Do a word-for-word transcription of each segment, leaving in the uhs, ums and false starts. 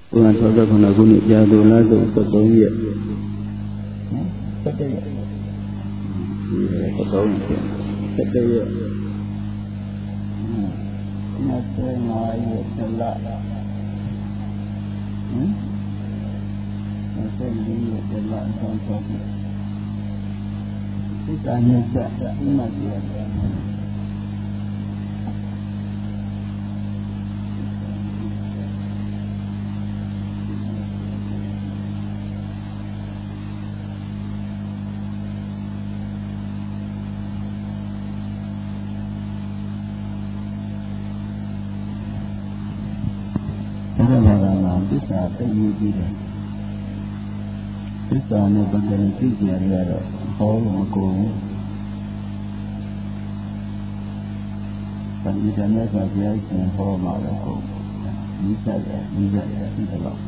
Bukan sahaja kena guna jatuh lagu satu ya. Satu ya. Satu ya. Satu ya. Nasi ngayu celak. Nasi ngayu celak sampai. Kita nyata imat dia. Bisa terjadi. Bisa ni berjalan tiga hari. Kalau aku pendidikannya saya yang formal aku bisa ya, bisa ya, tidak lah.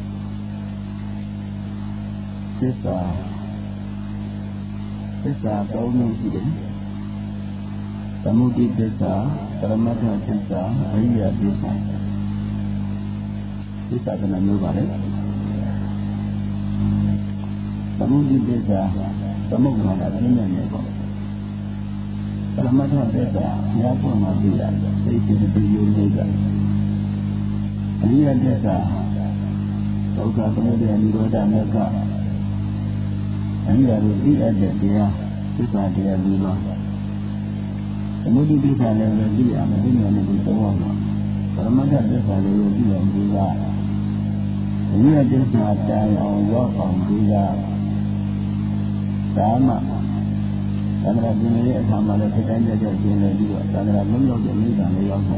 Bisa, bisa tahu mungkin. Kemudian bisa, termasuk bisa, ayat bisa. Bisa kena nubare. Kemudian bisa, kemudian ada jenis ni. Kalau macam bisa, siapa mati ya? Itu tujuan juga. Dia bisa. Kalau kemudian digoda mereka, dia dia ada dia, kita dia dulu. Kemudian bisa lewat dia, mungkin yang itu semua. Kalau macam bisa lewat dia juga. Dia bisa ada Allah orang juga. Sama. Karena dunia sama ada kita jadi dunia juga. Karena beliau jadi dan beliau pun.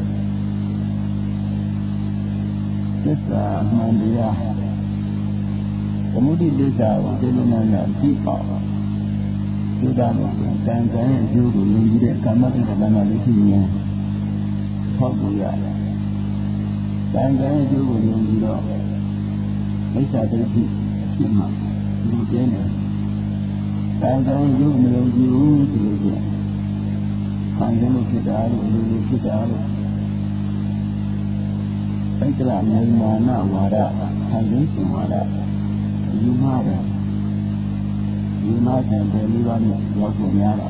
Kita mandia. Kemudian kita sebenarnya kita sudah dan saya juga menjadi kamar kita dalam di sini. Hanya dan saya juga menjadi bisa terjadi cuma begini. Kadang-kadang juga melalui juga. Kadang kita ada, kita ada. Baiklah, mana wara, kadang semua ada. Lima ada, lima dan lima ni waktu ni ada.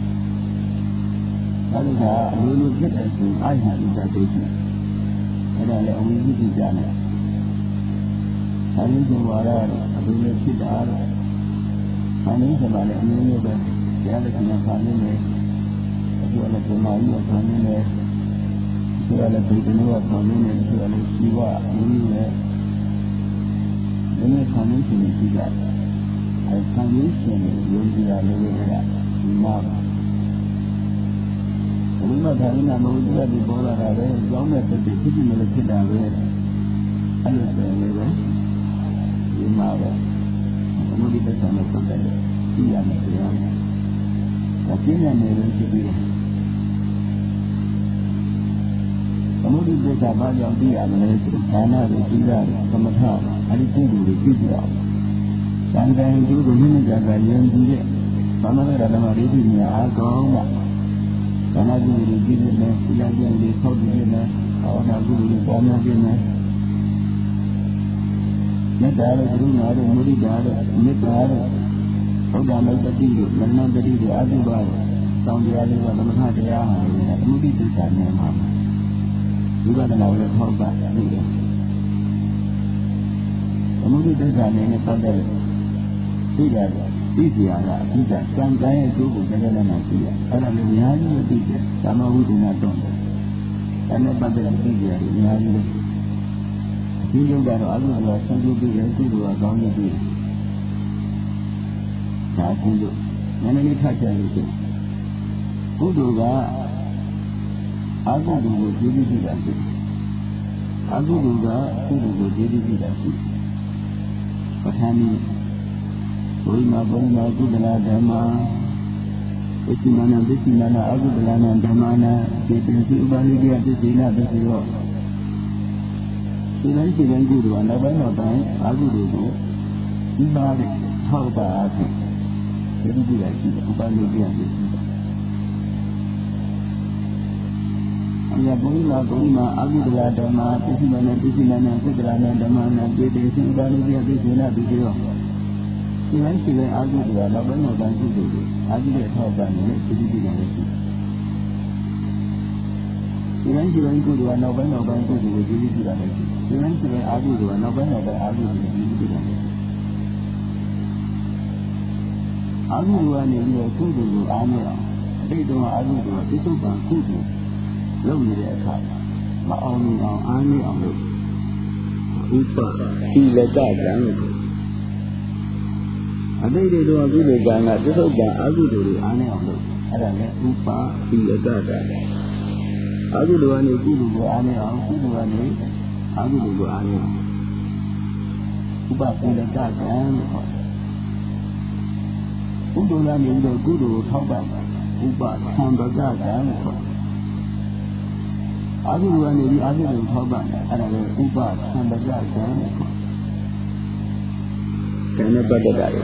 Kalau dah lulu kita tu, ayah kita tu. Ada orang ini tidak ada. Kadang semua ada, lulu kita ada. Kami sebalik ini juga, dia ada punya kami ni, dia ada pemain kami ni, dia ada penjual kami ni, dia ada siwa ini ni, ini kami sini tidak, kami sini yang dia lebih ada, lima. Lima hari nama juga di bawah ada, jauh lebih sedikit milik kita ada, ada sebelum lima ada. Kemudian kita sama pada dia macam tapi yang mereka dia. Kemudian kita banyak dia mereka karena dia sama sama ada tinggi di dia. Sampai itu begini jaga yang dia sama dalam hari ini agama karena dia di dia yang yang di kau dia orang dulu di mana dia. Kita ada guru ada murid ada, kita ada. Kalau anda tadi, mana tadi dia ada bawa, tahun dia ada bawa mana dia ada, murid itu sana mana. Juga ada orang hormat juga. Murid itu sana ini pada tidak tidak ada, tidak. Sampai itu bukan dalam hati. Kalau dia ada tidak, sama hubungan tu. Karena pada tidak dia ada. Ini juga ada Allah sendiri dia itu dua kaum itu. Satu itu, mana ni sahaja itu. Kudu ga, aku dulu jadi tidak sih. Aku juga kudu jadi tidak sih. Petani, koi mabung aku belah dama. Isi mana isi mana aku belah dama na. Kita si ubah dia tu sila bersiro. Silan silan guru anda banyak orang aku dulu ibarat hal bahagia jadi tidak tidak ubah dia tu. ယဘုရားဘုရားအကုဒလာဓမ္မပစ္စည်းမနဲ့ပစ္စည်းနဲ့သက္ကရာနဲ့ဓမ္မနဲ့ပြည့်တဲ့စဉ်းစားလို့ပြည့်တဲ့နာပြီးတော့ဒီတိုင်းရှိတဲ့အကုဒလာတော့ဘယ်လိုတိုင်းရှိတယ်အာဟုတဲ့ထောက်ပံ့နေတဲ့ပစ္စည်းတွေလည်းရှိဒီတိုင်းရှိတဲ့ကုဒလာနောက်ပိုင်းနောက်ပိုင်းကုဒလာကိုကြည့်ကြည့်တာလည်းရှိဒီတိုင်းရှိတဲ့အာဟုကနောက်ပိုင်းနောက်ပိုင်းအာဟုကိုကြည့်ကြည့်တာလည်းအာဟုကနေပြီးတော့ကုဒလာကိုအားမရအောင်အတိတ်တုန်းကအာဟုကပြစ္ဆုတ်ပံကုဒလာလုပ်နေတဲ့အခါမအောင်မြင်အောင်အားနည်းအောင်လို့ဥပသီလကကံလို့အတိတ်တွေတော့ကုသိုလ်ကံကပြစ္ဆုတ်ပံအကုသိုလ်တွေအားနည်းအောင်လို့အဲ့ဒါလည်းဥပသီလကကံအကုသိုလ်ကနေကုသိုလ်ကိုအားနည်းအောင်ကုသိုလ်ကနေအကုသိုလ်ကိုအားနည်းအောင်ဥပသီလကကံလို့ခေါ်တယ်ကုသိုလ်ကနေပြီးတော့ကုသိုလ်ကိုထောက်ပံ့ဥပသံဘကကံလို့ခေါ်တယ်အာဟုကနေပြီးအာဟုကိုထောက်ပံ့တယ်အဲ့ဒါလည်းဥပသံပကကံကံနဲ့ပတ်သက်တာလေ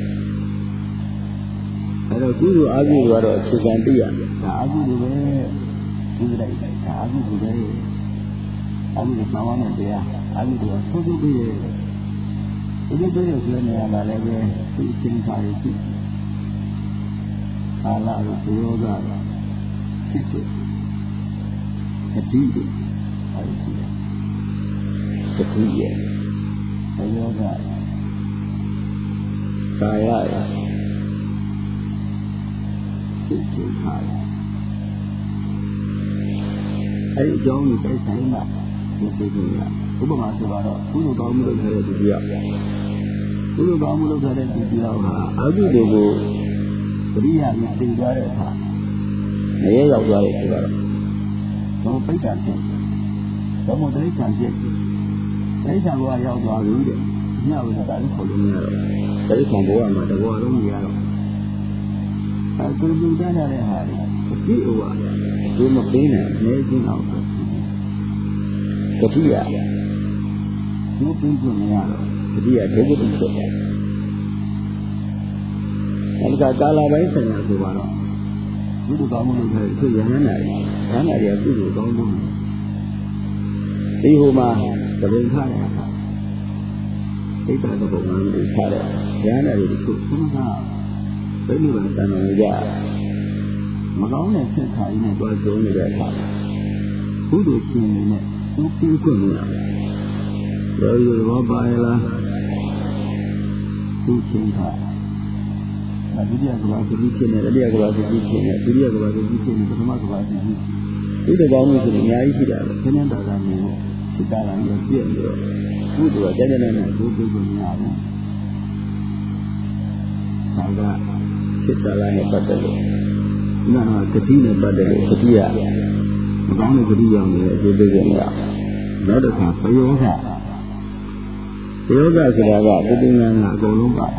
အဲ့တော့ကုသိုလ်အာဟုကတော့အခြေခံသိရတယ်ဒါအာဟုတွေပဲဒီလိုက်ဒါအာဟုတွေပဲအာဟုကိုစောင်းရမယ်တရားအာဟုကိုသုသုပြည့်ရဲ့ဒီလိုပြောရဆိုနေရတာလည်းပဲဒီအချင်းစာရေးရှိကာလကိုဘုရားကဖြစ်တယ်သတိတွေအဲဒီရှိတယ်သတိရဲ့ဘုရားကကာယရဲ့စိတ်တွေခါတယ်အဲဒီအကြောင်းကိုသိဆိုင်မှာဒီသိကြရဥပမာဆိုတော့ကုသိုလ်ကောင်းမှုလုပ်ထားတဲ့သူတယောက်ကုသိုလ်ကောင်းမှုလုပ်ထားတဲ့သူတယောက်ဟာအကုသိုလ်ကိုပရိယာနဲ့သိသွားတဲ့အခါမရဲရောက်သွားတယ်ဆိုတော့တော့ပိဋကဖြစ်တော့မတိတ်ခံဖြစ်တိတ်ခံဘဝရောက်သွားပြီတဲ့ညဝိတာလည်းခေါ်လို့မရတော့တိတ်ခံဘဝမှာတဘောလုံးမရတော့အခုလူတန်းတဲ့ဟာတွေအပြည့်အဝဒီမပေးနိုင်နေခြင်းအောင်တတိယဒီပေးခြင်းမရတော့တတိယဒုက္ခဖြစ်တယ်အဲဒီကကာလပိုင်းဆိုင်ရာဆိုတော့ကုသိုလ်ကောင်းမှုလုပ်တဲ့သူရဟန်းနာတွေရဟန်းနာတွေကကုသိုလ်ကောင်းမှုဒီဟိုမှာတပင်ထားတဲ့အခါသိတာတော့ပုံမှန်တွေထားတဲ့ရဟန်းနာတွေခုသုံးတာဘယ်လိုလဲတန်တော်ကြမကောင်းတဲ့စိတ်ခါကြီးနဲ့တွားကျုံနေတဲ့အခါကုသိုလ်ရှင်တွေနဲ့သူပြည့်ခွင့်နေတာရောရောဘောပါရလားသူချင်းခါဒုတိယကဘာသတိဖြစ်နေတတိယကဘာသတိဖြစ်နေဒုတိယကဘာသတိဖြစ်နေပထမကဘာသတိဒီလိုကောင်းလို့ဆိုရင်အများကြီးရှိတာပဲခင်းနေတာကမျိုးစိတ်ကလာပြီးပြည့်နေတော့ကုသိုလ်ကကြကြနဲ့နဲ့ဒုက္ခကိုမရဘူး။ဒါကစိတ်ကလာနဲ့ပတ်သက်လို့နာကတိနဲ့ပတ်သက်လို့တတိယမကောင်းတဲ့ဂတိရောက်နေတဲ့အကျိုးပေးနေရနောက်တစ်ခါပယောဂပယောဂဆိုတာကပုပ္ပဉာဏ်ကအကုန်လုံးပါ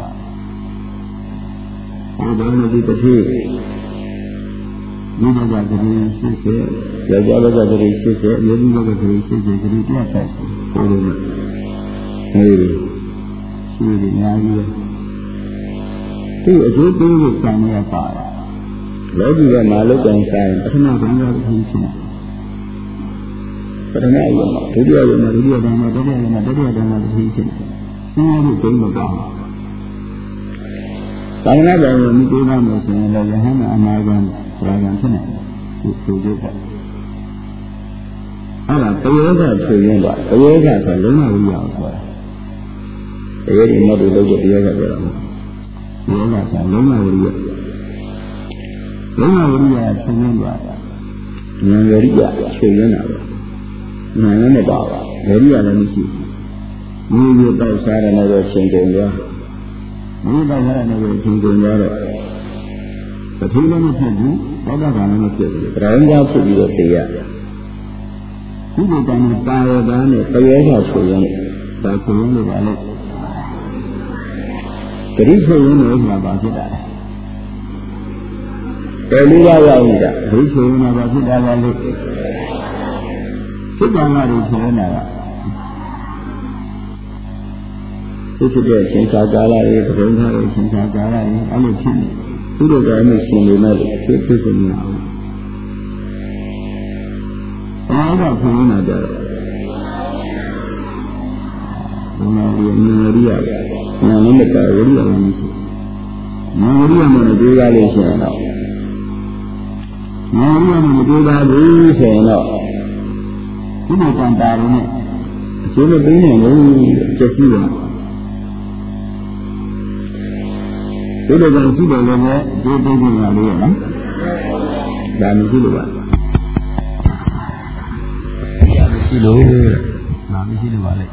ဘာသာနဲ့ဒီတစ်ခေတ်ဒီဘက်ကတည်းရှိစေယောက်ျားဘက်ကတည်းရှိစေအမျိုးသမီးဘက်ကတည်းရှိစေဒီတရားဆိုင်ဟိုလိုနဲ့အဲဒီရှိနေအများကြီးဒီအကျိုးပေးဖို့ကံရပါလောကီကမာလုတ်ကံဆိုင်ပထမဘုရားဖြစ်ဖြစ်ပထမယုံဒုတိယယုံဒုတိယဘုရားဒုတိယယုံဒုတိယဘုရားဖြစ်ဖြစ်ဒီလိုဘုံမကောင်းသာသနာ့ဘုံကိုမြည်ပါမယ်ဆိုရင်လည်းယဟန်အနာဂံဆရာကံဖြစ်နေတယ်ဒီလိုပဲအဲ့ဒါပယောဂဖြေရင်းပါပယောဂဆိုလုံးဝဝိရအောင်ဆိုတာတရားဒီနောက်တို့လုပ်တဲ့တရားကပြောတာပယောဂဆိုလုံးဝဝိရလုံးဝဝိရဖြေရင်းပါဉာဏ်ဝရိယဖြေရင်းတာပဲဉာဏ်နဲ့ပါပါဝရိယလည်းမရှိဘူးဒီလိုတောက်စားရတဲ့တော့ရှင်ကုန်ရောဒီတော့ရတဲ့ကိုသင်ကုန်ရတော့ပထမလည်းမဖြစ်ဘူးသောတာပန်လည်းမဖြစ်ဘူးတရားကြောင့်ဖြစ်ပြီးတော့တရားဒီလိုတိုင်းပါရတာနဲ့တရားကြောင့်ဆိုရင်ဒါဆိုရင်လည်းပါလို့တတိဆိုရင်လည်းမှာပါဖြစ်တာတယ်လေးပါးရောက်နေတာဒီဆိုရင်လည်းပါဖြစ်တာလည်းလို့ဖြစ်တာမှတွေဆိုနေတာကဖြစ်တဲ့ရှင်သာကာလရဲ့သုံးထားတဲ့ရှင်သာကာလရဲ့အဲ့လိုဖြစ်နေသူတို့ကလည်းရှင်နေမဲ့ဖြစ်ဖြစ်နေအောင်နောက်ကခွင့်ရတာကြတော့ဘုရားကြီးဉာဏ်ရိယဉာဏ်လည်းမကဝိရိယလည်းရှိဉာဏ်ဝိရိယမှလည်းတွေးရလို့ရှိရင်တော့ဉာဏ်ဝိရိယမှမတွေးပါဘူးဆိုရင်တော့ဒီလိုတန်တာလို့နဲ့အကျိုးမပေးနိုင်ဘူးချက်ရှိပါဒီလိုကြောင့်ရှိတယ်လည်းပဲဒီပေးနေတာလေးရနော်ဒါမရှိလို့ပါမရှိလို့ဒါမရှိလို့ပါလေ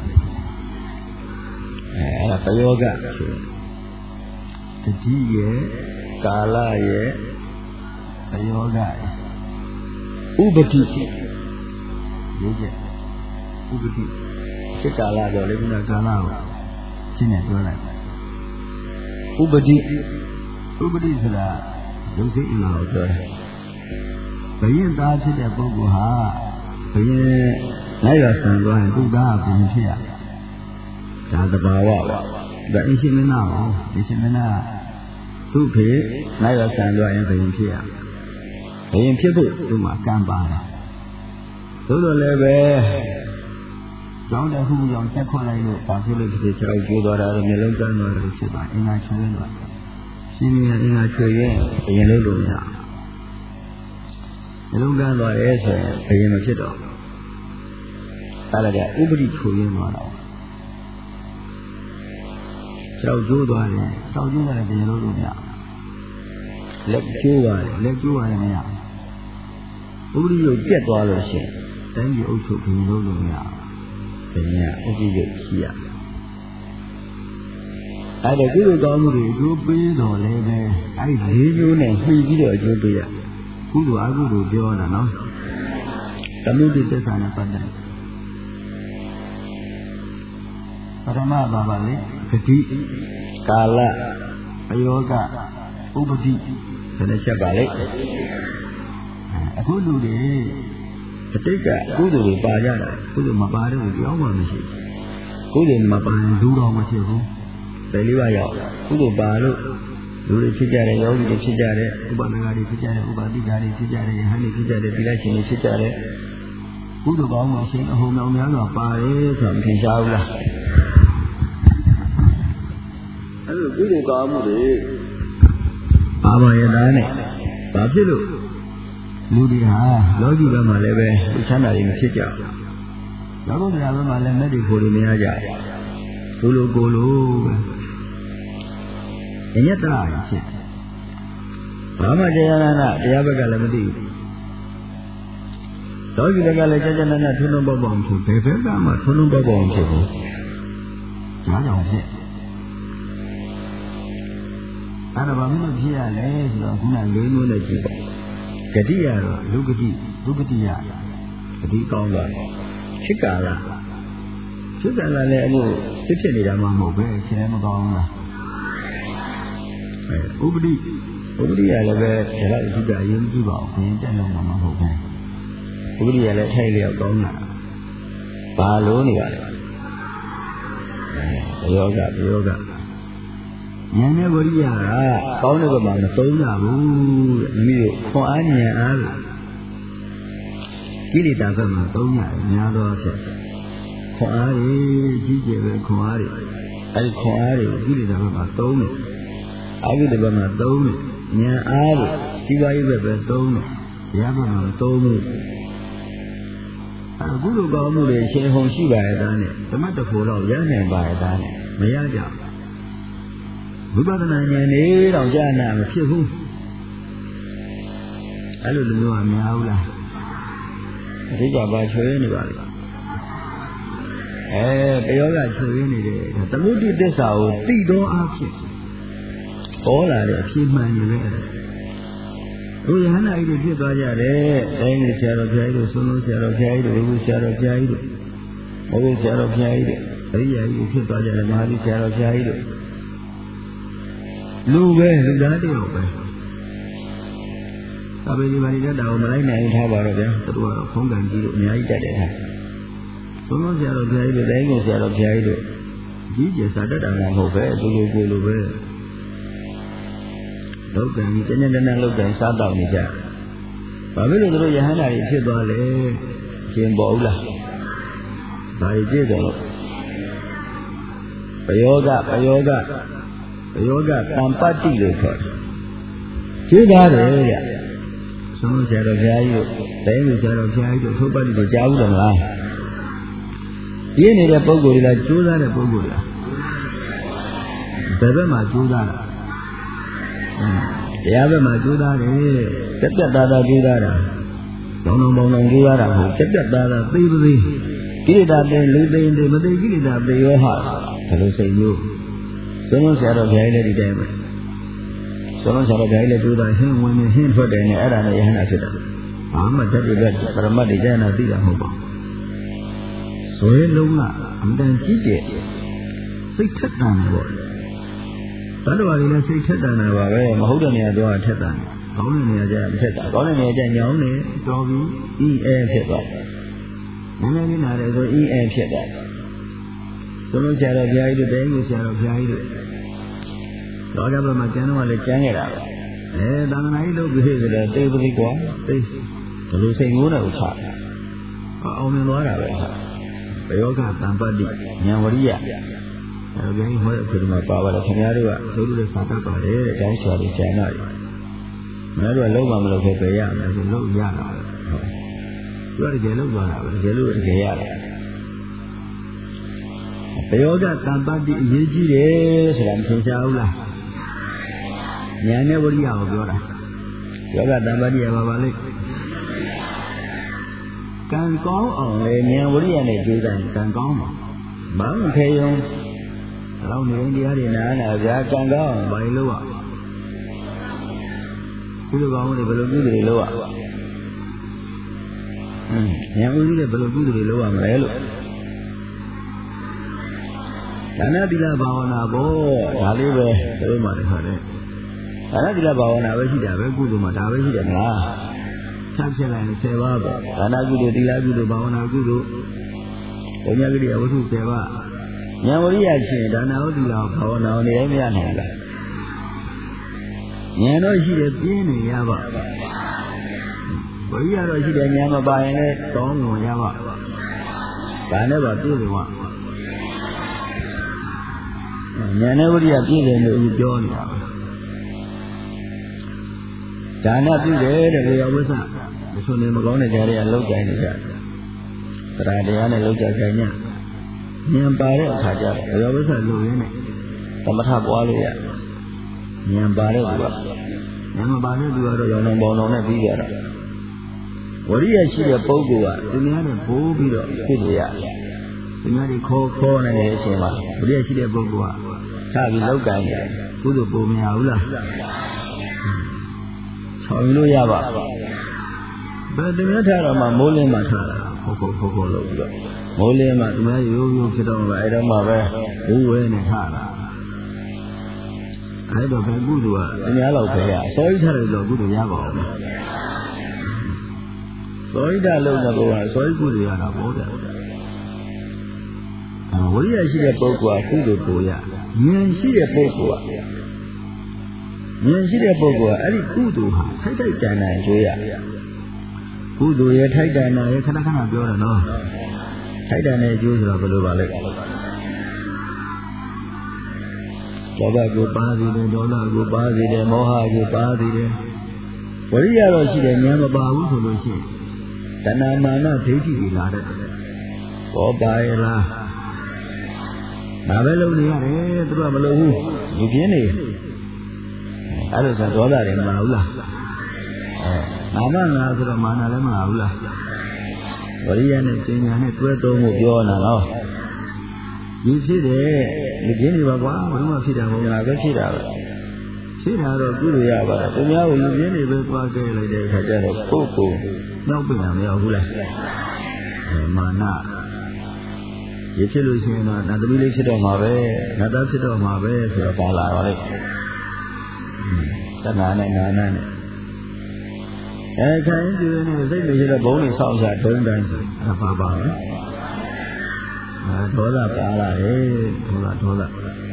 အဲအဲ့ဒါပယောဂတတိရဲ့ကာလရဲ့ပယောဂရဲ့ဥပတိရေးချက်ဥပတိစိတ်ကာလတော့လေခုနကာလကိုရှင်းနေပြောလိုက်ဥပတိဥပတိဆိုတာရုပ်စိတ်အင်္ဂါကိုပြောတယ်ဘယင်သားဖြစ်တဲ့ပုဂ္ဂိုလ်ဟာဘယင်လိုက်ရဆန်သွားရင်သူ့သားကဘယင်ဖြစ်ရဒါသဘာဝပါဒါအရှင်မင်းသားပါအရှင်မင်းသားသူ့ဖေလိုက်ရဆန်သွားရင်ဘယင်ဖြစ်ရဘယင်ဖြစ်ဖို့သူ့မှာကံပါတယ်သို့တော်လည်းပဲကျောင်းတစ်ခုကြောင့်ချက်ခွန်လိုက်လို့ဘာဖြစ်လို့ဒီခြေောက်ကျိုးသွားတာလဲမျိုးလုံးကျန်းသွားတယ်ဖြစ်ပါအင်္ဂါချွေးရင်တော့ရှင်းနေအင်္ဂါချွေရင်ဘယင်လို့လို့မရမျိုးလုံးကျန်းသွားတယ်ဆိုရင်ဘယင်မဖြစ်တော့အဲ့ဒါကဥပတိချွေရင်သွားတော့ခြေောက်ကျိုးသွားတယ်ခြေောက်ကျိုးသွားတယ်ဘယင်လို့လို့မရလက်ကျိုးသွားတယ်လက်ကျိုးသွားတယ်မရဥပတိရုပ်ပြတ်သွားလို့ရှိရင်တိုင်းပြည်အုပ်ချုပ်ဘယင်လို့လို့မရဘယ်ညာဥပ္ပယုတ်ရှိရအဲ့ဒါကုသိုလ်ကောင်းမှုတွေအကျိုးပေးတော်လည်းပဲအဲ့ဒီလေးမျိုးနဲ့မှီပြီးတော့အကျိုးပေးရကုသိုလ်အကုသိုလ်ပြောတာနော်သမုဒိသစ္စာနဲ့ပတ်သက်ပရမဘာပါလေဂတိကာလအယောဂဥပ္ပတိဘယ်နဲ့ချက်ပါလေအခုလူတွေအတိတ်ကကုသိုလ်တွေပါကြတာကုသိုလ်မပါတဲ့ကိုကြောက်မှမရှိကုသိုလ်မပါရင်လူတော်မဖြစ်ဘူးဘယ်လေးပါရောက်ကုသိုလ်ပါလို့လူတွေဖြစ်ကြတယ်ယောဂီတွေဖြစ်ကြတယ်ဥပဒနာတွေဖြစ်ကြတယ်ဥပါတိကာတွေဖြစ်ကြတယ်ယဟန်တွေဖြစ်ကြတယ်သီလရှင်တွေဖြစ်ကြတယ်ကုသိုလ်ကောင်းမှုရှင်အဟုန်တော်များစွာပါတယ်ဆိုတာမထင်ရှားဘူးလားအဲ့လိုကုသိုလ်ကောင်းမှုတွေပါပါရဲ့သားနဲ့ဘာဖြစ်လို့လူတွေဟာလောကီဘက်မှာလည်းပဲသူချမ်းသာတွေမဖြစ်ကြဘူး။လောကုတ္တရာဘက်မှာလည်းမဲ့တွေဖို့တွေမရကြဘူး။သူလိုကိုလိုပဲ။အညတရာဖြစ်တယ်။ဘာမှတရားနာနာတရားဘက်ကလည်းမသိဘူး။လောကီဘက်ကလည်းကြာကြာနာနာထွန်းထွန်းပေါက်ပေါက်ဖြစ်ဘယ်ဘက်ကမှထွန်းထွန်းပေါက်ပေါက်ဖြစ်ဘူး။ကြားကြောင်ဖြစ်။အဲ့ဒါဘာလို့ဖြစ်ရလဲဆိုတော့ခုနလေးမျိုးနဲ့ကြည့်ပါဂတိရတော့လူဂတိဒုဂတိရဂတိကောင်းသွားဖြစ်ကာလဖြစ်ကာလလည်းအမှုဖြစ်ဖြစ်နေတာမှမဟုတ်ပဲရှင်းမကောင်းလားအဲဥပတိဥပတိရလည်းပဲဒါတော့အဓိကအရင်ကြည့်ပါဦးဘယ်တက်လုံးမှမဟုတ်ဘူးဥပတိရလည်းထိုက်လျောက်ကောင်းတာဘာလို့နေပါလဲအဲယောဂယောဂဉာဏ်နဲ့ဝိရိယကကောင်းတဲ့ဘက်မှာမသုံးကြဘူးတဲ့မိတို့ခွန်အားဉာဏ်အားလို့ကိလေသာဘက်မှာသုံးရတယ်များသောဖြင့်ခွန်အားတွေကြီးကျယ်ပဲခွန်အားတွေအဲဒီခွန်အားတွေကိလေသာဘက်မှာသုံးတယ်အာဂိတဘက်မှာသုံးတယ်ဉာဏ်အားလို့စီဝါရေးဘက်ပဲသုံးတယ်တရားဘက်မှာသုံးဘူးအခုလိုကောင်းမှုတွေရှင်ဟုန်ရှိပါရဲ့သားနဲ့ဓမ္မတဖို့တော့ရနိုင်ပါရဲ့သားနဲ့မရကြဘူးဝိပဿနာဉာဏ်လေးတော့ကြာနာမဖြစ်ဘူးအဲ့လိုလူမျိုးကများဘူးလားအဓိကပါချွေးနေပါလေအဲတယောကချွေးနေတယ်သမုဒိသစ္စာကိုသိတော့အဖြစ်ဟောလာတဲ့အဖြစ်မှန်နေပဲအဲ့ဒါဘုရားနာကြီးတွေဖြစ်သွားကြတယ်တိုင်းနေဆရာတော်ဘုရားကြီးတို့ဆုံးလုံးဆရာတော်ဘုရားကြီးတို့ဘုရားဆရာတော်ဘုရားကြီးတို့ဘုရားဆရာတော်ဘုရားကြီးတို့အရိယာကြီးဖြစ်သွားကြတယ်မဟာကြီးဆရာတော်ဘုရားကြီးတို့လူပဲလူသားတယောက်ပဲအဘိဓမ္မာရီကတာကိုမလိုက်နိုင်ထားပါတော့ဗျာသူတို့ကတော့ဖုံးကန်ကြီးတို့အများကြီးတက်တယ်ထားဆုံးလုံးဆရာတော်ဘုရားကြီးတို့တိုင်းကိုဆရာတော်ဘုရားကြီးတို့ကြီးကျယ်စာတတ်တာမှမဟုတ်ပဲသူတို့ကိုလိုပဲလောကကြီးတနေ့တနေ့လောကကြီးစားတော့နေကြဘာဖြစ်လို့သူတို့ယဟန္တာတွေဖြစ်သွားလဲရှင်ပေါ်ဦးလားဘာကြည့်တယ်လို့ပယောဂပယောဂပယောဂတံပတ္တိလို့ခေါ်တယ်ကြည့်သားတယ်ဗျဆုံးလို့ဆရာတော်ဘုရားကြီးတို့တိုင်းလူဆရာတော်ဘုရားကြီးတို့ထုတ်ပတ္တိတို့ကြားဘူးတယ်မလားပြင်းနေတဲ့ပုဂ္ဂိုလ်တွေကကြိုးစားတဲ့ပုဂ္ဂိုလ်တွေဘယ်ဘက်မှာကြိုးစားတာတရားဘက်မှာကြိုးစားတယ်တက်တက်သားသားကြိုးစားတာဘောင်းဘောင်းဘောင်းကြိုးစားတာဟုတ်တက်တက်သားသားသိပါသေးကိလေသာတဲ့လူသိရင်မသိကိလေသာသိရောဟာဘယ်လိုစိတ်မျိုးဆုံးလုံးဆရာတော်ဘုရားကြီးလည်းဒီတိုင်းပဲဆုံးလုံးဆရာတော်ဘုရားကြီးလည်းကြိုးစားဟင်းဝင်နေဟင်းထွက်တယ်နဲ့အဲ့ဒါနဲ့ယဟနာဖြစ်တယ်ဘာမှတတ်တဲ့ပရမတ်တွေကျန်တာသိတာမဟုတ်ပါဘူးဇွဲလုံးကအမှန်တန်ကြီးကျယ်စိတ်ထက်တန်တယ်ပေါ့တတ္တဝါတွေလည်းစိတ်ထက်တန်တာပါပဲမဟုတ်တဲ့နေရာတော့ထက်တန်ကောင်းတဲ့နေရာကျမထက်တာကောင်းတဲ့နေရာကျညောင်းနေတော်ပြီးအီအဲဖြစ်သွားတယ်နည်းနည်းလေးနာတယ်ဆိုအီအဲဖြစ်သွားတယ်ဆုံးလုံးဆရာတော်ဘုရားကြီးတို့တိုင်းကိုဆရာတော်ဘုရားကြီးတို့တော့ကြပါမှကျမ်းတော်ကလည်းကျမ်းခဲ့တာပဲအဲသာသနာ့လုပ်ပြီးဆိုတော့သိပသိကွာသိဘယ်လိုစိတ်ငိုးတယ်ဥစ္စာအောင်မြင်သွားတာပဲဘယောဂတံပတ္တိဉာဏ်ဝရိယအဲဒါကြီးဟောတဲ့ဒီမှာပါပါတယ်ခင်ဗျားတို့ကသိလို့လည်းစာတတ်ပါတယ်တဲ့ကျောင်းဆရာကြီးဆရာမကြီးမင်းတို့ကလုံးဝမလုပ်ခဲ့ပဲရမယ်ဆိုလုံးရတာဟုတ်သူကတကယ်လုံးသွားတာပဲတကယ်လို့တကယ်ရတယ်ဘယောဂတံပတ္တိအရေးကြီးတယ်ဆိုတာမသင်ရှားဘူးလားဉာဏ်နဲ့ဝရိယကိုပြောတာယောဂတံပတ္တိကဘာပါလဲကံကောင်းအောင်လေဉာဏ်ဝရိယနဲ့ကြိုးစားရင်ကံကောင်းမှာဘာမှခဲယုံတော့နေတရားတွေနားနာဗျာကံကောင်းအောင်ဘာလို့လုပ်ရကုသိုလ်ကောင်းတွေဘယ်လိုပြုတွေလုပ်ရအင်းဉာဏ်ဦးကြီးတွေဘယ်လိုပြုတွေလုပ်ရမလဲလို့ဒါနသီလဘာဝနာပေါ့ဒါလေးပဲဆိုမှလည်းဟုတ်တယ်ဒါနသီလဘာဝနာပဲရှိတာပဲကုသိုလ်မှာဒါပဲရှိတယ်မလားဆက်ဖြစ်လိုက်ဆယ်ပါးပေါ့ဒါနကုသိုလ်သီလကုသိုလ်ဘာဝနာကုသိုလ်ဘုရားဂရိယဝတ္ထုဆယ်ပါးဉာဏ်ဝရိယရှင်ဒါနဟုတ်သီလဘာဝနာနေမရနိုင်လားဉာဏ်တော့ရှိတယ်ပြင်းနေရပါဝရိယတော့ရှိတယ်ဉာဏ်မပါရင်လည်းတောင်းလို့ရပါဒါနဲ့ပါပြည့်လို့ပါဉာဏ်နဲ့ဝရိယပြည့်တယ်လို့ပြောနေတာဒါနပြုတယ်တဲ့ဘုရားဝိသမဆိုနေမကောင်းတဲ့ကြားတွေကလောက်ကြနေကြတရားတရားနဲ့လောက်ကြကြညဉာဏ်ပါတဲ့အခါကျတော့ဘုရားဝိသလိုရင်းနဲ့သမထပွားလို့ရဉာဏ်ပါတဲ့သူကဉာဏ်မပါတဲ့သူကတော့ရောင်လုံးပေါင်းလုံးနဲ့ပြီးကြတာဝရိယရှိတဲ့ပုဂ္ဂိုလ်ကသူများနဲ့ဘိုးပြီးတော့ဖြစ်ရသူများတွေခေါ်ခေါ်နေတဲ့အချိန်မှာဝရိယရှိတဲ့ပုဂ္ဂိုလ်ကထားပြီးလောက်ကြနေတယ်ကုသိုလ်ပုံမရဘူးလားဆောင်လို့ရပါဘယ်တည်းထားတော့မှမိုးလင်းမှထားတာဟုတ်ဟုတ်ဟုတ်ဟုတ်လို့ပြီးတော့မိုးလင်းမှသူများရိုးရိုးဖြစ်တော့မှအဲ့တော့မှပဲဘူးဝဲနဲ့ထားတာအဲ့တော့ဘယ်ကုသိုလ်ကသူများလောက်ပဲရအစောကြီးထားတယ်လို့ကုသိုလ်ရပါအောင်စောကြီးတာလုံးတဲ့ဘုရားစောကြီးကုသိုလ်ရတာပေါ့တဲ့ဝိရိယရှိတဲ့ပုဂ္ဂိုလ်ကကုသိုလ်ကိုရဉာဏ်ရှိတဲ့ပုဂ္ဂိုလ်ကဉာဏ်ရှိတဲ့ပုဂ္ဂိုလ်ကအဲ့ဒီကုသိုလ်ဟာထိုက်ထိုက်တန်တန်ကျွေးရကုသိုလ်ရဲ့ထိုက်တန်တာရဲ့ခဏခဏပြောတယ်နော်ထိုက်တန်တဲ့ကျွေးဆိုတော့ဘယ်လိုပါလဲလောဘကိုပါစေတယ်ဒေါသကိုပါစေတယ်မောဟကိုပါစေတယ်ဝိရိယတော့ရှိတယ်ဉာဏ်မပါဘူးဆိုလို့ရှိရင်တဏမာနဒိဋ္ဌိတွေလာတဲ့ဘောပါရဲ့လားဒါပဲလုပ်နေရတယ်သူကမလုပ်ဘူးလူပြင်းနေအဲ့လိုဆိုဒေါသတွေမလာဘူးလားအဲငါမငါဆိုတော့မာနလည်းမလာဘူးလားဝရိယနဲ့ပညာနဲ့တွဲသုံးဖို့ပြောနေတာနော်ဒီဖြစ်တယ်လူပြင်းနေပါကွာဘယ်မှဖြစ်တာမဟုတ်လားပဲဖြစ်တာပဲဖြစ်တာတော့ပြုလို့ရပါတယ်သူများကိုလူပြင်းနေပဲသွားကြလိုက်တဲ့အခါကျတော့ကိုယ့်ကိုနှောက်ပြန်မရဘူးလားမာနဒီဖြစ်လို့ရှိရင်တော့နတ်သမီးလေးဖြစ်တော့မှာပဲနတ်သားဖြစ်တော့မှာပဲဆိုတော့ပါလာတော့လေတဏှာနဲ့နာနာနဲ့အဲခိုင်းကြည့်နေစိတ်မရှိတော့ဘုံတွေဆောက်စားဒုံးတိုင်းဆိုအပါပါပဲအဲဒေါသပါလာတယ်ဒေါသဒေါသ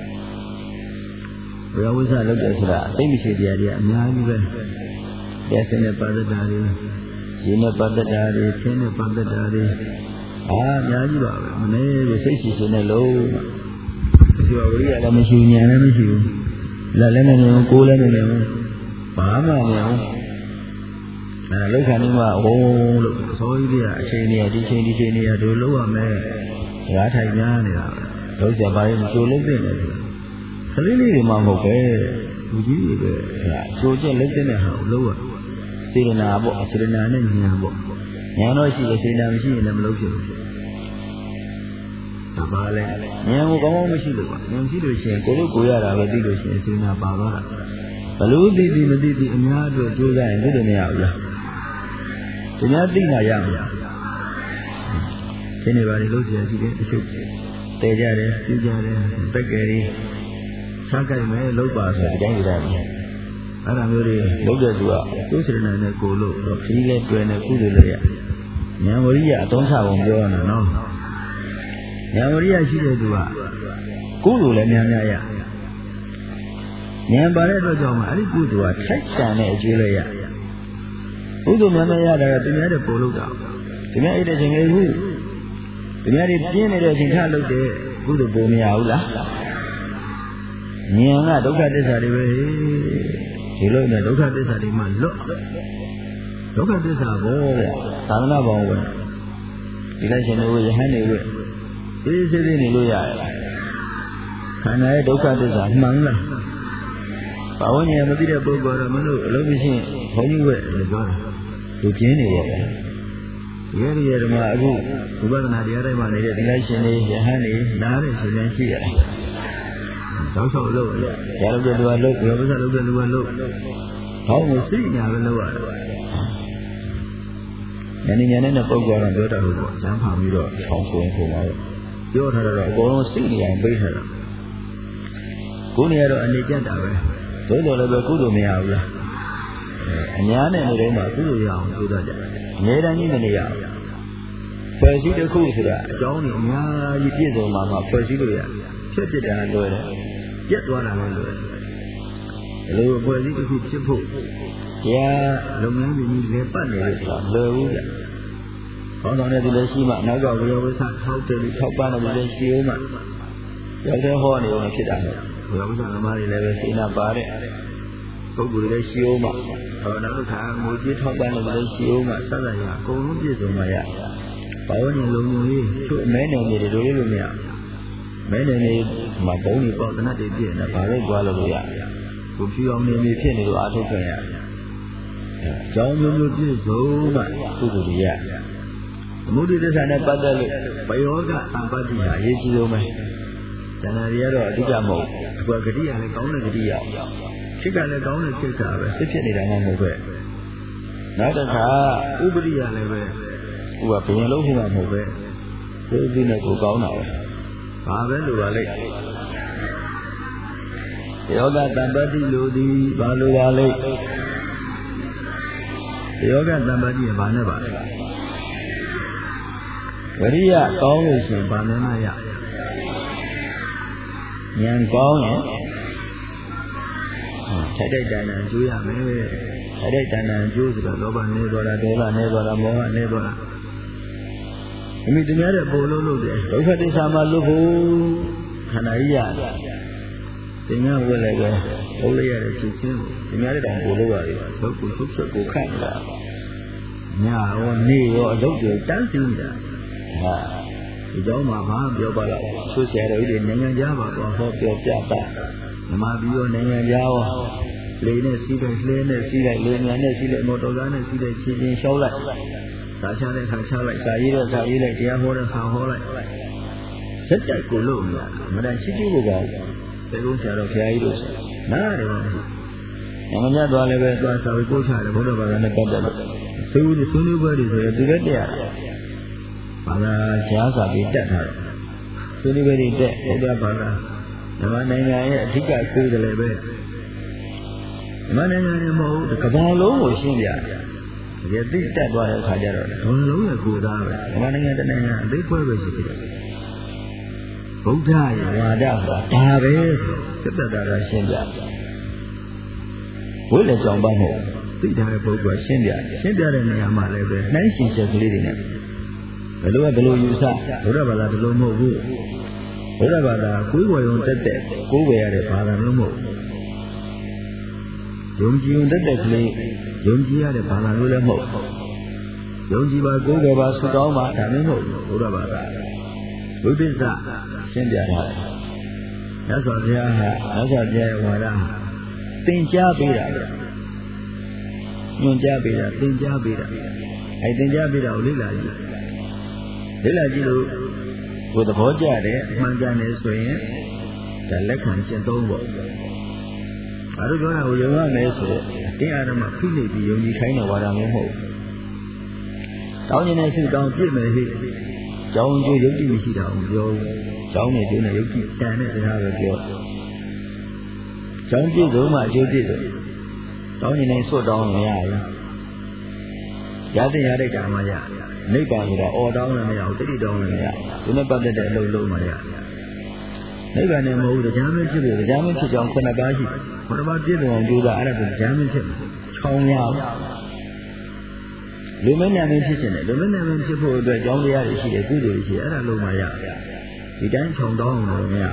ဘုရားဝိဇ္ဇလုပ်တယ်ဆိုတာစိတ်မရှိတရားတွေအများကြီးပဲတရားစင်တဲ့ပါဒတာတွေရေနဲ့ပတ်သက်တာတွေဆင်းနဲ့ပတ်သက်တာတွေအာအများကြီးပါပဲမနေ့ကစိတ်ရှိရှိနဲ့လုံးဒီဝိရိယလည်းမရှိဉာဏ်လည်းမရှိဘူးလက်လည်းမမြင်ဘူးကိုယ်လည်းမမြင်ဘူးဘာမှမမြင်ဘူးအဲလောက်ခဏနေမှာဝုန်းလို့အစိုးရကြီးကအချိန်နေဒီချိန်ဒီချိန်နေဒီလိုလောက်ရမယ်ဓာတ်ထိုင်များနေတာလောက်ကြပါရင်ကြိုလုံးသိနေတယ်ကလေးလေးတွေမှမဟုတ်ပဲလူကြီးတွေပဲကြိုချက်လုံးသိတဲ့ဟာကိုလောက်ရစေတနာပေါ့စေတနာနဲ့ဉာဏ်ပေါ့ဉာဏ်တော့ရှိတယ်စေတနာမရှိရင်လည်းမလုပ်ဖြစ်ဘူးဒါပါလေဉာဏ်ကိုကောင်းကောင်းမရှိလို့ပါဉာဏ်ရှိလို့ရှိရင်ကိုလို့ကိုရတာပဲသိလို့ရှိရင်စေတနာပါသွားတာဘလို့သိသိမသိသိအများအတွက်ကြိုးစားရင်သိတယ်မရဘူးလားဒီများသိမှရမှာဒီနေ့ပါလေလို့ဆရာရှိတယ်တချို့တည်ကြတယ်ပြကြတယ်ပက်ကယ်ကြီးစားကြိုက်မယ်လောက်ပါဆိုဒီတိုင်းဒီတိုင်းအဲ့ဒါမျိုးတွေလုပ်တဲ့သူကကိုယ်စေတနာနဲ့ကိုလို့တော့ခီးလဲတွယ်နေကုသိုလ်လည်းရဉာဏ်ဝရိယအသုံးချပုံပြောရတာနော်ဉာဏ်ဝရိယရှိတဲ့သူကကုသိုလ်လည်းများများရဉာဏ်ပါတဲ့အတွက်ကြောင့်အဲ့ဒီကုသိုလ်ကထိုက်တန်တဲ့အကျိုးလည်းရကုသိုလ်များများရတာကသူများတဲ့ပို့လို့တာသူများအဲ့တဲ့ချိန်လေးခုသူများတွေပြင်းနေတဲ့အချိန်ထလုပ်တဲ့ကုသိုလ်ပို့မရဘူးလားဉာဏ်ကဒုက္ခသစ္စာတွေပဲဒီလိုနဲ့ဒုက္ခသစ္စာတွေမှလွတ်ဒုက္ခသစ္စာဘောဗျသာသနာပေါင်းဝင်ဒီလိုက်ရှင်တွေယဟန်တွေဝဲအေးစေးသေးနေလို့ရတယ်ခန္ဓာရဲ့ဒုက္ခသစ္စာမှန်လားဘာဝဉာဏ်မသိတဲ့ပုဂ္ဂိုလ်တော့မလို့အလုံးမရှိဘုန်းကြီးဝဲလို့ပြောတာသူကျင်းနေရတယ်ရဲရရဓမ္မအခုဝိပဿနာတရားတိုင်းမှာနေတဲ့ဒီလိုက်ရှင်တွေယဟန်တွေနားတဲ့ရှင်များရှိရတယ်တောက်ဆောက်လို့ရရလုပ်တဲ့လူကလုပ်ဘယ်လိုလုပ်တဲ့လူကလုပ်ဟောင်းကိုစိတ်ညာပဲလုပ်ရတယ်ဉာဏ်ဉာဏ်နဲ့ပုဂ္ဂိုလ်ကတော့ပြောတတ်လို့ပေါ့ဉာဏ်ဖာပြီးတော့ဆောင်းဆိုရင်ဆိုမှာပြောထားတော့အကုန်လုံးစိတ်ဉာဏ်ပေးထားတာကိုယ်နေရတော့အနေကျက်တာပဲသို့တော်လည်းပဲကုသိုလ်မရဘူးလားအများနဲ့နေတိုင်းမှာကုသိုလ်ရအောင်ကြိုးစားကြတယ်အများတန်းကြီးမနေရဘူးဖွဲ့စည်းတစ်ခုဆိုတာအကြောင်းကြီးအများကြီးပြည့်စုံမှာမှဖွဲ့စည်းလို့ရဖြစ်ဖြစ်တာလွယ်တယ်ပြတ်သွားတာလည်းလွယ်တယ်ဒီလိုဖွဲ့စည်းတစ်ခုဖြစ်ဖို့တရားလုပ်ငန်းတွေကြီးလည်းပတ်နေလို့ဆိုတာလွယ်ဘူးကြခေါင်းဆောင်တဲ့သူလည်းရှိမှနောက်ကဝေယဝိသထောက်တယ်ထောက်ပန်းတယ်လည်းရှိဦးမှရောက်တဲ့ဟောနေအောင်ဖြစ်တာပဲဝေယဝိသသမားတွေလည်းပဲစိတ်နာပါတဲ့ပုဂ္ဂိုလ်တွေလည်းရှိဦးမှဟောနောက်ခါငိုကြည့်ထောက်ပန်းတယ်လည်းရှိဦးမှစသဖြင့်အကုန်လုံးပြည့်စုံမှရဘာဝဉာဏ်လုံးလုံးလေးချို့အမဲနယ်တွေတို့လေးလို့မရမဲနယ်တွေမှာဘုံတွေပေါ့တနတ်တွေပြည့်နေဘာလို့ကြွားလို့ရကိုဖြူအောင်နေနေဖြစ်နေလို့အာထုတ်ခွင့်ရအဲအကြောင်းမျိုးမျိုးပြည့်စုံမှကုသိုလ်တွေရအမှုတွေသစ္စာနဲ့ပတ်သက်လို့ဘယောဂအပ္ပတ္တိဟာအရေးကြီးဆုံးပဲဇာနာတွေကတော့အဓိကမဟုတ်ဘူးအခုကဂတိရလည်းကောင်းတဲ့ဂတိရစိတ်ကလည်းကောင်းတဲ့စိတ်ကပဲစိတ်ဖြစ်နေတာမှမဟုတ်ပဲနောက်တစ်ခါဥပရိယလည်းပဲဟိုကဘယင်လုံးရှိမှမဟုတ်ပဲသိသိနဲ့ကိုကောင်းတာပဲဘာပဲလိုပါလိမ့်ယောဂတမ္ပတ္တိလိုသည်ဘာလိုပါလိမ့်ယောဂတမ္ပတ္တိကဘာနဲ့ပါလဲဝရိယကောင်းလို့ရှိရင်ဘာနဲ့မှရဉာဏ်ကောင်းရင်ထိုက်ထိုက်တန်တန်ကျိုးရမယ်ထိုက်ထိုက်တန်တန်ကျိုးဆိုတော့လောဘနေသွားတာဒေါသနေသွားတာမောဟနေသွားတာအမိတများတဲ့ပို့လို့လို့တယ်ဒုက္ခသစ္စာမှာလွတ်ဖို့ခန္ဓာကြီးရတယ်သင်္ကန်းဝက်လည်းပဲဟုတ်လိုက်ရတဲ့ဖြစ်ချင်းဒီများတဲ့တောင်ပို့လို့ရတယ်ဒုက္ခသုချက်ကိုခန့်တာညရောနေရောအလုပ်တွေတန်းစီနေတာဟာဒီကြောင့်မှဘာပြောပါလားဆွဆရာတော်ကြီးတွေနိုင်ငံသားပါတော့ဟောပြောပြတာဓမ္မပြီးတော့နိုင်ငံသားရောလေနဲ့စီးလိုက်လှဲနဲ့စီးလိုက်လေမြန်နဲ့စီးလိုက်မော်တော်ကားနဲ့စီးလိုက်ချင်းချင်းရှောက်လိုက်စာချတဲ့ခါချလိုက်စာရေးတဲ့စာရေးလိုက်တရားဟောတဲ့ခါဟောလိုက်စက်တိုက်ကိုလို့မရမတန်ရှိကျိုးကိုကောင်းတေကုန်းဆရာတော်ဘုရားကြီးတို့နားတယ်ဘာလို့နိုင်ငံသားသွားလည်းပဲသွားစာပြီးပို့ချတယ်ဘုရားဘာသာနဲ့ပတ်သက်လို့သူဆွေးနွေးပွဲတွေဆိုရင်သူလည်းတရားဘာသာရှားစာပြီးတက်ထားတယ်ဆွေးနွေးပွဲတွေတက်ဘုရားဘာသာဓမ္မနိုင်ငံရဲ့အဓိကကိုယ်တယ်လည်းပဲဓမ္မနိုင်ငံနဲ့မဟုတ်ကမ္ဘာလုံးကိုရှင်းပြတယ်တကယ်သိတက်သွားတဲ့အခါကျတော့ဘုံလုံးရဲ့ကိုယ်သားပဲဓမ္မနိုင်ငံတနိုင်ငံအသိဖွဲပဲရှိတယ်ဗုဒ္ဓရဲ့ဝါဒဆိုတာဒါပဲသက်သက်သာသာရှင်းပြဝိလေကြောင့်ပါမဟုတ်သိထားတဲ့ပုဂ္ဂိုလ်ကရှင်းပြရှင်းပြတဲ့နေရာမှာလည်းပဲနှိုင်းရှင်ချက်ကလေးတွေနဲ့ဘယ်လိုကဘယ်လိုယူဆဘုရားဘာသာဘယ်လိုမဟုတ်ဘူးဘုရားဘာသာကိုယ်ဝယ်ရုံတက်တဲ့ကိုယ်ဝယ်ရတဲ့ဘာသာမျိုးမဟုတ်ယုံကြည်ုံတက်တဲ့ကလေးယုံကြည်ရတဲ့ဘာသာမျိုးလည်းမဟုတ်ယုံကြည်ပါကိုယ်ဝယ်ပါဆုတောင်းပါဒါမျိုးမဟုတ်ဘုရားဘာသာဝိပဿနာရှင်းပြထားတယ်မြတ်စွာဘုရားဟာမြတ်စွာဘုရားရဲ့ဝါဒသင်ကြားပေးတာညွှန်ကြားပေးတာသင်ကြားပေးတာအဲသင်ကြားပေးတာကိုလေ့လာကြည့်လေ့လာကြည့်လို့ကိုယ်သဘောကျတယ်အမှန်ကန်တယ်ဆိုရင်ဒါလက်ခံကျင့်သုံးဖို့ဘာလို့ပြောတာကိုယုံရမယ်ဆိုတော့အတင်းအဓမ္မဖိနေပြီးယုံကြည်ခိုင်းတဲ့ဝါဒမျိုးမဟုတ်တောင်းကျင်တဲ့ဆုတောင်းပြည့်မယ်ဟိကျောင်းကျိုးယုတ်တိမရှိတာကိုပြောကျောင်းနဲ့ကျိုးနဲ့ယုတ်တိတန်တဲ့စကားပဲပြောကျောင်းပြည့်စုံမှအကျိုးပြည့်စုံတောင်းကျင်တဲ့ဆွတ်တောင်းမရဘူးရတဲ့ရတဲ့ကာမရနိဗ္ဗာန်ဆိုတာအော်တောင်းလည်းမရဘူးတိတိတောင်းလည်းမရဘူးဒီနဲ့ပတ်သက်တဲ့အလုပ်လုံးမရနိဗ္ဗာန်နဲ့မဟုတ်ဘူးတရားမဖြစ်ဘူးတရားမဖြစ်ကြောင်းခုနှစ်ပါးရှိခုနှစ်ပါးပြည့်စုံအောင်ကြိုးစားအဲ့ဒါကိုတရားမဖြစ်ဘူးချောင်းရအောင်လူမင်းနာမည်ဖြစ်ခြင်းနဲ့လူမင်းနာမည်ဖြစ်ဖို့အတွက်ကြောင်းတရားတွေရှိတယ်ကုသိုလ်တွေရှိတယ်အဲ့ဒါလုံးမရဒီတိုင်းချောင်းတောင်းလို့မရ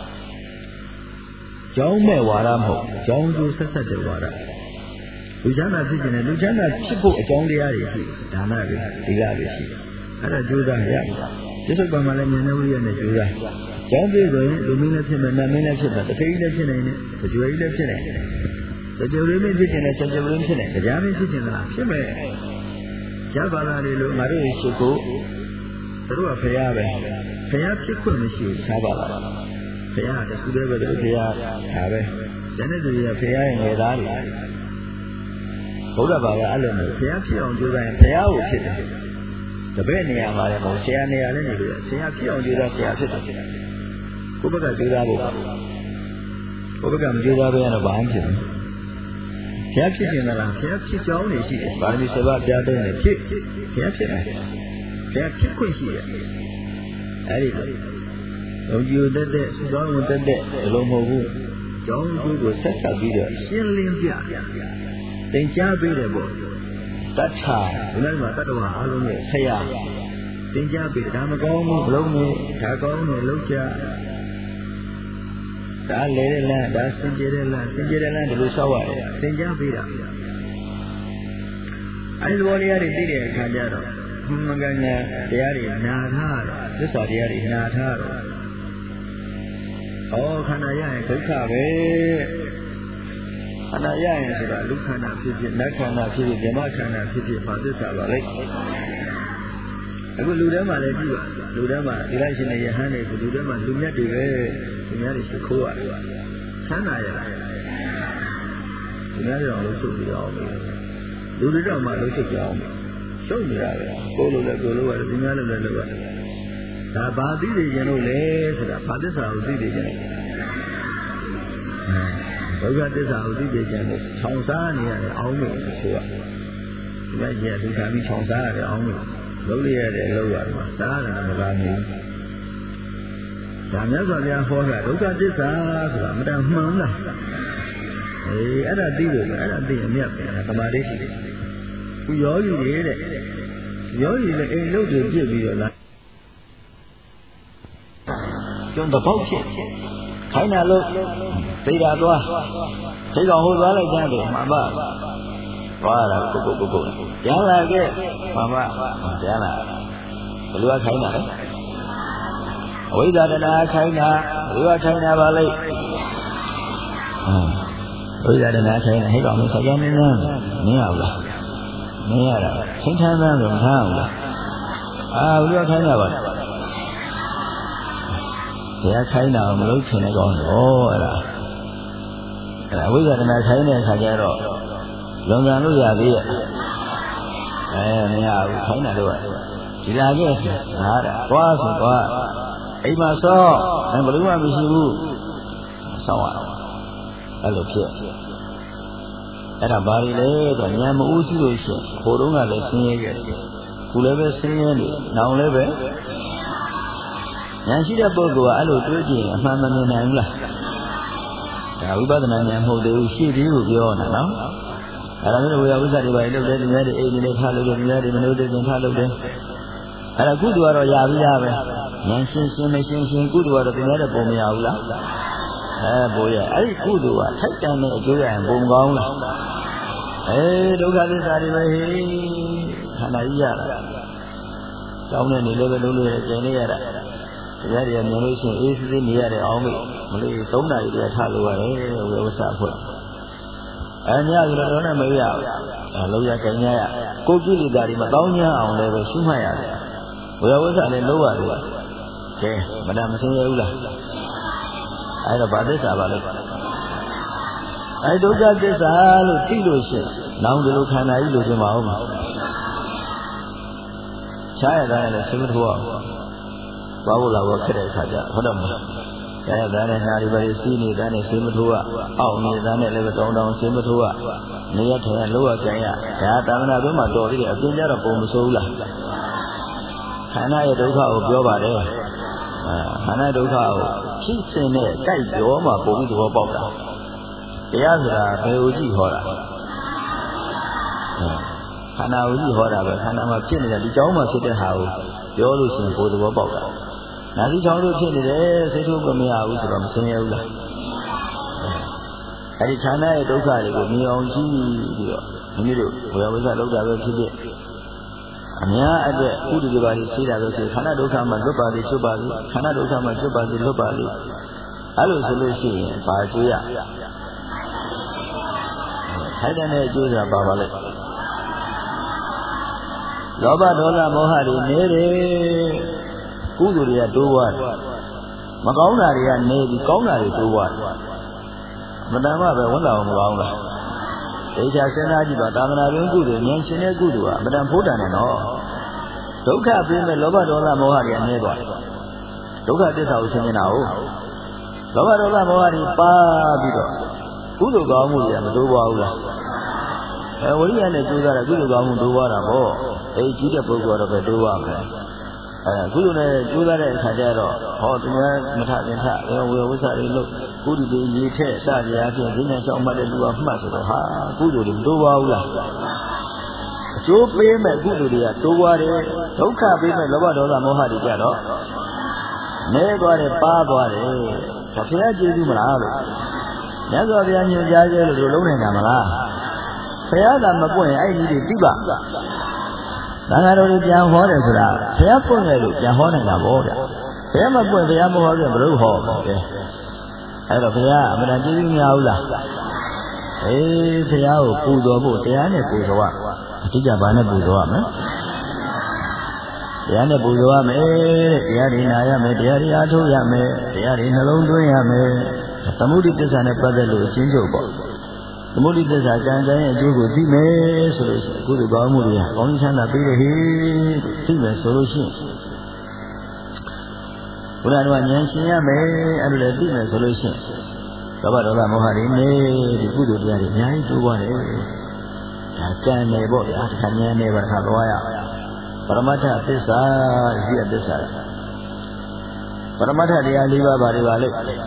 ကြောင်းမဲ့ဝါဒမဟုတ်ကြောင်းကျိုးဆက်ဆက်တဲ့ဝါဒလူချမ်းသာဖြစ်ခြင်းနဲ့လူချမ်းသာဖြစ်ဖို့အကြောင်းတရားတွေရှိဒါနတွေဒီကတွေရှိအဲ့ဒါကြိုးစားရပြစ္ဆုတ်ပံမှာလည်းဉာဏ်နဲ့ဝိရိယနဲ့ကြိုးစားကျောင်းပြေဆိုရင်လူမင်းလည်းဖြစ်မယ်နတ်မင်းလည်းဖြစ်မယ်တစ်ခေကြီးလည်းဖြစ်နိုင်တယ်ကြွယ်ကြီးလည်းဖြစ်နိုင်တယ်ကြွယ်လေးမင်းဖြစ်ခြင်းနဲ့ကြွယ်လေးဖြစ်နိုင်တရားမင်းဖြစ်ခြင်းလားဖြစ်မယ်ရပါလားလေလို့ငါတို့ရှိကိုတို့ကဖရာပဲဖရာဖြစ်ခွင့်မရှိဘူးရှားပါလားဖရာတခုတည်းပဲတို့ဖရာဒါပဲဇန်တဲ့သူကဖရာရဲ့ငယ်သားတွေဘုရားဘာကအဲ့လိုမျိုးဖရာဖြစ်အောင်ကြိုးစားရင်ဖရာကိုဖြစ်တယ်တပည့်နေရာမှာလည်းမဟုတ်ဆရာနေရာလည်းနေလို့ဆရာဖြစ်အောင်ကြိုးစားဆရာဖြစ်တယ်ကိုယ့်ဘက်ကကြိုးစားဖို့ကိုယ့်ဘက်ကမကြိုးစားဘဲတော့ဘာမှဖြစ်ဘူးဘုရားဖြစ်ခြင်းလားဘုရားဖြစ်ကြောင်းနေရှိတယ်ဗာမီစေဘပြားတဲ့နေဖြစ်ဘုရားဖြစ်တယ်ဘုရားဖြစ်ခွင့်ရှိတယ်အဲဒီလိုယုံကြည်တတ်တဲ့သောင်းတတ်တဲ့ဘယ်လိုမဟုတ်ဘူးကြောင်းကျိုးကိုဆက်ဆက်ပြီးတော့ရှင်းလင်းပြသင်ကြားပေးတယ်ပေါ့တတ်ချာဒီနေ့မှာတတ္တဝါအလုံးရဲ့ဆရာသင်ကြားပေးတယ်ဒါမကောင်းဘူးဘလုံးနဲ့ဒါကောင်းတယ်လုံးချဒါလေတဲ့လမ်းဒါစင်ကြယ်တဲ့လမ်းစင်ကြယ်တဲ့လမ်းဒီလိုဆောက်ရတယ်သင်ကြားပေးတာအဲဒီဘောလေးရည်သိတဲ့အခါကျတော့မင်္ဂညာတရားတွေနာထားတော့သစ္စာတရားတွေနာထားတော့ဩခန္ဓာရရင်ဒုက္ခပဲခန္ဓာရရင်ဆိုတာလူခန္ဓာဖြစ်ဖြစ်နတ်ခန္ဓာဖြစ်ဖြစ်ဓမ္မခန္ဓာဖြစ်ဖြစ်ဘာသစ္စာပါလဲအခုလူထဲမှာလည်းကြည့်ပါလူထဲမှာဒီလိုက်ရှင်တဲ့ယဟန်တွေကလူထဲမှာလူမြတ်တွေပဲသူများတွေရှိခိုးရတယ်ချမ်းသာရလားသူများတွေတော့လှုပ်ရှုပ်ပြီးတော့လူတွေတော့မှလှုပ်ရှုပ်ကြအောင်ရှုပ်နေရတယ်ကိုလိုလည်းကိုလိုရတယ်သူများလည်းလည်းလုပ်ရတယ်ဒါဘာသိနေကြလို့လဲဆိုတာဘာသစ္စာကိုသိနေကြတယ်ဘုရားသစ္စာကိုသိနေကြတယ်ခြောင်စားနေရတယ်အောင်းလို့ဆိုတာဒီကကြီးကလူသားပြီးခြောင်စားရတယ်အောင်းလို့လုပ်ရတဲ့လုပ်ရတယ်မှာစားရတယ်မလားမျိုးဒါမြတ်စွာဘုရားဟောတာဒုက္ခသစ္စာဆိုတာမတန်မှန်လားအေးအဲ့ဒါသိလို့အဲ့ဒါသိရင်မြတ်ပဲသမာဓိရှိတယ်ခုယောဂီတွေတဲ့ယောဂီလည်းအိမ်လုပ်တွေပြစ်ပြီးတော့လားကျွန်းတစ်ပေါက်ဖြစ်ခိုင်းတာလို့သိတာသွားသိကောင်ဟိုသွားလိုက်ကြတယ်မှန်ပါသွားတာပုတ်ပုတ်ပုတ်ပုတ်ပြန်လာခဲ့မှန်ပါပြန်လာဘယ်လိုခိုင်းတာလဲအဝိဇ္ဇာတဏှာခိုင်းတာဘယ်လိုခိုင်းတာပါလဲအဝိဇ္ဇာတဏှာခိုင်းတာဟဲ့ကောင်လို့ဆက်ကြောင်းနေနေမင်းရဘူးလားမင်းရတာသင်္ထမ်းသမ်းလို့မထားဘူးလားအာဘယ်လိုခိုင်းတာပါလဲဘယ်ခိုင်းတာမလို့ချင်တဲ့ကောင်းတော့အဲ့ဒါအဲ့ဒါအဝိဇ္ဇာတဏှာခိုင်းတဲ့အခါကျတော့လွန်ကန်လို့ရသေးရဲ့အဲမရဘူးခိုင်းတာတော့ဒီလာခဲ့ဟာတာသွားဆိုသွားအိမ်မှာဆော့ဘယ်လိုမှမရှိဘူးဆောင်းရအောင်အဲ့လိုဖြစ်အဲ့ဒါဘာတွေလဲဆိုညံမဦးစီးလို့ရှိရင်ဟိုတုန်းကလည်းဆင်းရဲခဲ့တယ်ခုလည်းပဲဆင်းရဲနေနောင်လည်းပဲဉာဏ်ရှိတဲ့ပုဂ္ဂိုလ်ကအဲ့လိုတွေးကြည့်ရင်အမှန်မမြင်နိုင်ဘူးလားဒါဝိပဿနာဉာဏ်မဟုတ်သေးဘူးရှေ့သေးကိုပြောနေတာနော်အဲ့ဒါမျိုးဝေယဝိသတွေပါလုပ်တယ်သူများတွေအိမ်နေထားလုပ်တယ်သူများတွေမလို့တဲ့ပြင်ထားလုပ်တယ်အဲ့ဒါကုသိုလ်ကတော့ရပြီးသားပဲဉာဏ်ရှင်းရှင်းမရှင်းရှင်းကုသိုလ်ကတော့သူများတဲ့ပုံမရဘူးလားအဲဘိုးရအဲ့ဒီကုသိုလ်ကထိုက်တန်တဲ့အကျိုးရရင်ပုံကောင်းလားအေးဒုက္ခသစ္စာတွေပဲဟေးခန္ဓာကြီးရတာတောင်းတဲ့နေလည်းပဲလုံးလို့ရကျင်နေရတာတရားတွေကမြင်လို့ရှိရင်အေးစစ်စစ်နေရတယ်အောင်မေမလို့သုံးနာရီတည်းထားလို့ရတယ်ဝေဝဆဖွဲ့အဲညဆိုတော့တော့မရဘူးအဲလုံးရကျင်ရရကိုကြည့်လိတာတွေမတောင်းကြအောင်လည်းပဲရှုမှတ်ရတယ်ဝေဝဆလည်းလုံးရတယ်ကဲမတမစင်းရဘူးလားအဲတော့ဗာသစ္စာပါလို့အဲဒုက္ခသစ္စာလို့သိလို့ရှိရင်နောင်ဒီလိုခန္ဓာကြီးလို့ရှင်မအောင်ပါချားရတာလည်းသိမထိုးအောင်ဘာလို့လာတော့ခက်တဲ့အခါကျဟုတ်တယ်မလားကျန်တဲ့နဲ့နာရီပဲစီးနေတဲ့နဲ့သိမထိုးရအောင်နေတဲ့နဲ့လည်းတောင်းတောင်းသိမထိုးရနေရထိုင်ရလို့ရကြရဒါသာမဏေဘက်မှာတော်သေးတယ်အပြင်ကျတော့ပုံမဆိုးဘူးလားခန္ဓာရဲ့ဒုက္ခကိုပြောပါတယ်အဲခန္ဓာဒုက္ခကိုဖြစ်စဉ်နဲ့ကြိုက်ပြောမှပုံပြီးသဘောပေါက်တာတရားဆိုတာဘယ်လိုကြည့်ဟောတာခန္ဓာကိုကြည့်ဟောတာပဲခန္ဓာမှာဖြစ်နေတဲ့ဒီကြောင်းမှာဖြစ်တဲ့ဟာကိုပြောလို့ရှိရင်ကိုယ်သဘောပေါက်တာနာသီချောင်းတို့ဖြစ်နေတယ်စိတ်ထုတ်ကမရဘူးဆိုတော့မစင်ရဘူးလားအဲဒီခန္ဓာရဲ့ဒုက္ခတွေကိုမြင်အောင်ကြည့်ပြီးတော့မိမိတို့ဘုရားဝိဇ္ဇာလောက်တာပဲဖြစ်ဖြစ်အများအတွက်ဥဒိတွေပါလိရှိတာပဲဆိုခန္ဓာဒုက္ခမှာလွတ်ပါလိချွတ်ပါလိခန္ဓာဒုက္ခမှာချွတ်ပါလိလွတ်ပါလိအဲ့လိုဆိုလို့ရှိရင်ဘာကြွေးရထိုက်တဲ့အကျိုးဆိုတာပါပါလိုက်လောဘဒေါသမောဟတွေနေတယ်ကုသိုလ်တွေကတိုးသွားတယ်မကောင်းတာတွေကနေပြီးကောင်းတာတွေတိုးသွားတယ်မတန်မှပဲဝန်တာမကောင်းလားဒေချာစဉ်းစားကြည့်ပါသာသနာ့တွင်ကုသိုလ်ဉာဏ်ရှင်တဲ့ကုသိုလ်ကအမတန်ဖိုးတန်တယ်နော်ဒုက္ခပြင်းမဲ့လောဘဒေါသမောဟတွေကနေသွားတယ်ဒုက္ခသစ္စာကိုရှင်းနေတာဟုတ်လောဘဒေါသမောဟတွေပါပြီးတော့ကုသိုလ်ကောင်းမှုတွေကမတိုးပွားဘူးလားအဲဝိရိယနဲ့ကြိုးစားတာကုသိုလ်ကောင်းမှုတိုးပွားတာပေါ့အဲကြီးတဲ့ပုဂ္ဂိုလ်တော့ပဲတိုးပွားမယ်အဲကုသိုလ်နဲ့ကြိုးစားတဲ့အခါကျတော့ဟောသူများမထတင်ထအဲဝေဝိသတွေလို့ကုသိုလ်တွေရေးထက်စကြရာဖြင့်ဉာဏ်ချောင်းမှတ်တဲ့လူကမှတ်ဆိုတော့ဟာကုသိုလ်တွေမတိုးပွားဘူးလားအကျိုးပေးမဲ့ကုသိုလ်တွေကတိုးပွားတယ်ဒုက္ခပေးမဲ့လောဘဒေါသမောဟတွေကြတော့နဲသွားတယ်ပါသွားတယ်ဒါဘုရားကျေးဇူးမလားလို့မြတ်စွာဘုရားညွှန်ကြားခဲ့လို့လုံးနေတာမလားဘုရားကမပွင့်အဲ့ဒီတွေသိပါသံဃာတော်တွေပြန်ဟောတယ်ဆိုတာဘုရားပွင့်တယ်လို့ပြန်ဟောနေတာပေါ့ဗျဘုရားမပွင့်ဘုရားမဟောခဲ့ဘလို့ဟောတယ်အဲ့တော့ဘုရားအမှန်တန်ကျေးဇူးများဘူးလားအေးဘုရားကိုပူဇော်ဖို့တရားနဲ့ပူဇော်ရအဓိကဘာနဲ့ပူဇော်ရမလဲတရားနဲ့ပူဇော်ရမယ်တရားတွေနာရမယ်တရားတွေအားထုတ်ရမယ်တရားတွေနှလုံးသွင်းရမယ်သမုဒိသစ္စာနဲ့ပတ်သက်လို့အချင်းချုပ်ပေါ့သမုဒိသစ္စာကံကံရဲ့အကျိုးကိုသိမယ်ဆိုလို့ရှိရင်ကုသိုလ်ကောင်းမှုတွေကောင်းချမ်းသာပေးတယ်ဟေးသိမယ်ဆိုလို့ရှိရင်ဘုရားတော်ဉာဏ်ရှင်ရမယ်အဲ့လိုလည်းသိမယ်ဆိုလို့ရှိရင်လောဘဒေါသမောဟတွေနေဒီကုသိုလ်တရားတွေအများကြီးတိုးပွားတယ်ဒါကံနယ်ပေါ့ဗျာတစ်ခါဉာဏ်နယ်ပါတစ်ခါသွားရပရမတ္ထသစ္စာရှိတဲ့သစ္စာပရမတ္ထတရား၄ပါးပါတွေပါလေ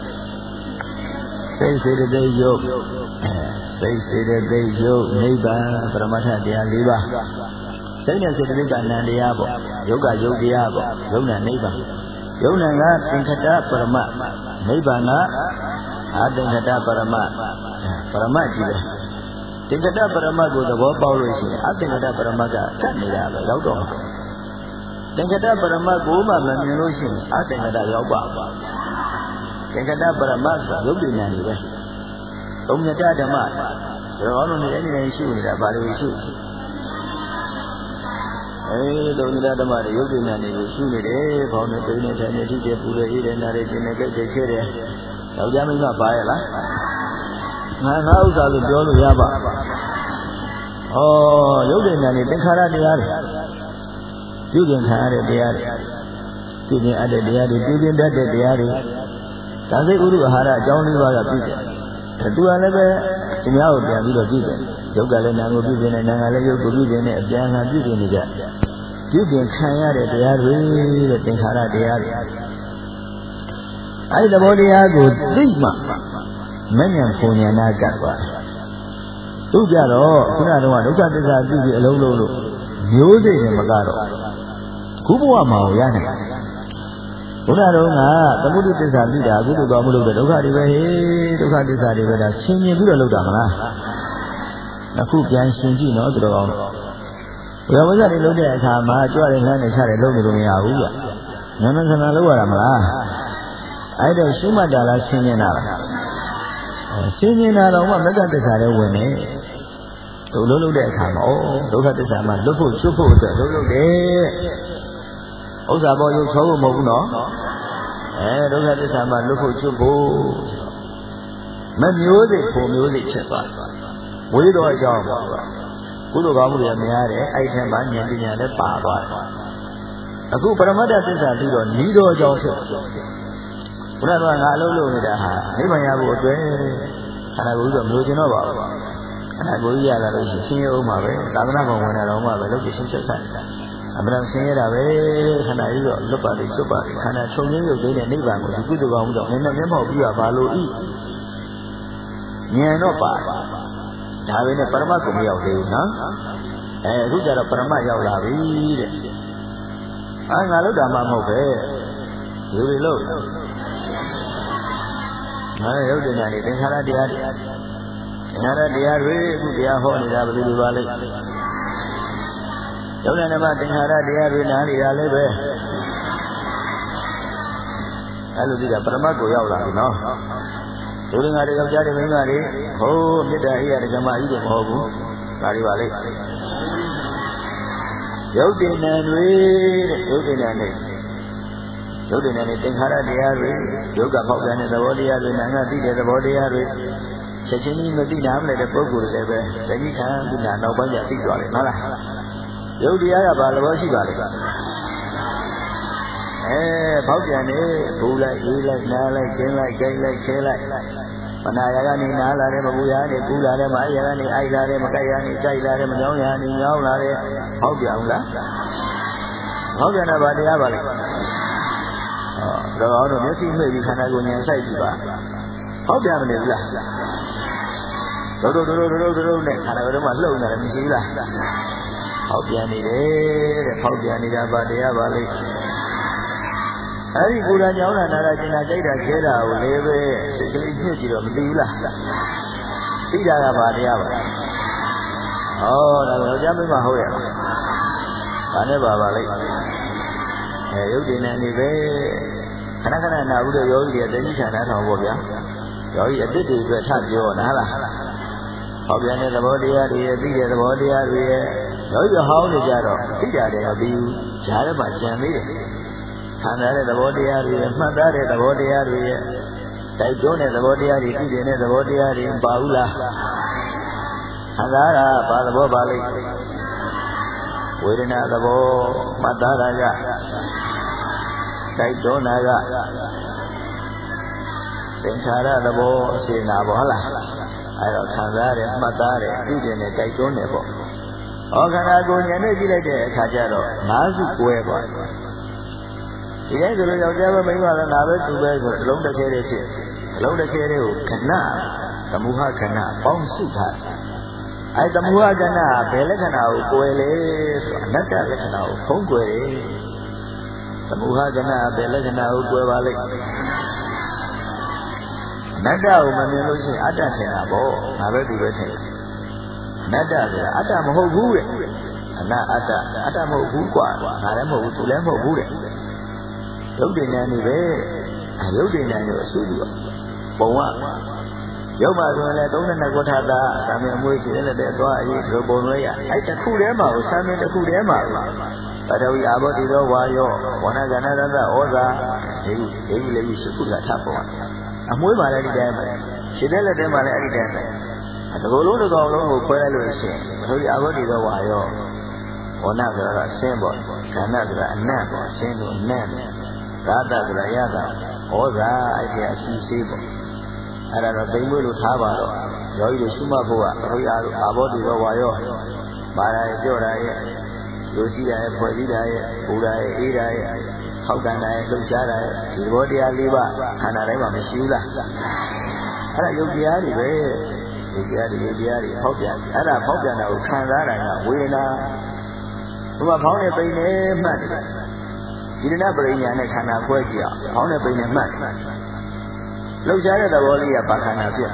စိတ်စေတသိက်ယုတ်စိတ်စေတသိက်ယုတ်နိဗ္ဗာန်ပရမတ္ထတရား၄ပါးစိတ်နဲ့စေတသိက်ကနံတရားပေါ့ယုတ်ကယုတ်တရားပေါ့ယုတ်နဲ့နိဗ္ဗာန်ယုတ်နဲ့ကသင်္ခတပရမတ်နိဗ္ဗာန်ကအသင်္ခတပရမတ်ပရမတ်ကြီးပဲသင်္ခတပရမတ်ကိုသဘောပေါက်လို့ရှိရင်အသင်္ခတပရမတ်ကကတ်နေတာပဲရောက်တော့မှာသင်္ခတပရမတ်ကိုမှမမြင်လို့ရှိရင်အသင်္ခတရောက်ပါသင်္ခတပရမတ်ဆိုရုပ်တည်နေတယ်ပဲသုံးညတဓမ္မကျွန်တော်တို့နေအဲ့ဒီနေရှိနေတာဘာလို့ရှိအဲသုံးညတဓမ္မတွေရုပ်တည်နေတယ်ရှိနေတယ်ဘောင်းနဲ့ပိနေတယ်နေတိကျပူတယ်အေးတယ်နားတယ်ကျင်တယ်ကြိတ်ကြိတ်ခဲတယ်ယောက်ျားမိန်းမပါရဲ့လားငါငါဥစ္စာလို့ပြောလို့ရပါဩရုပ်တည်နေတယ်သင်္ခါရတရားတွေပြုကျင်ခံရတဲ့တရားတွေပြုကျင်အပ်တဲ့တရားတွေပြုကျင်တတ်တဲ့တရားတွေဒါစိတ်ဥဒ္ဓအာဟာရအကြောင်းလေးပါးကပြုတယ်သူကလည်းပဲဒီများကိုပြန်ပြီးတော့ပြုတယ်ယုတ်ကလည်းနာကိုပြုတယ်နာကလည်းယုတ်ကိုပြုတယ်နဲ့အပြန်အလှန်ပြုတယ်နေကြပြုပြင်ခံရတဲ့တရားတွေတဲ့သင်္ခါရတရားတွေအဲဒီသဘောတရားကိုသိမှမဉ္ဇဉ်ပုံဉာဏကတ်သွားတယ်တို့ကြတော့ခုနကတော့ဒုက္ခသစ္စာသိပြီးအလုံးလုံးလို့မျိုးစိတ်နဲ့မကတော့ခုဘဝမှာရနိုင်ဘုရားတော်ကသမုဒိသစ္စာသိတာအခုတို့တော်မလို့တဲ့ဒုက္ခတွေပဲဟေးဒုက္ခသစ္စာတွေပဲဒါရှင်းမြင်ပြီးတော့လောက်တာမလားအခုပြန်ရှင်းကြည့်နော်သူတော်ကောင်းဘုရားဝဇ္ဇတွေလုပ်တဲ့အခါမှာကြွတယ်လှမ်းတယ်ချတယ်လုပ်နေလို့မရဘူးဗျနမစနာလုပ်ရတာမလားအဲ့တော့ရှုမှတ်တာလားရှင်းနေတာလားရှင်းနေတာတော့မှမက္ကသစ္စာတွေဝင်နေတို့လုံးလုံးတဲ့အခါမှာဩဒုက္ခသစ္စာမှာလွတ်ဖို့ချွတ်ဖို့အတွက်လုံးလုံးတယ်ဥစ္စာပေါ်ရုပ်ဆုံးဖို့မဟုတ်ဘူးနော်အဲဒုက္ခသစ္စာမှာလွတ်ဖို့ချွတ်ဖို့မမျိုးစိတ်ပုံမျိုးစိတ်ဖြစ်သွားဝေးတော်အကြောင်းပါကုသိုလ်ကောင်းမှုတွေများတယ်အဲ့ထက်မှဉာဏ်ပညာလည်းပါသွားတယ်အခုပရမတ္တသစ္စာပြီးတော့ဤတော်အကြောင်းဖြစ်ဘုရားတော်ကငါအလုပ်လုပ်နေတာဟာနိဗ္ဗာန်ရဖို့အတွက်ခန္ဓာကိုယ်ကြီးတော့မလို့ကျင်တော့ပါဘူးခန္ဓာကိုယ်ကြီးရလာလို့ရှိရင်ဆင်းရဲအောင်ပါပဲသာသနာ့ဘုံဝင်တာတော့မှပဲလုပ်ပြီးရှင်းချက်ဆိုင်အမှန်ဆင်းရဲတာပဲခန္ဓာကြီးတော့လွတ်ပါလိမ့်စွတ်ပါလိမ့်ခန္ဓာချုပ်ရင်းရုပ်သိတဲ့နိဗ္ဗာန်ကိုဒီကုသိုလ်ကောင်းမှုကြောင့်နည်းနည်းမျက်မှောက်ပြီးပါလို့ဤဉာဏ်တော့ပါဒါပဲနဲ့ပရမတ်ကိုမရောက်သေးဘူးနော်အဲအခုကျတော့ပရမတ်ရောက်လာပြီတဲ့အာငါလို့တာမှမဟုတ်ပဲလူတွေလို့ငါရုပ်တင်ညာနေသင်္ခါရတရားတွေသင်္ခါရတရားတွေအခုတရားဟောနေတာဘယ်လိုပါလဲယုံနာနမသင်္ခါရတရားတွေနားနေတာလည်းပဲအဲ့လိုဒီကပရမတ်ကိုရောက်လာပြီနော်ဒုရငါတွေယောက်ျားတွေမိန်းမတွေဟိုးမေတ္တာအေးရတဲ့ဓမ္မကြီးတွေမဟုတ်ဘူးဒါတွေပါလေရုပ်တင်ဉာဏ်တွေတဲ့ရုပ်တင်ဉာဏ်တွေရုပ်တင်ဉာဏ်တွေသင်္ခါရတရားတွေယုတ်ကပေါက်ပြန်တဲ့သဘောတရားတွေနာငါသိတဲ့သဘောတရားတွေချက်ချင်းကြီးမသိနာမလဲတဲ့ပုဂ္ဂိုလ်တွေလည်းပဲတတိခံပြီးနာနောက်ပိုင်းကျသိသွားတယ်ဟုတ်လားရုပ်တရားကဘာသဘောရှိပါလဲအဲပေါက်ပြန်နေဘူလိုက်အေးလိုက်နားလိုက်ကျင်းလိုက်ကြိုက်လိုက်ခဲလိုက်မနာရကနေနားလာတယ်မပူရကနေပူလာတယ်မအိုက်ရကနေအိုက်လာတယ်မကြိုက်ရကနေကြိုက်လာတယ်မညောင်းရကနေညောင်းလာတယ်ဟောက်ပြန်ဘူးလားဟောက်ပြန်တာဗာတရားပါလေဟောတော့တော့မျက်စိမှိတ်ပြီးခန္ဓာကိုယ်ဉာဏ်ဆိုင်ကြည့်ပါဟောက်ပြန်မနေဘူးလားဒုဒုဒုဒုဒုဒုဒုနဲ့ခန္ဓာကိုယ်တော့မှလှုပ်နေတယ်မရှိဘူးလားဟောက်ပြန်နေတယ်တဲ့ဟောက်ပြန်နေတာဗာတရားပါလေအဲ့ဒီကိုယ်တော်ကြောင့်နာတာကျင်တာကြိုက်တာခဲတာကိုလည်းပဲစိတ်ကလေးညှစ်ကြည့်တော့မသိဘူးလားသိတာကဘာတရားပါဟောဒါကယောက်ျားမိန်းမဟုတ်ရလားဘာနဲ့ပါပါလိမ့်အဲရုပ်တည်နေနေပဲခဏခဏနာဘူးတဲ့ယောဂီတွေတတိချာနာထောင်ပေါ့ဗျာယောဂီအတိတ်တွေအတွက်ထပြောနားလားဟောပြန်တဲ့သဘောတရားတွေရဲ့သိတဲ့သဘောတရားတွေရဲ့ယောဂီဟောင်းနေကြတော့သိတာတယ်မသိဘူးဈာထဲမှာကြံသေးတယ်ခံရတဲ့သဘောတရားတွေမှတ်သားတဲ့သဘောတရားတွေရဲ့တိုက်တွန်းတဲ့သဘောတရားတွေသိတဲ့သဘောတရားတွေပါဘူးလားခံစားတာဘာသဘောပါလိမ့်ဝေဒနာသဘောမှတ်သားတာကတိုက်တွန်းတာကသင်္ခါရသဘောအစေနာပေါ့ဟုတ်လားအဲ့တော့ခံစားတယ်မှတ်သားတယ်သိတဲ့တိုက်တွန်းတယ်ပေါ့ဟောခန္ဓာကိုယ်ဉာဏ်နဲ့ကြည့်လိုက်တဲ့အခါကျတော့ငါးစုကွဲသွားတယ်ဒီတိုင်းဆိုလို့ယောက်ျားပဲမိန်းမလည်းငါပဲသူပဲဆိုတော့လုံးတစ်ခဲလေးဖြစ်လုံးတစ်ခဲလေးကိုခဏသမုဟခဏပေါင်းစုထားအဲသမုဟခဏဘယ်လက္ခဏာကိုကိုယ်လေဆိုအနတ္တလက္ခဏာကိုဖုံးကွယ်တယ်သမုဟခဏဘယ်လက္ခဏာကိုကိုယ်ပါလိမ့်အနတ္တကိုမမြင်လို့ရှိရင်အတ္တထင်တာပေါ့ငါပဲသူပဲထင်အနတ္တဆိုတာအတ္တမဟုတ်ဘူးတဲ့အနအတ္တအတ္တမဟုတ်ဘူးကွာငါလည်းမဟုတ်ဘူးသူလည်းမဟုတ်ဘူးတဲ့ရုပ်တည်ဉာဏ်နေပဲအရုပ်တည်ဉာဏ်ကိုအစုပြီးတော့ပုံကရုပ်ပါဆိုရင်လည်းသုံးနဲ့ကိုထာတာသာမန်အမွေးရှိတဲ့တဲ့သွားအရေးဒီပုံလွဲရအဲ့တစ်ခုတည်းမှာကိုသာမန်တစ်ခုတည်းမှာပထဝီအာဘောတိသောဝါယောဝဏကဏ္ဍသဩဇာဒီဒီလေးရှိခုကထပ်ပေါ်အမွေးပါလည်းဒီတိုင်းပဲရှိတဲ့လက်ထဲမှာလည်းအဲ့ဒီတိုင်းပဲဒီလိုလုံးတစ်ကောင်လုံးကိုခွဲလိုက်လို့ရှိရင်ပထဝီအာဘောတိသောဝါယောဝဏဆိုတာအရှင်းပေါ့ကဏ္ဍဆိုတာအနတ်ပေါ့အရှင်းလို့အနတ်သာတဆိုတာရတာဩဇာအဲ့ဒီအရှိစေးပေါ့အဲ့ဒါတော့သိမ့်မွေးလို့ထားပါတော့ယောဂီတို့ရှုမှတ်ဖို့ကပရိယာအာဘောတိရောဝါရောမာရာရဲ့ကြော့တာရဲ့လူရှိတာရဲ့ဖွဲ့စည်းတာရဲ့ပူတာရဲ့အေးတာရဲ့ဟောက်ကန်တာရဲ့လှုပ်ရှားတာရဲ့ဒီဘောတရားလေးပါခန္ဓာတိုင်းမှာမရှိဘူးလားအဲ့ဒါယုတ်တရားတွေပဲဒီတရားဒီတရားတွေဖောက်ပြန်အဲ့ဒါဖောက်ပြန်တာကိုခံစားတာကဝေဒနာဘုရားဖောင်းနေပိန်နေမှတ်တယ်ဒီဒနာပရိညာနဲ့ခန္ဓာခွဲကြည့်အောင်ဖောင်းနေပိန်နေမှတ်လှုပ်ရှားတဲ့သဘောလေးကပါခန္ဓာဖြစ်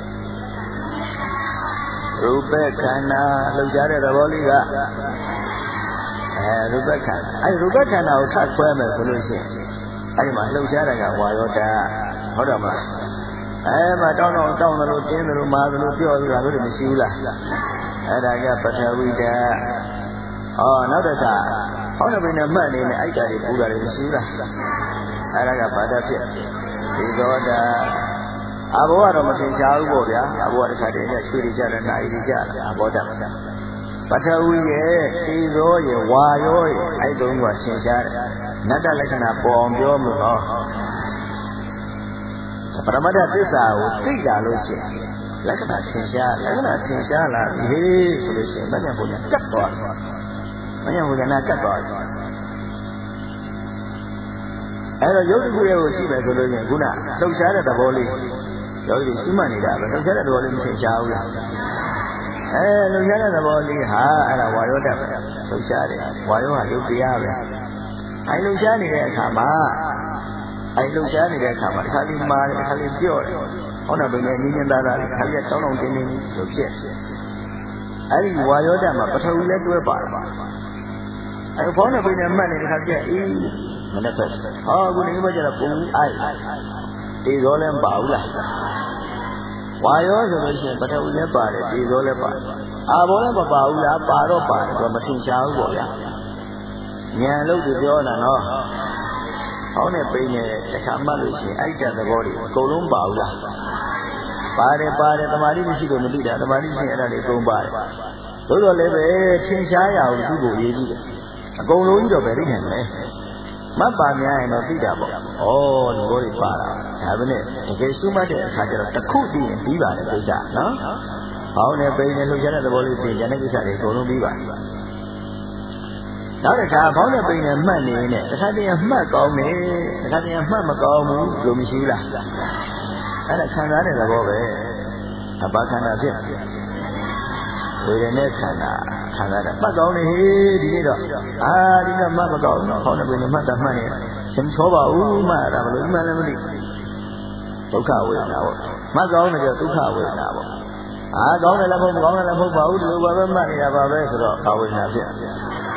ရူပခန္ဓာလှုပ်ရှားတဲ့သဘောလေးကအဲရူပခန္ဓာအဲရူပခန္ဓာကိုထပ်ခွဲမယ်ဆိုလို့ရှိရင်အဲဒီမှာလှုပ်ရှားတာကဝါယောဓာတ်ဟုတ်တယ်မလားအဲမှာတောင်းတောင်းတောင်းတယ်လို့တင်းတယ်လို့မာတယ်လို့ပြောနေတာလို့မရှိဘူးလားအဲဒါကပထဝီဓာတ်ဩနောက်တစ်ခါဟောင်းနေပြီနဲ့မှတ်နေနဲ့အိုက်တာတွေပူတာတွေမရှိဘူးလားအဲဒါကဘာဓာတ်ဖြစ်ဒီသောတာအဘောကတော့မထင်ရှားဘူးပေါ့ဗျာအဘောတစ်ခါတည်းကချွေတွေကြတယ်နာရီတွေကြတယ်အဘောဓာတ်ပထဝီရဲ့ဒီသောရဲ့ဝါရောရဲ့အဲ့တုံးကရှင်းရှားတယ်နတ္တလက္ခဏာပေါ်အောင်ပြောမှုဟောပရမတ္ထသစ္စာကိုသိတာလို့ရှိရင်လက္ခဏာရှင်းရှားလက္ခဏာရှင်းရှားလာပြီဆိုလို့ရှိရင်မဉ္ဇဉ်ဘုရားကတ်သွားတယ်မဉ္ဇဉ်ဘုရားနာကတ်သွားတယ်အဲ့တော့ယုတ်တိခုရဲ့ကိုရှိမယ်ဆိုလို့ရှိရင်ခုနလှုပ်ရှားတဲ့သဘောလေးယောဂီရှိမှနေတာပဲလှုပ်ရှားတဲ့သဘောလေးမရှင်းရှားဘူးလားအဲလှုပ်ရှားတဲ့သဘောလေးဟာအဲ့ဒါဝါယောဓာတ်ပဲလှုပ်ရှားတယ်ဝါယောဟာယုတ်တရားပဲအဲလှုပ်ရှားနေတဲ့အခါမှာအဲလှုပ်ရှားနေတဲ့အခါမှာတစ်ခါလေးမာတယ်တစ်ခါလေးပြော့တယ်ဟောနာပင်နဲ့နင်းနေတာတာတစ်ခါလေးတောင်းတောင်းတင်းတင်းလို့ဖြစ်အဲဒီဝါယောဓာတ်မှာပထဝီလည်းတွဲပါတာအဲဘောနာပင်နဲ့မှတ်နေတစ်ခါကျအေးမနေ့ကဟောအခုနေမကျတော့ပုံအိုက်ဒီရောလည်းမပါဘူးလားဝါရောဆိုလို့ရှိရင်ပထဝီလည်းပါတယ်ဒီရောလည်းပါတယ်အာဘောလည်းမပါဘူးလားပါတော့ပါတယ်ဆိုတော့မထင်ရှားဘူးပေါ့ဗျာဉာဏ်လို့ပြောတာနော်ဟောင်းနဲ့ပိန်းနေတခါမှတ်လို့ရှိရင်အဲ့တဲ့သဘောတွေအကုန်လုံးပါဘူးလားပါတယ်ပါတယ်တမာတိမရှိလို့မသိတာတမာတိရှိရင်အဲ့ဒါတွေအကုန်ပါတယ်သို့တော်လည်းပဲထင်ရှားရအောင်သူ့ကိုရေးကြည့်တယ်အကုန်လုံးကြီးတော့ပဲသိနိုင်မယ်မတ်ပါများရင်တော့သိတာပေါ့ဩဒီဘောတွေပါတာဒါပဲနဲ့တကယ်ရှုမှတ်တဲ့အခါကျတော့တစ်ခုသိရင်ပြီးပါတယ်ကိစ္စနော်ဟောင်းနဲ့ပိန်းနေလှုပ်ရှားတဲ့သဘောလေးသိရင်ဉာဏ်ကိစ္စတွေအကုန်လုံးပြီးပါတယ်နောက်တစ်ခါဘောင်းနဲ့ပိန်နဲ့မှတ်နေနဲ့တစ်ခါတည်းမှတ်ကောင်းတယ်တစ်ခါတည်းမှတ်မကောင်းဘူးလို့မရှိဘူးလားအဲ့ဒါခံစားတဲ့သဘောပဲအပါခန္ဓာဖြစ်ဝေဒနာခန္ဓာခံစားတာမှတ်ကောင်းတယ်ဟေးဒီနေ့တော့အာဒီနေ့မှတ်မကောင်းတော့ဘောင်းနဲ့ပိန်နဲ့မှတ်တာမှတ်နေရှင်ချောပါဦးမှတ်တာဘယ်လိုမှလည်းမသိဒုက္ခဝေဒနာပေါ့မှတ်ကောင်းတယ်ကျဒုက္ခဝေဒနာပေါ့အာကောင်းတယ်လည်းမဟုတ်မကောင်းတယ်လည်းမဟုတ်ပါဘူးဒီလိုပါပဲမှတ်နေတာပါပဲဆိုတော့ဘာဝေဒနာဖြစ်ဩ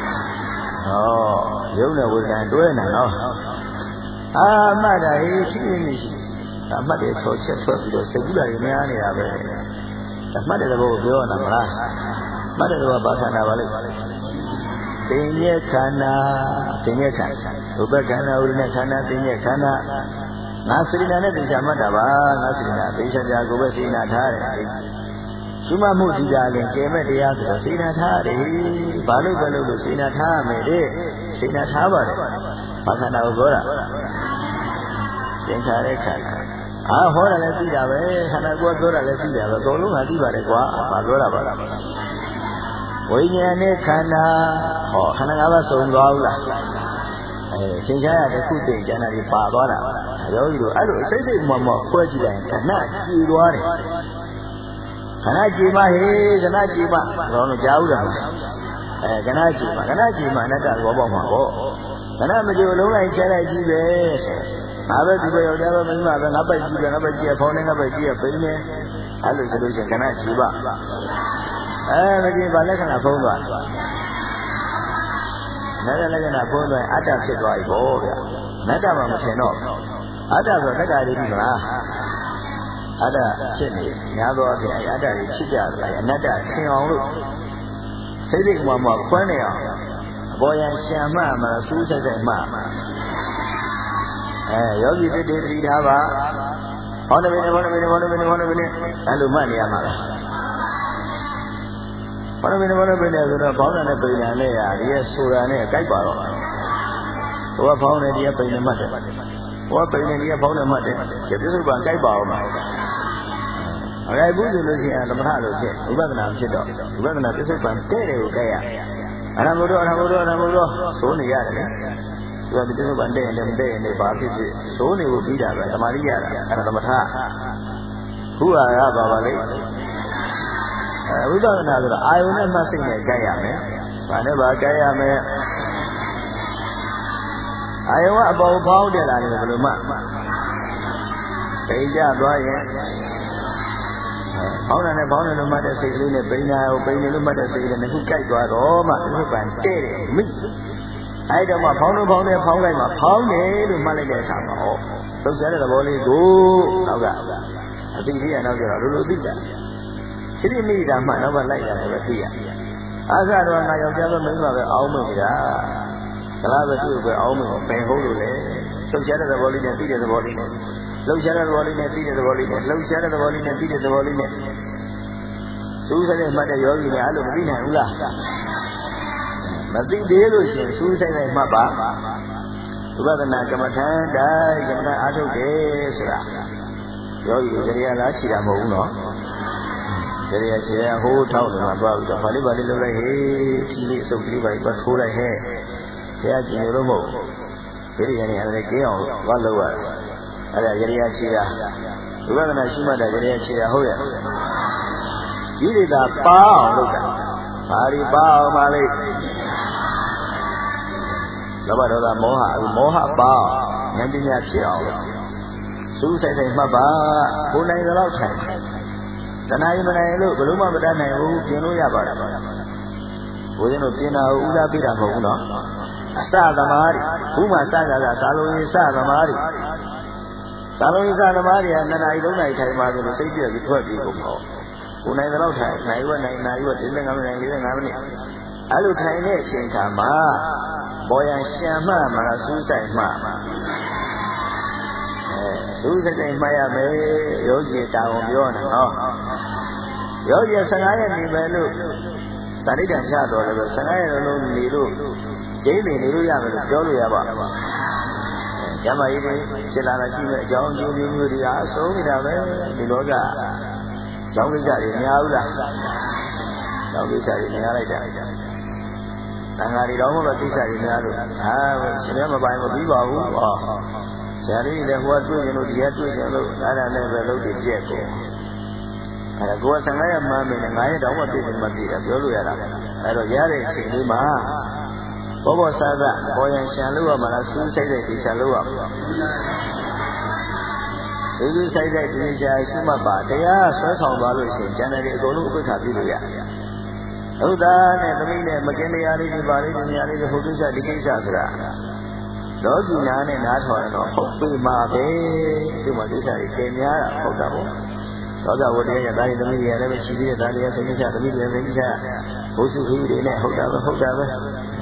ရုပ်နဲ့ဝေဒနာတွဲနေနော်အာမှတ်တာဟေးရှိနေရှိအမှတ်တယ်ဆောချက်ဆွဲပြီးတော့စိတ်ကူးတာတွေများနေတာပဲအမှတ်တဲ့ဘောကိုပြောရတာမလားမှတ်တဲ့ဘောဘာခန္ဓာပါလဲသိဉ္ဇခန္ဓာသိဉ္ဇခန္ဓာရူပခန္ဓာဥဒိနခန္ဓာသိဉ္ဇခန္ဓာငါစိရိနာနဲ့သိချာမှတ်တာပါငါစိရိနာသိချာကြကိုပဲစိရိနာထားတယ်ရှုမှတ်မှုဒီကြရင်ကျဲမဲ့တရားဆိုတော့စိနာထားတယ်ဘာလို့ပဲလို့လို့စိနာထားရမယ်တဲ့စိနာထားပါတယ်ဘာခန္ဓာကိုပြောတာသင်္ခါရခန္ဓာအာဟောတာလည်းသိတာပဲခန္ဓာကိုယ်ပြောတာလည်းသိတာပဲအကုန်လုံးကသိပါတယ်ကွာဘာပြောတာပါလားဝိညာဉ်နဲ့ခန္ဓာဟောခန္ဓာငါးပါးစုံသွားဘူးလားအဲသင်္ခါရတစ်ခုသိကျန်တာဒီပါသွားတာယောဂီတို့အဲ့လိုအစိတ်စိတ်မှမခွဲကြည့်လိုက်ရင်ခဏကြည်သွားတယ်ခဏကြည်မဟေးခဏကြည်မတော့မကြောက်ဘူးလားအဲခဏကြည်မခဏကြည်မအနတ္တဘောပေါက်မှာပေါ့ခဏမကြည်လုံးလိုက်ကျဲလိုက်ကြည့်ပဲငါပဲဒီပဲယောက်ျားပဲမိန်းမပဲငါပိုက်ကြည့်ပဲငါပိုက်ကြည့်ရဖောင်းနေငါပိုက်ကြည့်ရပိန်းနေအဲ့လိုဆိုလို့ရှိရင်ခဏကြည်ပါအဲမကြည်ပါလက္ခဏာဖုံးသွားနတ္တလက္ခဏာဖုံးသွားအတ္တဖြစ်သွားပြီပေါ့ဗျာနတ္တမှမထင်တော့အတ္တဆိုတက္ကရာလေးပြီမလားအတ္တဖြစ်နေများသောအားဖြင့်အတ္တတွေဖြစ်ကြတယ်အနတ္တထင်အောင်လို့စိတ်စိတ်ကမှမခွန်းနေအောင်အပေါ်ရန်ရှံမှမှာစူးဆက်ဆက်မှအဲယောဂီတည်းတည်းထားပါဟောတယ်ဘယ်နဲ့ဟောတယ်ဘယ်နဲ့ဟောတယ်ဘယ်နဲ့ဟောတယ်ဘယ်နဲ့အဲ့လိုမှတ်နေရမှာလားဟောတယ်ဘယ်နဲ့ဟောတယ်ဘယ်နဲ့ဆိုတော့ဘောင်းတာနဲ့ပိန်တာနဲ့ဟာဒီရဲ့ဆိုတာနဲ့ကြိုက်ပါတော့ဟိုကဘောင်းနဲ့ဒီရဲ့ပိန်နဲ့မှတ်တယ်ဟိုကပိန်နဲ့ဒီရဲ့ဘောင်းနဲ့မှတ်တယ်ဒီပြစ္ဆုတ်ပံကြိုက်ပါအောင်မှာအရေဘူးဆိုလို့ရှိရင်သမထလို့ဖြစ်ဝိပဿနာဖြစ်တော့ဝိပဿနာပြစ္ဆုတ်ပံတဲ့တယ်ကိုကြိုက်ရအရဟံဘုဒ္ဓအရဟံဘုဒ္ဓအရဟံဘုဒ္ဓသိုးနေရတယ်လေသူကပြစ္ဆုတ်ပံတဲ့ရင်လည်းမတဲ့ရင်လည်းဘာဖြစ်ဖြစ်သိုးနေကိုပြီးတာပဲသမာဓိရတာအဲ့ဒါသမထခုဟာကဘာပါလဲဝိပဿနာဆိုတာအာယုန်နဲ့မှတ်စိတ်နဲ့ကြိုက်ရမယ်။ဘာနဲ့ပါကြိုက်ရမယ်။အာယုန်ကအပေါ်ပေါင်းတက်လာတယ်ဘယ်လိုမှပိန်ကြသွားရင်ပေါင်းတယ်နဲ့ပေါင်းတယ်လို့မှတ်တဲ့စိတ်ကလေးနဲ့ပိန်နာကိုပိန်တယ်လို့မှတ်တဲ့စိတ်ကလေးနဲ့ခုကြိုက်သွားတော့မှသစ္စာတဲ့တယ်မိအဲ့တော့မှဖောင်းလို့ဖောင်းတယ်ဖောင်းလိုက်မှဖောင်းတယ်လို့မှတ်လိုက်တဲ့အခါမှာဟောသုတ်ဆဲတဲ့သဘောလေးကိုနောက်ကအသိလေးကနောက်ကျတော့လိုလိုသိတာသိသိမိတာမှနောက်ကလိုက်ရတယ်ပဲသိရအားကတော့ငါယောက်ျားပဲမိန်းမပဲအောင်းမိတာကလားပဲသူ့ပဲအောင်းမိပင်ဟုတ်လို့လေသုတ်ဆဲတဲ့သဘောလေးနဲ့သိတဲ့သဘောလေးနဲ့လှုပ်ရှားတဲ့သဘောလေးနဲ့သိတဲ့သဘောလေးနဲ့လှုပ်ရှားတဲ့သဘောလေးနဲ့သိတဲ့သဘောလေးနဲ့စူးစိုက်တဲ့မှတ်တဲ့ယောဂီများအဲ့လိုမသိနိုင်ဘူးလားမသိသေးလို့ရှိရင်စူးစိုက်တဲ့မှတ်ပါဝိပဿနာကမ္မထံတိုင်းကမ္မထအားထုတ်တယ်ဆိုတာယောဂီကိုတရားလားရှိတာမဟုတ်ဘူးနော်တရားရှိရဟိုးထောက်တယ်မှာသွားပြီးတော့ဗာလိဗာလိလုပ်လိုက်ဟေးဖြီးလေးအစုပ်ကလေးပါပြီးထိုးလိုက်ဟဲ့တရားကျင်လို့မဟုတ်ဘူးဒီရည်ရည်အဲ့ဒါကင်းအောင်ဘာလုပ်ရလဲအဲ့ဒါရရိယာရှိတာဝိပဿနာရှိမှတ်တာရရိယာရှိတာဟုတ်ရဲ့ဒီဒေတာပါအောင်လုပ်တာဘာဒီပါအောင်ပါလိမ့်လောဘဒေါသမောဟအခုမောဟပါဉာဏ်ပညာဖြစ်အောင်စူးစိုက်စိုက်မှတ်ပါကိုယ်နိုင်သလောက်ထိုင်တဏှာယမနိုင်လို့ဘယ်လို့မှမတတ်နိုင်ဘူးပြင်လို့ရပါတယ်ဘုရားတို့ပြင်တာကိုဥစားပေးတာမဟုတ်ဘူးနော်အစသမားတွေဘူးမှစကြတာသာလုံးရင်စသမားတွေသာလုံးရင်စသမားတွေကနှစ်နာရီသုံးနာရီထိုင်ပါဆိုလို့စိတ်ပြည့်ပြီးထွက်ပြီးကုန်တော့ကိုယ်နိုင်သလောက်ထိုင်နိုင်ဝက်နိုင်နိုင်ဝက်၄၅မိနစ်၄၅မိနစ်အဲ့လိုထိုင်တဲ့အချိန်ခါမှာပေါ်ရန်ရှံမှမှလားစူးဆိုင်မှမှအဲစူးဆိုင်မှရမယ်ယောဂီတောင်းပြောနေနော်ယောဂီဆယ်၅ရက်နေမယ်လို့တဏိတံချတော်လည်းပဲဆယ်၅ရက်လုံးနေလို့ကျင်းနေနေလို့ရမယ်လို့ပြောလို့ရပါ့မလားကျမကြီးတွေဖြစ်လာတာရှိမဲ့အကြောင်းအကျိုးမျိုးမျိုးတွေအားဆုံးနေတာပဲဒီလောကကျောင်းကိစ္စတွေများဘူးလားကျောင်းကိစ္စတွေများလိုက်တာတန်ဃာတွေတော့မှကိစ္စတွေများလို့ဟာရှင်ရမပိုင်မပြီးပါဘူးဟောဆရာကြီးလည်းဟိုကတွေ့ရင်လို့ဒီကတွေ့ရင်လို့အဲ့ဒါနဲ့ပဲလုပ်ပြီးပြက်ကုန်အဲ့ဒါကိုယ်ဆံလိုက်ရမှန်းမယ်ငါးရက်တော့မှပြည့်စုံမှပြည့်တာပြောလို့ရတာအဲ့တော့ရတဲ့အချိန်လေးမှာဘောဘောစားစားပေါ်ရန်ရှံလို့ရမှာလားစူးဆိုင်တဲ့ဒီရှံလို့ရမှာဒီစူးဆိုင်တဲ့ဒီရှံရှိမှပါတရားဆွဲဆောင်သွားလို့ရှိရင်ကျန်တယ်အကုန်လုံးဥပ္ပခါပြုလို့ရဟုတ်သားနဲ့သမီးနဲ့မကင်းတရားလေးတွေပါလေးတွေများလေးတွေဟိုကိစ္စဒီကိစ္စဆိုတာလောကီနာနဲ့နားထောင်ရင်တော့ဟုတ်ပြီမှာပဲဒီမှာကိစ္စတွေသင်များတာဟုတ်တာပေါ့သောတာဝတ္တရားဒါရီသမီးတွေလည်းပဲရှိသေးတယ်ဒါတွေကသိကိစ္စသမီးတွေသိကိစ္စဘုစုခီးတွေနဲ့ဟုတ်တာပဲဟုတ်တာပဲ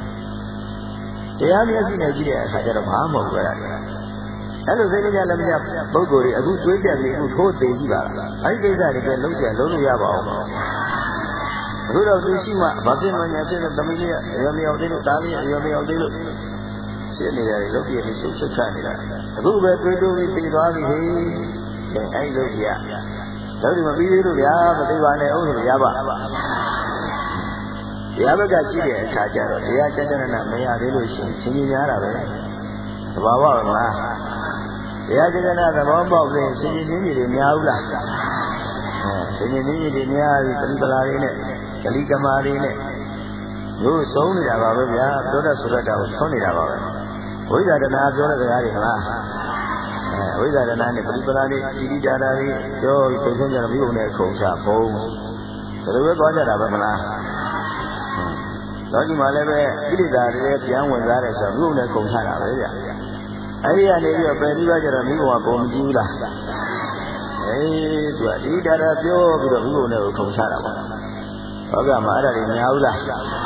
တရားမျက်စိနဲ့ကြည့်တဲ့အခါကျတော့ဘာမှမဟုတ်ကြတာအဲ့လိုသိကြလည်းမကြပုဂ္ဂိုလ်တွေအခုတွေးကြပြီးအခုထိုးသေးကြည့်ပါလားအဲ့ဒီကိစ္စတွေကလုံးကျလုံးလို့ရပါအောင်အခုတော့သူရှိမှဘာဖြစ်မှညာဖြစ်တဲ့သမီးလေးအရွယ်မရောက်သေးလို့ဒါလေးအရွယ်မရောက်သေးလို့ဖြစ်နေတယ်လုံးပြည့်ပြီးရှုပ်ရှုပ်ခတ်နေတာအခုပဲတွေးတိုးပြီးသိသွားပြီဟေးအဲ့ဒီလိုကြီးကတော့ဒီမပြီးသေးလို့ဗျာမသိပါနဲ့ဟုတ်လို့ရပါတရားဘက်ကကြည့်တဲ့အခါကျတော့တရားကျကျနနာမရသေးလို့ရှိရင်ရှင်ကြီးများတာပဲသဘာဝမလားတရားကျကျနသဘောပေါက်ရင်ရှင်ကြီးကြီးတွေများဘူးလားအဲရှင်ကြီးကြီးတွေများပြီးပရိပလာတွေနဲ့ကလိကမာတွေနဲ့တို့ဆုံးနေတာပါပဲဗျာပြောတတ်ဆိုတတ်တာကိုဆုံးနေတာပါပဲဝိဇာတနာပြောတဲ့စကားတွေမလားအဲဝိဇာတနာနဲ့ပရိပလာတွေဣတိတာတာတွေပြောပြီးပုံစံကြတော့မိဘနဲ့ခုံချဘုံဒါလိုပဲသွားကြတာပဲမလားတော့ဒီမှာလည်းပဲဣတိတာတွေပြန်ဝင်စားတယ်ဆိုတော့မိဘနဲ့ခုံချတာပဲဗျအဲ့ဒီကနေပြီးတော့ပယ်ပြီးတော့ကြတော့မိဘကပုံမကြည့်ဘူးလားအေးသူကဣတိတာတာပြောပြီးတော့မိဘနဲ့ခုံချတာပါဟုတ်ကဲ့မှာအဲ့ဒါတွေများဘူးလား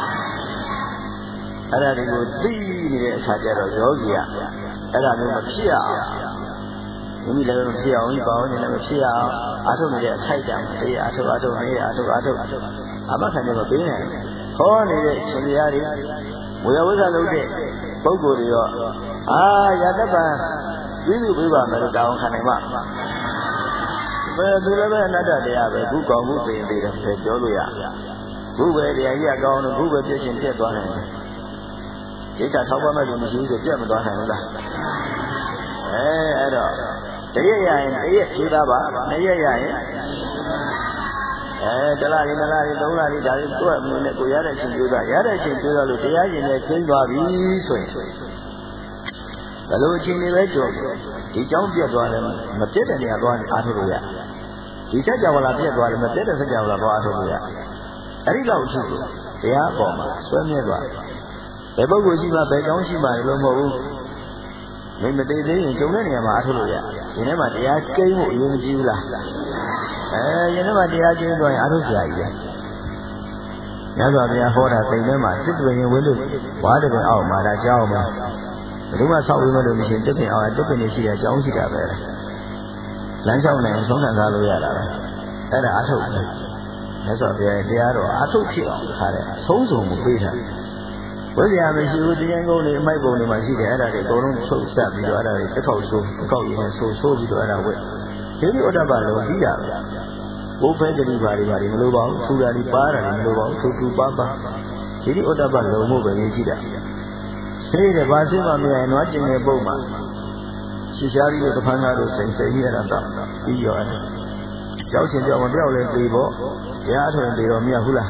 အဲ့ဒါတွေကိုသိနေတဲ့အခါကျတော့ယောဂီကအဲ့ဒါမျိုးမဖြစ်အောင်မိမိလည်းမဖြစ်အောင်ဒီပေါင်းနေလည်းမဖြစ်အောင်အားထုတ်နေတဲ့အခိုက်အတန့်တရားအားထုတ်အားထုတ်နေအားထုတ်အားထုတ်အမခံနေမပေးနိုင်ခေါ်နေတဲ့ရှင်ပြားတွေဝေယဝိဇ္ဇလုပ်တဲ့ပုဂ္ဂိုလ်တွေရောအာယတပံပြည့်စုံပေးပါမယ်လို့တောင်းခံနိုင်မှာဘယ်သူလည်းပဲအနတ္တတရားပဲခုကောင်းမှုသိရင်သိတယ်ပဲပြောလို့ရခုပဲတရားကြီးကကောင်းလို့ခုပဲပြည့်ရှင်ပြည့်သွားနိုင်တယ်ဒိဋ္ဌထောက်ပါမဲ့လို့မရှိဘူးဆိုပြတ်မသွားနိုင်ဘူးလားအဲအဲ့တော့တရက်ရရင်တရက်ဖြေသားပါနှစ်ရက်ရရင်အဲတလားလေးနလားလေးသုံးလားလေးဒါလေးကိုယ့်အမှုနဲ့ကိုရတဲ့အချိန်ကျိုးတာရတဲ့အချိန်ကျိုးတော့လို့တရားရှင်နဲ့ခင်းသွားပြီဆိုရင်ဘယ်လိုအချိန်တွေပဲကြော်ဒီကြောင်းပြတ်သွားတယ်မပြတ်တဲ့နေရာသွားအားထုတ်လို့ရဒီစัจ java လာပြတ်သွားတယ်မပြတ်တဲ့စัจ java လာသွားအားထုတ်လို့ရအဲ့ဒီလောက်အချိန်ကိုတရားအပေါ်မှာဆွဲမြဲသွားဘယ်ပုဂ္ဂိုလ်ရှိမှဘယ်ကြောင်းရှိမှလို့မဟုတ်ဘူးမင်းမသိသေးရင်ကျုံတဲ့နေရာမှာအားထုတ်လို့ရရင်ထဲမှာတရားကိန်းဖို့အရင်မကြည့်ဘူးလားအဲရင်ထဲမှာတရားကျင်းသွားရင်အားထုတ်စရာကြီးပဲညစွာဘုရားဟောတာသိထဲမှာစစ်တွင်ရင်ဝိလို့ဝါးတဲ့အောက်မှာဒါကြောင်းမှာဘယ်သူမှဆောက်ပြီးမလို့မရှိရင်တစ်ပင်အောင်တစ်ပင်နေရှိတဲ့အကြောင်းရှိတာပဲလမ်းလျှောက်နိုင်ဆုံးခံစားလို့ရတာပဲအဲ့ဒါအားထုတ်တယ်ညစွာဘုရားတရားတော်အားထုတ်ဖြစ်အောင်ခါတဲ့အဆုံးစုံကိုပေးထားဝိဇ္ဇာမရှိဘူးတရားကုန်းတွေအမိုက်ပုံတွေမှာရှိတယ်အဲ့ဒါတွေအကုန်လုံးထုတ်ဆက်ပြီးတော့အဲ့ဒါတွေတစ်ခေါက်ဆိုးတစ်ခေါက်ရင်းနဲ့ဆိုးဆိုးပြီးတော့အဲ့ဒါဝက်ဒီလိုအတ္တပါလုံးပြီးတာပဲဘုဖဲကလေးပါတွေပါတွေမလိုပါဘူးဆူတာတွေပါတာတွေမလိုပါဘူးသူတူပါပါဒီလိုအတ္တပါလုံးမို့ပဲရေးကြည့်တာစိတ်တဲ့ဘာစိတ်မှမရရင်တော့ကျင်တဲ့ပုံမှာရှီရှားပြီးတော့တဖန်ကားလို့စိတ်စိတ်ရတာတော့ပြီးရောအဲ့ကြောက်ချင်ကြောက်မပြောက်လဲပြေပေါ့ရားထွင်ပြေတော့မရဘူးလား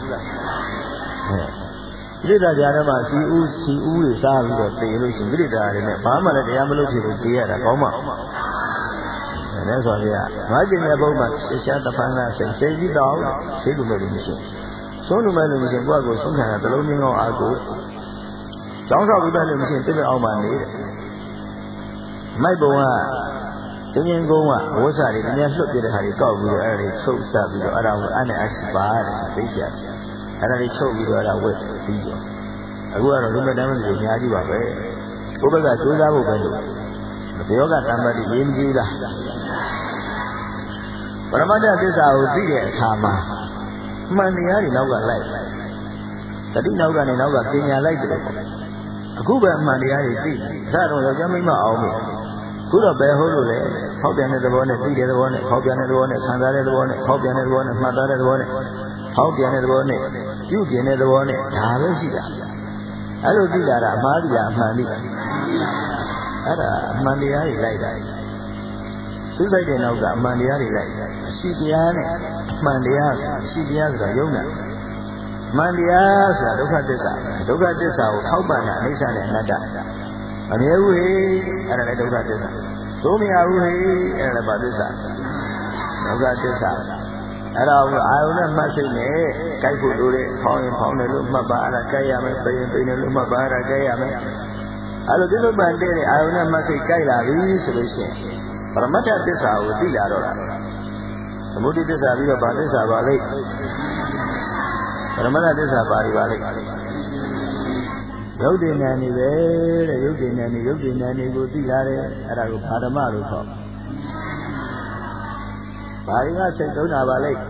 ပြိတ္တာကြားထဲမှာစီဦးစီဦးတွေစားပြီးတော့ပြေလို့ရှိရင်ပြိတ္တာတွေနဲ့ဘာမှလည်းတရားမလုပ်ဖြစ်လို့ပြေးရတာကောင်းမှာလည်းဆိုရငါကျင်တဲ့ဘုံမှာရှရှားတဖန်ကစိတ်စိတ်ပြီးတော့စိတ်လိုမဲ့လို့မရှိဆုံးလိုမဲ့လို့မရှိကိုယ့်ကိုဆုံးခံတာတလုံးချင်းကောင်းအားကိုကျောင်းဆောက်ပြီးတော့လို့မရှိတစ်ပြက်အောင်မှနေတယ်မိုက်ဘုံကတင်းရင်ကုန်းကဝှစာတွေတည်းလွတ်ပြတဲ့ခါကြီးကောက်ပြီးတော့အဲ့ဒါတွေချုပ်ဆက်ပြီးတော့အဲ့ဒါကိုအဲ့နဲ့အရှိပါတဲ့သိကြတယ်အဲ့ဒါတွေချုပ်ပြီးတော့အဲ့ဒါဝက်ပြီးတော့အခုကတော့လူမဲ့တမ်းတွေအများကြီးပါပဲကိုယ့်ဘက်ကစူးစမ်းဖို့ပဲလို့ဘယောကတမ္ပတိရေးမကြည့်လားပရမတ္ထသစ္စာကိုသိတဲ့အခါမှာမှန်တရားတွေနောက်ကလိုက်တတိနောက်ကနေနောက်ကပညာလိုက်တယ်ပေါ့အခုပဲအမှန်တရားတွေသိစတော့ယောက်ျားမိန်းမအောင်ပြီခုတော့ဘယ်ဟုတ်လို့လဲဖောက်ပြန်တဲ့သဘောနဲ့သိတဲ့သဘောနဲ့ဖောက်ပြန်တဲ့သဘောနဲ့ခံစားတဲ့သဘောနဲ့ဖောက်ပြန်တဲ့သဘောနဲ့မှတ်သားတဲ့သဘောနဲ့ဖောက်ပြန်တဲ့သဘောနဲ့ပြုကျင်တဲ့သဘောနဲ့ဒါပဲရှိတာအဲ့လိုသိတာကအမှားတရားအမှန်သိတာအဲ့ဒါအမှန်တရားတွေလိုက်တာစူးစိုက်တဲ့နောက်ကအမှန်တရားတွေလိုက်အရှိတရားနဲ့အမှန်တရားအရှိတရားဆိုတာယုံနာအမှန်တရားဆိုတာဒုက္ခသစ္စာဒုက္ခသစ္စာကိုထောက်ပံ့တာအိဋ္ဌနဲ့အနတ္တမမြဲဘူးဟေ့အဲ့ဒါလည်းဒုက္ခသစ္စာသို့မရဘူးဟေ့အဲ့ဒါလည်းဘာသစ္စာဒုက္ခသစ္စာအဲ့ဒါကိုအာယုနဲ့မှတ်စိတ်နဲ့ကြိုက်ဖို့လိုတဲ့ဖောင်းရင်ဖောင်းတယ်လို့မှတ်ပါအဲ့ဒါကြိုက်ရမယ်ပိရင်ပိရင်လို့မှတ်ပါအဲ့ဒါကြိုက်ရမယ်အဲ့လိုဒီလိုပန်တဲ့အာယုနဲ့မှတ်စိတ်ကြိုက်လာပြီဆိုလို့ရှိရင်ပရမတ္ထသစ္စာကိုသိလာတော့တာသမုဒိသစ္စာပြီးတော့ဗာသစ္စာပါလိမ့်ပရမတ္ထသစ္စာပါရီပါလိမ့်ရုပ်တည်ဉာဏ်နေပဲတဲ့ရုပ်တည်ဉာဏ်နေရုပ်တည်ဉာဏ်နေကိုသိလာတယ်အဲ့ဒါကိုဘာဓမ္မလို့ခေါ်ဘာရင်းကစိတ်သုံးတာပါလိမ့်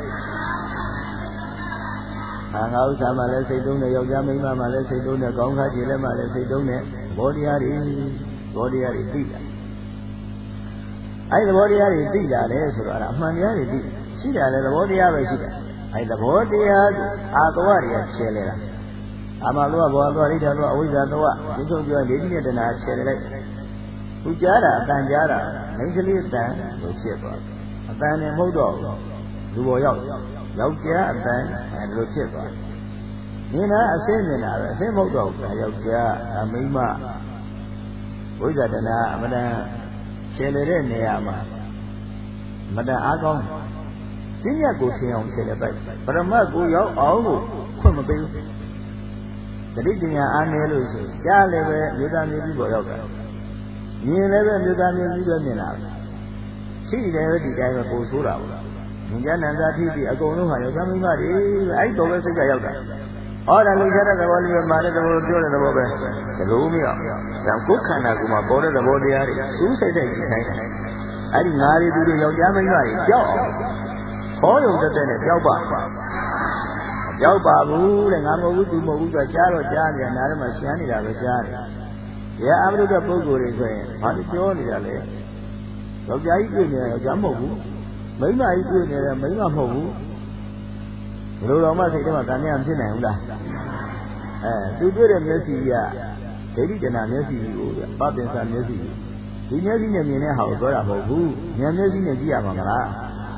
အာငါဥစ္စာမှလည်းစိတ်သုံးတယ်ယောက်ျားမိန်းမမှလည်းစိတ်သုံးတယ်ကောင်းခါကြည်လည်းမှလည်းစိတ်သုံးတယ်ဘောတရားတွေဘောတရားတွေသိတာအဲ့ဒီသဘောတရားတွေသိလာတယ်ဆိုတော့အဲ့ဒါအမှန်တရားတွေသိရှိတာလည်းသဘောတရားပဲရှိတာအဲ့ဒီသဘောတရားကိုအာသဝတွေကချဲလဲတာအာမလောဘောသောရိဋ္ဌသောအဝိဇ္ဇာသောဒီဆုံးပြောလေးတိနဲ့တဏှာချဲလိုက်သူကြားတာအတန်ကြားတာမိန်းကလေးအတန်လို့ဖြစ်သွားအတန်နဲ့မဟုတ်တော့လူပေါ်ရောက်ယောက်ျားအတန်အဲလိုဖြစ်သွားမြင်တာအစင်းမြင်တာပဲအစင်းမဟုတ်တော့ဘူးယောက်ျားအမိန်းမဝိဇ္ဇာတဏှာအမတန်ချဲတဲ့နေရာမှာမတန်အားကောင်းပညာကိုသင်အောင်ချဲတဲ့ပိုက်ပရမတ်ကိုရောက်အောင်ကိုခွင့်မပေးဘူးတတိပညာအားနည်းလို့ရှိရင်ကြားလည်းပဲမြေသားမြေကြီးပေါ်ရောက်တာမြင်လည်းပဲမြေသားမြေကြီးပဲမြင်တာရှိတယ်ဒီတိုင်းပဲပို့ဆိုးတာပေါ့မြင်ကြနန္ဒာထိပြီးအကုန်လုံးဟာယောက်ျားမိန်းမတွေအဲ့တော့ပဲစိတ်ကရောက်တာဟောတယ်လူချတဲ့သဘောလေးပဲမာတဲ့သဘောပြောတဲ့သဘောပဲဒီလိုမရအောင်ကိုယ်ခန္ဓာကိုယ်မှာပေါ်တဲ့သဘောတရားတွေသူ့စိတ်စိတ်ရှိတိုင်းအဲ့ဒီငါးရီသူတွေယောက်ျားမိန်းမတွေကြောက်အောင်ဟောရုံတက်တဲ့နဲ့ကြောက်ပါကြောက်ပါဘူးတဲ့ငါမဟုတ်ဘူးသူမဟုတ်ဘူးဆိုကြားတော့ကြားနေတယ်နားထဲမှာရှမ်းနေတာပဲကြားတယ်။ဒီအမရုဒ္ဓပုဂ္ဂိုလ်တွေဆိုရင်ဘာလို့ပြောနေတာလဲ။ယောက်ျားကြီးတွေ့နေတယ်ယောက်ျားမဟုတ်ဘူး။မိန်းမကြီးတွေ့နေတယ်မိန်းမမဟုတ်ဘူး။ဘယ်လိုတော့မှစိတ်ထဲမှာတန်မြတ်မဖြစ်နိုင်ဘူးလား။အဲသူတွေ့တဲ့မျက်စိကဒိဋ္ဌိတဏမျက်စိကိုပပင်္စမျက်စိဒီမျက်စိနဲ့မြင်တဲ့ဟာကိုပြောတာမဟုတ်ဘူး။ဉာဏ်မျက်စိနဲ့ကြည့်ရမှာမလား။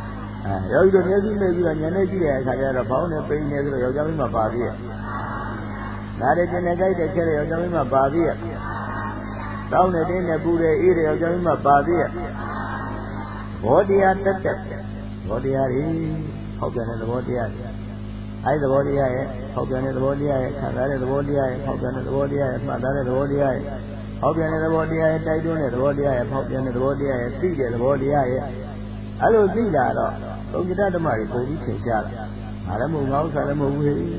ယောဂီတို့မျက်စိမိတ်ပြီးတော့ညနေကြည့်တဲ့အခါကျတော့ဘောင်းနဲ့ပိန်နေဆိုတော့ယောက်ျားမင်းမပါသေးရဲ့နားတဲ့ကျင်တဲ့ကြိုက်တဲ့ခဲတဲ့ယောက်ျားမင်းမပါသေးရဲ့တောင်းတဲ့တင်းနဲ့ပူတဲ့အေးတဲ့ယောက်ျားမင်းမပါသေးရဲ့ဘောတရားတက်တက်ဘောတရားကြီးဟောက်ပြန်တဲ့သဘောတရားကြီးအဲဒီသဘောတရားရဲ့ဟောက်ပြန်တဲ့သဘောတရားရဲ့ခံစားတဲ့သဘောတရားရဲ့ဟောက်ပြန်တဲ့သဘောတရားရဲ့မှတ်သားတဲ့သဘောတရားရဲ့ဟောက်ပြန်တဲ့သဘောတရားရဲ့တိုက်တွန်းတဲ့သဘောတရားရဲ့ဟောက်ပြန်တဲ့သဘောတရားရဲ့သိတဲ့သဘောတရားရဲ့အဲ့လိုသိလာတော့သုံးจิตဓမ္မတွေပုံပြီးထင်ရှားတယ်။ငါလည်းမဟုတ်ငါဥစ္စာလည်းမဟုတ်ဘူးဟဲ့။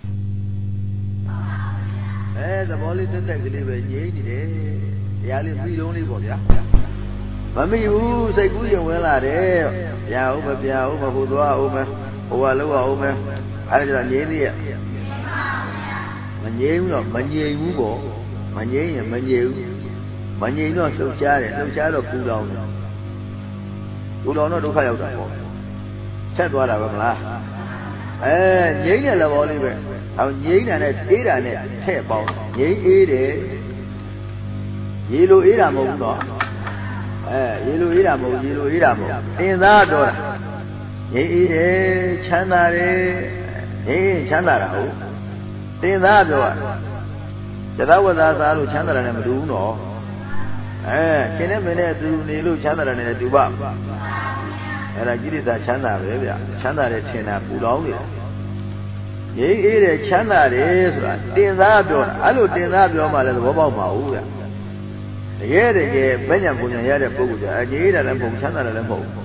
အဲသဘောလေးတက်တက်ကလေးပဲငြိမ့်နေတယ်။တရားလေးပြီးလုံးလေးပေါ့ဗျာ။မမိဘူးစိတ်ကူးရင်ဝင်လာတယ်။ပြအောင်မပြအောင်မဟိုသွားအောင်မဟိုကလောက်အောင်မအဲ့ဒါကြတော့ငြိမ့်သေးရဲ့။မငြိမ့်ဘူးတော့မငြိမ့်ဘူးပေါ့။မငြိမ့်ရင်မငြိမ့်ဘူး။မငြိမ့်တော့လှုပ်ရှားတယ်လှုပ်ရှားတော့ပူလောင်တယ်။ပူလောင်တော့ဒုက္ခရောက်တာပေါ့။ဆက်သွားတာပဲမလားအဲငြိမ့်တဲ့သဘောလေးပဲအောင်ငြိမ့်တာနဲ့အေးတာနဲ့ထည့်ပေါင်းငြိမ့်အေးတယ်ရေလိုအေးတာမဟုတ်ဘူးတော့အဲရေလိုအေးတာမဟုတ်ရေလိုအေးတာမဟုတ်တင်သားတော့ငြိမ့်အေးတယ်ချမ်းသာတယ်ငြိမ့်ချမ်းသာတာဟုတ်တင်သားပြောရသဝဇ္ဇာစားလို့ချမ်းသာတယ်နဲ့မတူဘူးနော်အဲရှင်နဲ့မင်းနဲ့သူနေလို့ချမ်းသာတယ်နဲ့တူပါအဲ့ဒါကိရိတာချမ်းသာပဲဗျချမ်းသာတဲ့ထင်တာပူလောင်နေတယ်ငြိမ်းအေးတယ်ချမ်းသာတယ်ဆိုတာတင်သားပြောတာအဲ့လိုတင်သားပြောမှလည်းသဘောပေါက်မှာဟုတ်ဗျတကယ်တကယ်မညံပုံညံရတဲ့ပုဂ္ဂိုလ်ကြအငြိမ်းတာလည်းမဟုတ်ချမ်းသာတယ်လည်းမဟုတ်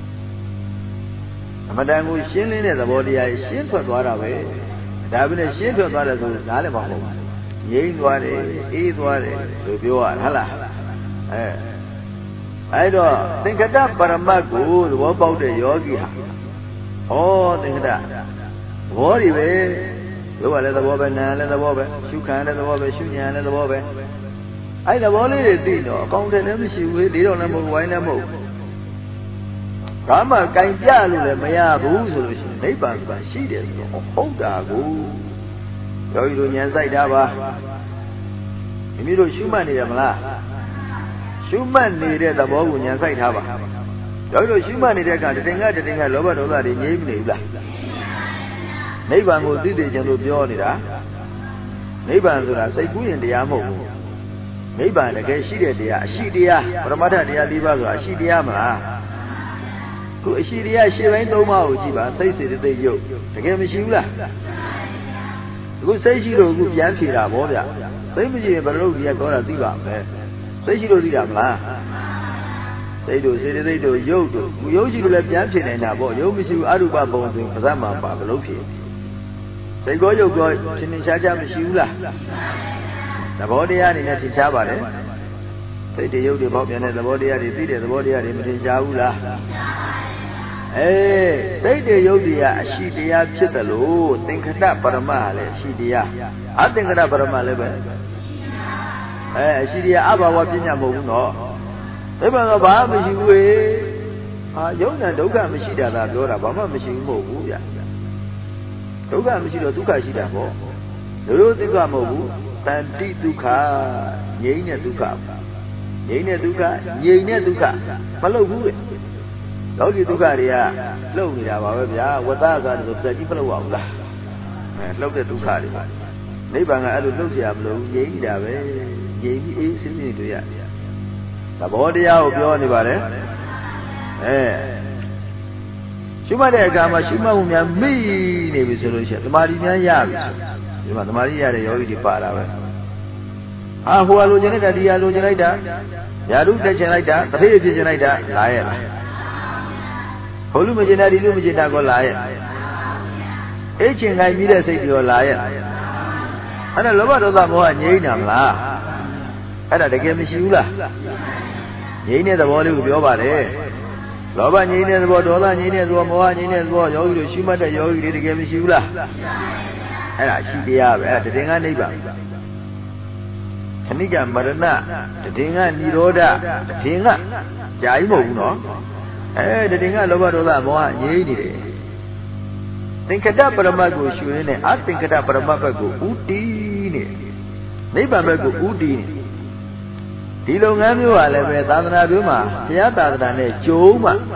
အမတန်ကိုရှင်းလင်းတဲ့သဘောတရားရှင်းထွက်သွားတာပဲဒါပဲနဲ့ရှင်းထွက်သွားတယ်ဆိုနားလည်းမဟုတ်ဘူးငြိမ်းသွားတယ်အေးသွားတယ်လို့ပြောရဟုတ်လားအဲအဲ့တော့သင်္ခတပရမတ်ကိုသဘောပေါက်တဲ့ယောဂီဟာဩသင်္ခတသဘောတွေပဲလို့ကလည်းသဘောပဲနာလည်းသဘောပဲရှုခံလည်းသဘောပဲရှုဉာဏ်လည်းသဘောပဲအဲ့သဘောလေးတွေသိတော့အကောင်းတယ်လည်းမရှိဘူးလေတော့လည်းမဟုတ်ဝိုင်းလည်းမဟုတ်ဘာမှကင်ပြလို့လည်းမရဘူးဆိုလို့ရှိရင်နိဗ္ဗာန်ကရှိတယ်ဆိုတော့ဟုတ်တာကိုယောဂီတို့ဉာဏ်စိုက်တာပါမိမိတို့ရှုမှတ်နေရမလားရှုမှတ်နေတဲ့သဘောကိုဉာဏ်စိုက်ထားပါယောဂီတို့ရှုမှတ်နေတဲ့အခါတတင်ကတတင်ကလောဘဒေါသတွေငြိမ့်မနေဘူးလားနိဗ္ဗာန်ကိုသိသိချင်းလို့ပြောနေတာနိဗ္ဗာန်ဆိုတာစိတ်ကူးရင်တရားမဟုတ်ဘူးနိဗ္ဗာန်တကယ်ရှိတဲ့တရားအရှိတရားပရမတ္ထတရား၄ပါးဆိုတာအရှိတရားမလားခုအရှိတရားရှင်းပိုင်း၃ပါးကိုကြည့်ပါစိတ်စေတသိက်ရုပ်တကယ်မရှိဘူးလားအခုစိတ်ရှိလို့အခုပြန်ဖြေတာဗောဗျစိတ်မရှိရင်ဘယ်လိုကြီးပြောတာသိပါမယ်စိတ်ရှိလို့သိတာမလားစိတ်တို့စေတသိက်တို့ရုပ်တို့ရုပ်ရှိလို့လည်းပြန်ဖြေနေတာဗောရုပ်မရှိဘူးအရူပဘုံဆိုရင်ပါဇက်မှာပါဘယ်လိုဖြေစိတ်ကောရုပ်ကောရှင်းရှင်းရှားရှားမရှိဘူးလားသဘောတရားအနေနဲ့သင်ရှားပါတယ်စိတ်တွေရုပ်တွေပေါက်ပြန်တဲ့သဘောတရားတွေသိတဲ့သဘောတရားတွေမသင်ရှားဘူးလားအေးစိတ်တွေရုပ်တွေကအရှိတရားဖြစ်တယ်လို့သင်္ခတပရမတ်လည်းအရှိတရားအသင်္ခတပရမတ်လည်းပဲအဲအရှိတရားအဘာဝပညာမဟုတ်ဘူးနော်ဒါပေမဲ့ဘာမှမရှိဘူးလေဟာယုံနဲ့ဒုက္ခမရှိတာသာပြောတာဘာမှမရှိဘူးမဟုတ်ဘူးဗျဒုက္ခမရှိတော့ဒုက္ခရှိတာပေါ့တို့ဒုက္ခမဟုတ်ဘူးတန်တိဒုက္ခငြိမ်းတဲ့ဒုက္ခငြိမ်းတဲ့ဒုက္ခငြိမ်းတဲ့ဒုက္ခမလုပ်ဘူးလေလောကီဒုက္ခတွေကလှုပ်နေတာပါပဲဗျာဝတ္တသာဆိုစက်ကြီးမလှုပ်အောင်လားအဲလှုပ်တဲ့ဒုက္ခတွေနိဗ္ဗာန်ကအဲ့လိုလှုပ်เสียမလို့ငြိမ်းနေတာပဲငြိမ်းပြီးအေးစင်းစင်းတွေ့ရသဘောတရားကိုပြောနေပါတယ်အဲရှုမှတ်တဲ့အခါမှာရှုမှတ်မှုများမိနေပြီဆိုလို့ရှိရင်သမာဓိများရပြီဒီမှာသမာဓိရတဲ့ယောဂီတွေပါတာပဲဟာဟိုကလိုချင်လိုက်တာဒီကလိုချင်လိုက်တာယာရုတက်ချင်လိုက်တာတတိယဖြစ်ချင်လိုက်တာလာရဲ့လားဟိုလူမချင်တာဒီလူမချင်တာကိုလာရဲ့အေးချင်ခိုင်းပြီးတဲ့စိတ်တွေလာရဲ့အဲ့ဒါလောဘဒေါသမောဟငြိမ့်တာမလားအဲ့ဒါတကယ်မရှိဘူးလားငြိမ့်တဲ့သဘောလေးကိုပြောပါတယ်လောဘငြိမ့်တဲ့သဘောဒေါသငြိမ့်တဲ့သဘောမောဟငြိမ့်တဲ့သဘောယောဂီတို့ရှုမှတ်တဲ့ယောဂီတွေတကယ်မရှိဘူးလားအဲ့ဒါရှိတရားပဲအဲ့ဒါတည်ငါနိဗ္ဗာန်ခဏိကမရဏတည်ငါនិရောဓတည်ငါကြာကြီးမဟုတ်ဘူးနော်အဲတည်ငါလောဘဒေါသမောဟငြိမ့်နေတယ်သင်္ခတပရမတ်ကိုရှုရင်းနဲ့အသင်္ခတပရမတ်ဘက်ကိုဥတီးနေနိဗ္ဗာန်ဘက်ကိုဥတီးနေဒီလုပ်ငန်းမျိုးဟာလည်းပဲသာသနာ့ဘုမှာဘုရားသာသနာနဲ့ကြုံမှ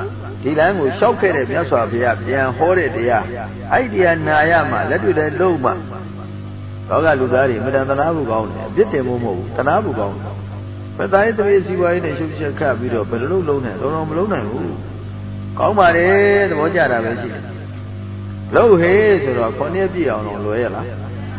ဒီလမ်းကိုရှောက်ခဲ့တဲ့မြတ်စွာဘုရားပြန်ဟောတဲ့တရားအဲ့ဒီတရားနာရမှလက်တွေ့တဲ့လုံးမှတော့ကလူသားတွေမတန်တနာဖို့ကောင်းတယ်အပြစ်တင်ဖို့မဟုတ်ဘူးတနာဖို့ကောင်းတယ်ပတိုင်းသမီးစီပွားရေးနဲ့ရှုပ်ချက်ခတ်ပြီးတော့ဘယ်လိုလုပ်လုံးနဲ့တော့တော့မလုံးနိုင်ဘူးကောင်းပါတယ်သဘောကျတာပဲရှိတယ်လို့ဟေးဆိုတော့ခုနှစ်ပြည့်အောင်တော့လွယ်ရလား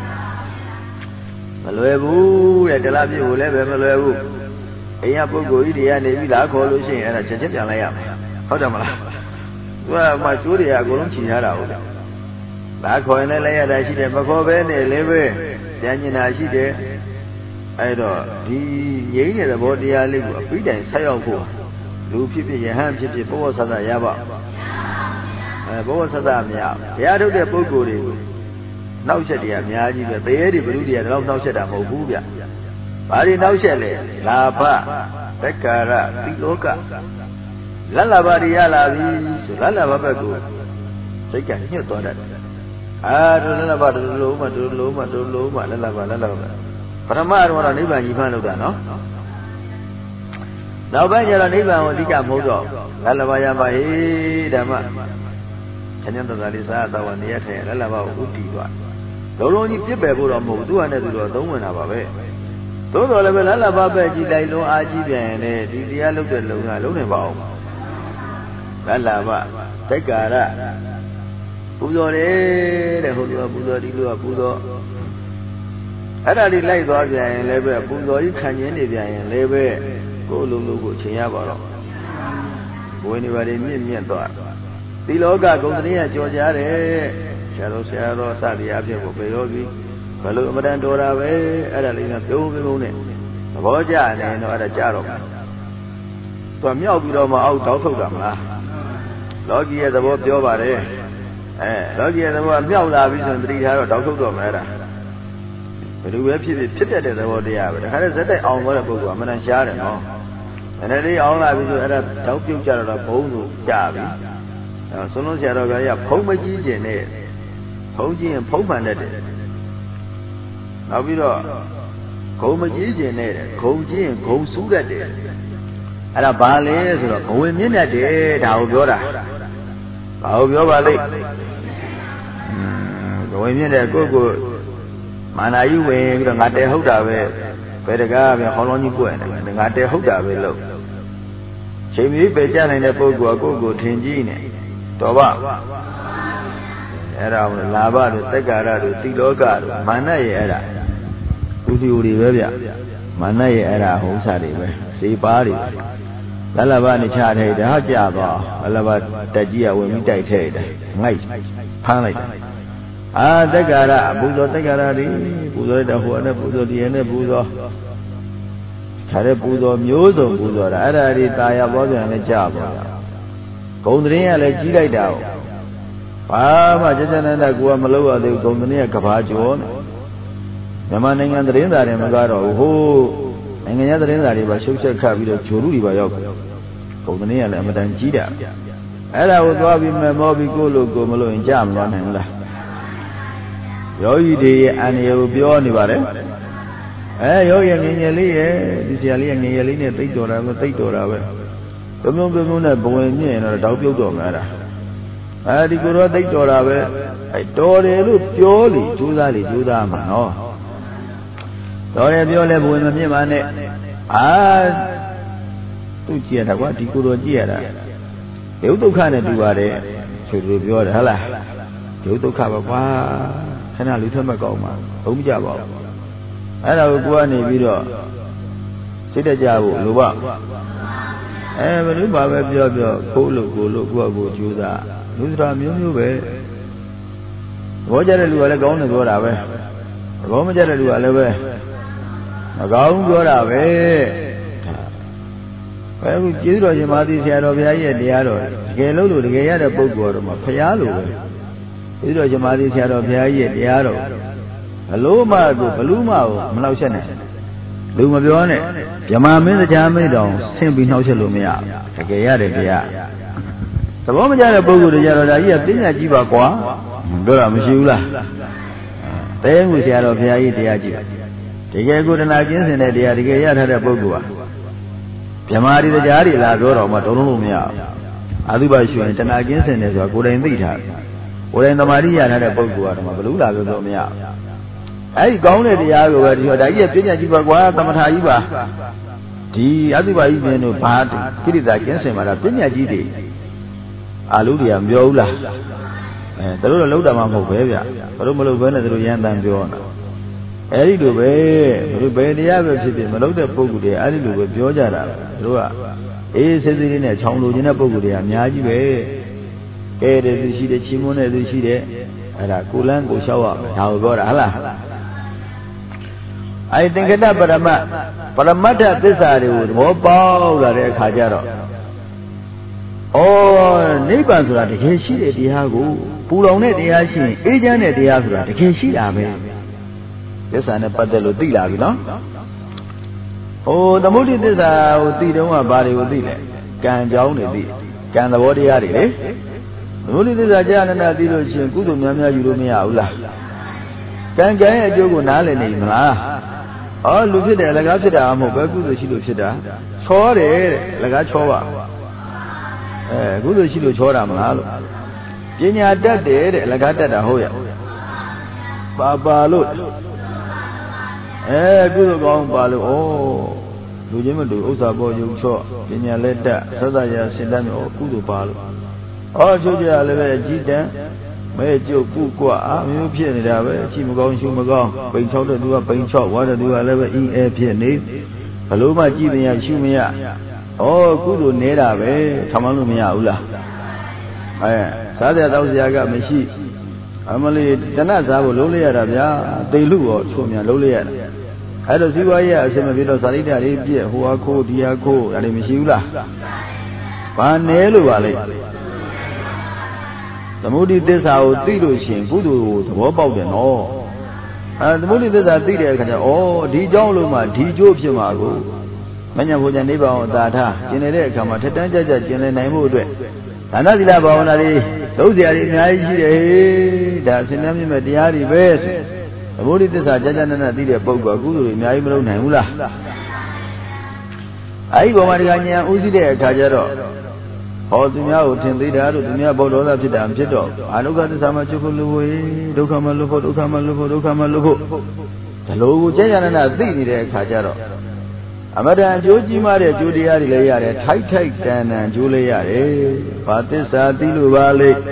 မလွယ်ဘူးတဲ့တလားပြည့်ကိုလည်းပဲမလွယ်ဘူးအိမ်ကပုဂ္ဂိုလ်ကြီးတွေကနေပြီးလာခေါ်လို့ရှိရင်အဲ့ဒါချက်ချက်ပြန်လိုက်ရမယ်ဟုတ်တယ်မလားသူကမှကျိုးတွေကအကုန်လုံးချီထားတာဟုတ်တယ်လာခေါ်ရင်လည်းလိုက်ရတာရှိတယ်မခေါ်ဘဲနဲ့လည်းပဲပြန်ကျင်တာရှိတယ်အဲ့တော့ဒီငြိမ်းတဲ့သဘောတရားလေးကိုအပြီးတိုင်ဆက်ရောက်ဖို့လူဖြစ်ဖြစ်ယဟန်ဖြစ်ဖြစ်ဘောဝဆသရပါအဲဘောဝဆသမရဘုရားထုတ်တဲ့ပုဂ္ဂိုလ်တွေကိုနောက်ချက်တွေအများကြီးပဲသေရည်ဘုရုတွေကတော့နောက်ချက်တာမဟုတ်ဘူးဗျဘာတွေနောက်ချက်လဲလာဘသက္ကာရသီလောကလတ်လာပါရရလာပြီဆိုလတ်လာပါဘက်ကိုစိတ်ကညှစ်သွားတတ်တယ်အာဒုလတ်လာပါဒုလုံးမဒုလုံးမဒုလုံးမလတ်လာပါလတ်လာပါပထမတော့နိဗ္ဗာန်ကြီးဖန်လို့တာနော်နောက်ပိုင်းကျတော့နိဗ္ဗာန်ကိုအဓိကမဟုတ်တော့လတ်လာပါရပါဟေးဓမ္မခဏတသာလေးသာသဝနေရထိုင်လတ်လာပါကိုဥတည်သွားလုံးလုံးကြီးပြစ်ပယ်ဖို့တော့မဟုတ်ဘူးသူကနဲ့သူတော့သုံးဝင်တာပါပဲသို့တော်လည်းပဲလတ်လာပါပဲကြည်လိုက်လုံးအားကြီးပြန်ရင်လေဒီတရားလုပ်တဲ့လုံကလုံးနေပါအောင်လတ်လာပါသက္ကာရပူဇော်တယ်တဲ့ဟိုလူကပူဇော်ဒီလူကပူဇော်အဲ့ဒါလေးလိုက်သွားပြန်ရင်လည်းပဲပူဇော်ကြီးခံခြင်းနေပြန်ရင်လည်းပဲကိုယ်လုံးလုံးကိုချိန်ရပါတော့ဘဝနေပါလေမြင့်မြင့်သွားသီလောကဂုဏ်တရားကြော်ကြတယ်ဆရာတော်ဆရာတော်စသည်အဖြစ်ကိုပေရောပြီးဘလို့အမတန်တော်တာပဲအဲ့ဒါလေးကပြုံးပြုံးနဲ့သဘောကျနေတော့အဲ့ဒါကြတော့သူကမြောက်ပြီးတော့မှအောက်တောက်ထုတ်တာမလားလောကီရဲ့သဘောပြောပါတယ်အဲလောကီရဲ့သဘောမြောက်လာပြီဆိုရင်တတိထားတော့တောက်ထုတ်တော့မယ်အဲ့ဒါဘယ်လိုပဲဖြစ်ဖြစ်ဖြစ်တတ်တဲ့သဘောတရားပဲဒါခါကျဇက်တိုက်အောင်သွားတဲ့ပုဂ္ဂိုလ်ကအမှန်တန်ရှားတယ်နော်နည်းနည်းလေးအောင်လာပြီဆိုအဲ့ဒါတောက်ပြုတ်ကြတော့ဘုံလို့ကြာပြီအဲဆုံးလုံးဆရာတော်ကဖုံးမကြီးကျင်နဲ့ဖုံးကြီးရင်ဖုံးမှန်တတ်တယ်နောက်ပြီးတော့ဂုံမကြီးကျင်နဲ့ဂုံကြီးရင်ဂုံစူးတတ်တယ်အဲ့ဒါဘာလဲဆိုတော့ဘဝင်မြင့်တတ်တယ်ဒါကိုပြောတာဘာကိုပြောပါလိမ့်ဘဝင်မြင့်တဲ့ကိုယ့်ကိုမာနာယူဝင်ပြီးတော့ငါတဲဟုတ်တာပဲဘယ်တကားပြန်ဟောင်းလုံးကြီးပွင့်တယ်ငါတဲဟုတ်တာပဲလို့ချိန်ပြီးပဲကြနိုင်တဲ့ပုဂ္ဂိုလ်ကကိုယ့်ကိုထင်ကြီးနေတော်ပါအဲ့ဒါလာဘတို့သက္ကာရတို့တိလောကတို့မာနရဲ့အဲ့ဒါဥဒိယတွေပဲဗျမာနရဲ့အဲ့ဒါဟောစားတွေပဲစေပါတွေလလဘနဲ့ချထိုက်တာကြသွားလလဘတက်ကြီးကဝင်ပြီးတိုက်ထဲတယ်ငိုက်ဖမ်းလိုက်တယ်အာသက္ကာရပူဇော်သက္ကာရတွေပူဇော်တဲ့ဟိုနဲ့ပူဇော်ဒီနဲ့ပူဇော်ခြားတဲ့ပူဇော်မျိုးစုံပူဇော်တာအဲ့ဒါတွေตายပေါ်ပြန်လည်းကြပါဂုံသတင်းကလည်းကြီးလိုက်တာဘာမှကျကျနန္ဒကိုကမလုပ်ရသေးဘူးဂုံသတင်းကကဘာကျော်နေမြန်မာနိုင်ငံသတင်းစာတွေမကတော့ဟိုနိုင်ငံရေးသတင်းစာတွေပါရှုပ်ချက်ခတ်ပြီးတော့ဂျိုလူတွေပါရောက်တယ်ဂုံသတင်းကလည်းအမတန်ကြီးတာအဲ့ဒါကိုသွားပြီးမမောပြီးကိုလို့ကိုမလို့ရင်ကြမသွားနိုင်ဘူးလားယောဂီတွေရဲ့အန္တရာယ်ကိုပြောနေပါတယ်အဲယောဂီငယ်ငယ်လေးရဲ့ဒီဆရာလေးငယ်ငယ်လေးနဲ့သိတော်တာပဲသိတော်တာပဲပြုံးပြုံးပြုံးပြုံးနဲ့ဘဝင်မြင့်တော့တောက်ပြုတ်တော်မှာအဲ့ဒါအဲဒီကိုတော့သိတော်တာပဲအဲတော်တယ်လို့ပြောလေကြိုးစားလေကြိုးစားမှာနော်တော်တယ်ပြောလဲဘဝင်မမြင့်ပါနဲ့အာသူကြည့်ရတာကွာဒီကိုတော့ကြည့်ရတာဒုဒုက္ခနဲ့တူပါတယ်ဆိုလိုပြောတယ်ဟုတ်လားဒုဒုက္ခပါကွာခဏလူထွက်မကောင်းပါဘုံမကြပါဘူးအဲ့ဒါကိုကိုကနေပြီးတော့စိတ်တကြဖို့လိုပါအဲဘယ်လိုပါပဲပြောပြောခိုးလို့ကိုလို့ကိုယ့်အကိုကြိုးစားလူစရာမျိုးမျိုးပဲဘောကြတဲ့လူကလည်းကောင်းတယ်ပြောတာပဲဘောမကြတဲ့လူကလည်းပဲမကောင်းပြောတာပဲဘယ်ခုကျေးဇူးတော်ရှင်မာသီဆရာတော်ဘုရားကြီးရဲ့တရားတော်တကယ်လို့လို့တကယ်ရတဲ့ပုဂ္ဂိုလ်တော်မှာဖရားလို့ပဲကျေးဇူးတော်ရှင်မာသီဆရာတော်ဘုရားကြီးရဲ့တရားတော်ဘလို့မှကိုဘလူးမှကိုမနှောက်ချက်နဲ့လူမပြောနဲ့ဗြဟ္မာမင်းတရားမင်းတောင်ဆင့်ပြီးနှောက်ချက်လို့မရတကယ်ရတယ်တရားသဘောမကျတဲ့ပုဂ္ဂိုလ်တွေကြတော့ဒါကြီးကပညာကြီးပါကွာပြောတာမရှိဘူးလားတဲမှုဆရာတော်ဘုရားကြီးတရားကြီးတကယ်ကိုတနာကျင်းစင်တဲ့တရားတကယ်ရထားတဲ့ပုဂ္ဂိုလ်ဟာဗြဟ္မာဒီတရားတွေလာပြောတော့မှတုံးလုံးလို့မရဘူးအာသုဘရှုရင်တဏှာကင်းစင်တယ်ဆိုတာကိုယ်တိုင်သိထားကိုယ်တိုင်သမာဓိရထားတဲ့ပုဂ္ဂိုလ်ကတော့ဘယ်လိုလာပြောလို့မရဘူးအဲ့ဒီကောင်းတဲ့တရားကိုပဲဒီဟောဒါကြီးကပြညာကြီးပါကွာသမထကြီးပါဒီအာသုဘကြီးမြင်တို့ဘာကိရိတာကင်းစင်မှာဒါပြညာကြီးတွေအာလူတွေကမပြောဘူးလားအဲတို့တော့လောက်တာမှမဟုတ်ပဲဗျတို့မလို့ပဲနဲ့တို့ရန်တန်ပြောတာအဲ့ဒီလိုပဲတို့ဘယ်တရားပဲဖြစ်ဖြစ်မလောက်တဲ့ပုဂ္ဂိုလ်တွေအဲ့ဒီလိုပဲပြောကြတာတို့ကအေးစိတ်စိတ်လေးနဲ့ချောင်းလိုချင်တဲ့ပုဂ္ဂိုလ်တွေကအများကြီးပဲကဲတယ်သူရှိတယ်ချီးမွမ်းတယ်သူရှိတယ်အဲ့ဒါကိုလန်းကိုလျှောက်ရမယ်ဒါကိုပြောတာဟုတ်လားအဲ့သင်္ကတပရမပရမတ္ထသစ္စာတွေကိုသဘောပေါက်လာတဲ့အခါကျတော့ဩနိဗ္ဗာန်ဆိုတာတကယ်ရှိတဲ့တရားကိုပူလောင်တဲ့တရားရှိရင်အေးချမ်းတဲ့တရားဆိုတာတကယ်ရှိတာပဲသစ္စာနဲ့ပတ်သက်လို့သိလာပြီနော်ဟိုသမုဒိသစ္စာကိုသိတုန်းကဘာတွေကိုသိလဲကံကြောင်းတွေသိကံသဘောတရားတွေလေသမုဒိသစ္စာကြာနနာသိလို့ရှိရင်ကုသိုလ်များများယူလို့မရဘူးလားကံကံရဲ့အကျိုးကိုနားလည်နေမလားဩလူဖြစ်တယ်အလကားဖြစ်တာမဟုတ်ပဲကုသိုလ်ရှိလို့ဖြစ်တာချောတယ်တဲ့အလကားချောပါအဲကုသိုလ်ရှိလို့ချောတာမလားလို့ပညာတတ်တယ်တဲ့အလကားတတ်တာဟုတ်ရပါပါလို့အဲကုသိုလ်ကောင်းပါလို့ဩလူချင်းမတူဥစ္စာပေါ်ယုံချော့ပညာလက်တတ်သဒ္ဒရာစင်တတ်မျိုးကုသိုလ်ပါလို့ဩချုပ်ကြရလည်းပဲအကြည့်တန်မဲကျုပ်ကုကွာအမျိုးဖြစ်နေတာပဲအချိမကောင်းရှုမကောင်းပိန်ချောက်တဲ့သူကပိန်ချောက်ဝါတဲ့သူကလည်းပဲအင်းအဲဖြစ်နေဘလို့မှကြည့်မရရှုမရဩကုသိုလ်နေတာပဲထမလို့မရဘူးလားအဲစားတဲ့တောက်စရာကမရှိအမလေးတဏှစားဖို့လုံးလိုက်ရတာဗျာတိတ်လူရောချုံမြန်လုံးလိုက်ရတာအဲ့တော့ဇီဝရေးအစင်မပြေတော့ဇာတိတတွေပြည့်ဟိုဟာခိုးဒီဟာခိုးဒါတွေမရှိဘူးလားဘာနဲလို့ပါလဲသမုဒိသစ္စာကိုသိလို့ရှိရင်ကုသိုလ်ကိုသဘောပေါက်တယ်နော်အဲသမုဒိသစ္စာသိတဲ့အခါကျဩဒီเจ้าလုံးမှာဒီကျိုးဖြစ်မှာကိုမညာဘုရားနိဗ္ဗာန်ကိုသာထားကျင်နေတဲ့အခါမှာထက်တန်းကြကြကျင်လည်နိုင်မှုအတွက်ဒါနသီလဘာဝနာတွေလုံးစရာတွေအများကြီးရှိတယ်ဟေးဒါအစဉ်တမ်းမြင့်မဲ့တရားတွေပဲဆိုသမုဒိသစ္စာကြာကြာနာနာသိတဲ့ပုဂ္ဂိုလ်ကကုသိုလ်တွေအများကြီးမလုပ်နိုင်ဘူးလားအဲဒီဘောမှာဒီကညာဥသိတဲ့အခါကျတော့ဟောသူများကိုထင်သေးတာတို့သူများဘောဒေါသဖြစ်တာမဖြစ်တော့အာလုကသစ္စာမှာချုပ်ဖို့လို့ဝေဒုက္ခမှာလို့ဖို့ဒုက္ခမှာလို့ဖို့ဒုက္ခမှာလို့ဖို့ဒီလိုကိုကြာကြာနာနာသိနေတဲ့အခါကျတော့အမတန်အကျိုးကြီးမားတဲ့အကျိုးတရားတွေလည်းရတယ်ထိုက်ထိုက်တန်တန်ကျိုးလည်းရတယ်ဘာသစ္စာသိလို့ပါလိမ့်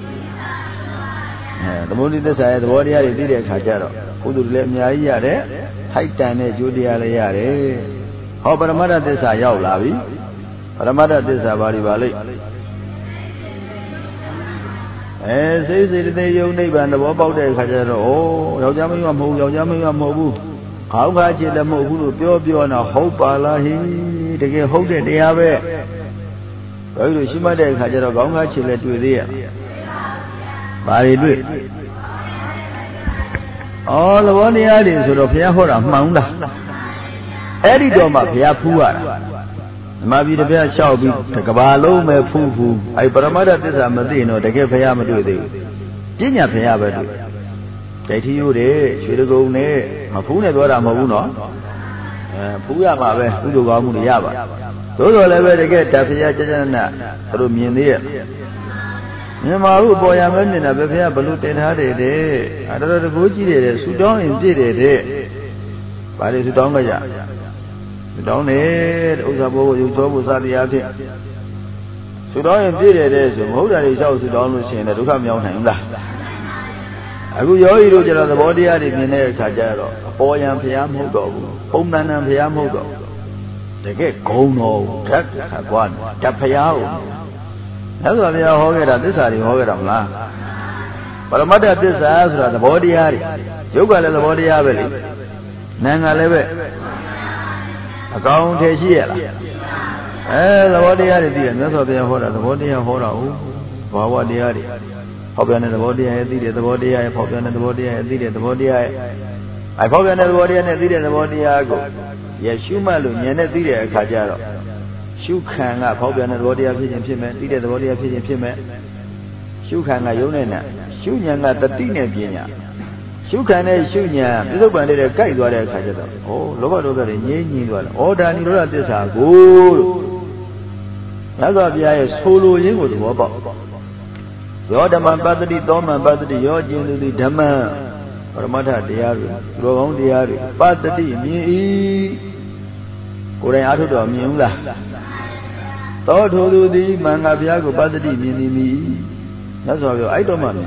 အဲသမုဒိသစ္စာရဲ့သဘောတရားတွေသိတဲ့အခါကျတော့ကုသိုလ်တွေလည်းအများကြီးရတယ်ထိုက်တန်တဲ့အကျိုးတရားလည်းရတယ်ဟောပရမတ္ထသစ္စာရောက်လာပြီပရမတ္ထသစ္စာဘာတွေပါလိမ့်အဲစိတ်စိတ်တဲ့ယုံနိဗ္ဗာန်သဘောပေါက်တဲ့အခါကျတော့ဩယောက်ျားမင်းမမဟုတ်ယောက်ျားမင်းမမဟုတ်ဘူးခေါင်းခါချစ်လည်းမဟုတ်ဘူးလို့ပြောပြောတော့ဟုတ်ပါလားဟိတကယ်ဟုတ်တဲ့တရားပဲဘယ်လိုရှိမှတ်တဲ့အခါကျတော့ခေါင်းခါချစ်လည်းတွေ့သေးရဲ့ဘာတွေတွေ့ဩသဘောတရားတွေဆိုတော့ဘုရားဟောတာမှန်လားအဲ့ဒီတော့မှဘုရားဖူးရတာဓမ္မပြည်တစ်ပြားလျှောက်ပြီးကဘာလုံးပဲဖူးဖူးအဲ့ပရမတ္ထသစ္စာမသိရင်တော့တကယ်ဘုရားမတွေ့သေးဘူးပညာဘုရားပဲတွေ့ဒိဋ္ဌိယို့တဲ့ရွှေတကုံနဲ့မဖူးနဲ့ပြောတာမဟုတ်ဘူးနော်အဲဖူးရမှာပဲကုသိုလ်ကောင်းမှုတွေရပါသို့တော်လည်းပဲတကယ်တဖျားကျကျနသူတို့မြင်သေးရဲ့မြန်မာဥပေါ်ရမဲမြင်တာပဲဖျားဘလို့တင်ထားတယ်တဲ့အဲတော်တော်တကူကြီးတယ်ဆူတောင်းရင်ပြည့်တယ်တဲ့ဘာလို့ဆူတောင်းကြကြဆူတောင်းတယ်ဥစ္စာဘိုးကိုယူသောဖို့စတရားဖြင့်ဆူတောင်းရင်ပြည့်တယ်တဲ့ဆိုမဟုတ်တာတွေလျှောက်ဆူတောင်းလို့ရှိရင်လည်းဒုက္ခမရောက်နိုင်ဘူးလားအခုယောဂီတို့ကျတော့သဘောတရားတွေမြင်တဲ့အခါကျတော့အပေါ်ယံဖျားမဟုတ်တော့ဘူးပုံတန်တန်ဖျားမဟုတ်တော့တကယ်ဂုံတော်ဓာတ်ခါကွာဓာတ်ဖျားကိုအဲ့ဒါဘုရားဟောခဲ့တာသစ္စာတွေဟောခဲ့တာမလားပရမတ္ထသစ္စာဆိုတာသဘောတရားတွေယုတ်ကလည်းသဘောတရားပဲလေနာငါလည်းပဲအကောင်ထည်ရှိရလားအဲသဘောတရားတွေသိတယ်မြတ်စွာဘုရားဟောတာသဘောတရားဟောတာဟုတ်ဘာဝတရားတွေဖောက်ပြန်တဲ့သဘောတရားရဲ့သိတဲ့သဘောတရားရဲ့ဖောက်ပြန်တဲ့သဘောတရားရဲ့သိတဲ့သဘောတရားရဲ့အဲဖောက်ပြန်တဲ့သဘောတရားနဲ့သိတဲ့သဘောတရားကိုရရှုမှတ်လို့ဉာဏ်နဲ့သိတဲ့အခါကျတော့ရှုခံကဖောက်ပြန်တဲ့သဘောတရားဖြစ်ခြင်းဖြစ်မယ်သိတဲ့သဘောတရားဖြစ်ခြင်းဖြစ်မယ်ရှုခံကယုံနဲ့နဲ့ရှုဉာဏ်ကတတိနဲ့ပညာရှုခံတဲ့ရှုဉာဏ်ပြစ္ဆုတ်ပန်တဲ့ကြိုက်သွားတဲ့အခါကျတော့ဩလောဘဒေါသတွေငြိမ့်ငြိမ့်သွားတယ်ဩဒါနိရောဓသစ္စာကိုဩ That's why we are solo in with Wobble. Your Dhamma Padri, Dhamma Padri, your Jindu Dhamma, Ramata Diari, Rogon Diari, Padri, me, Korean Atu Miula. Thought who do the Mangabiago Padri, me. That's why I don't know.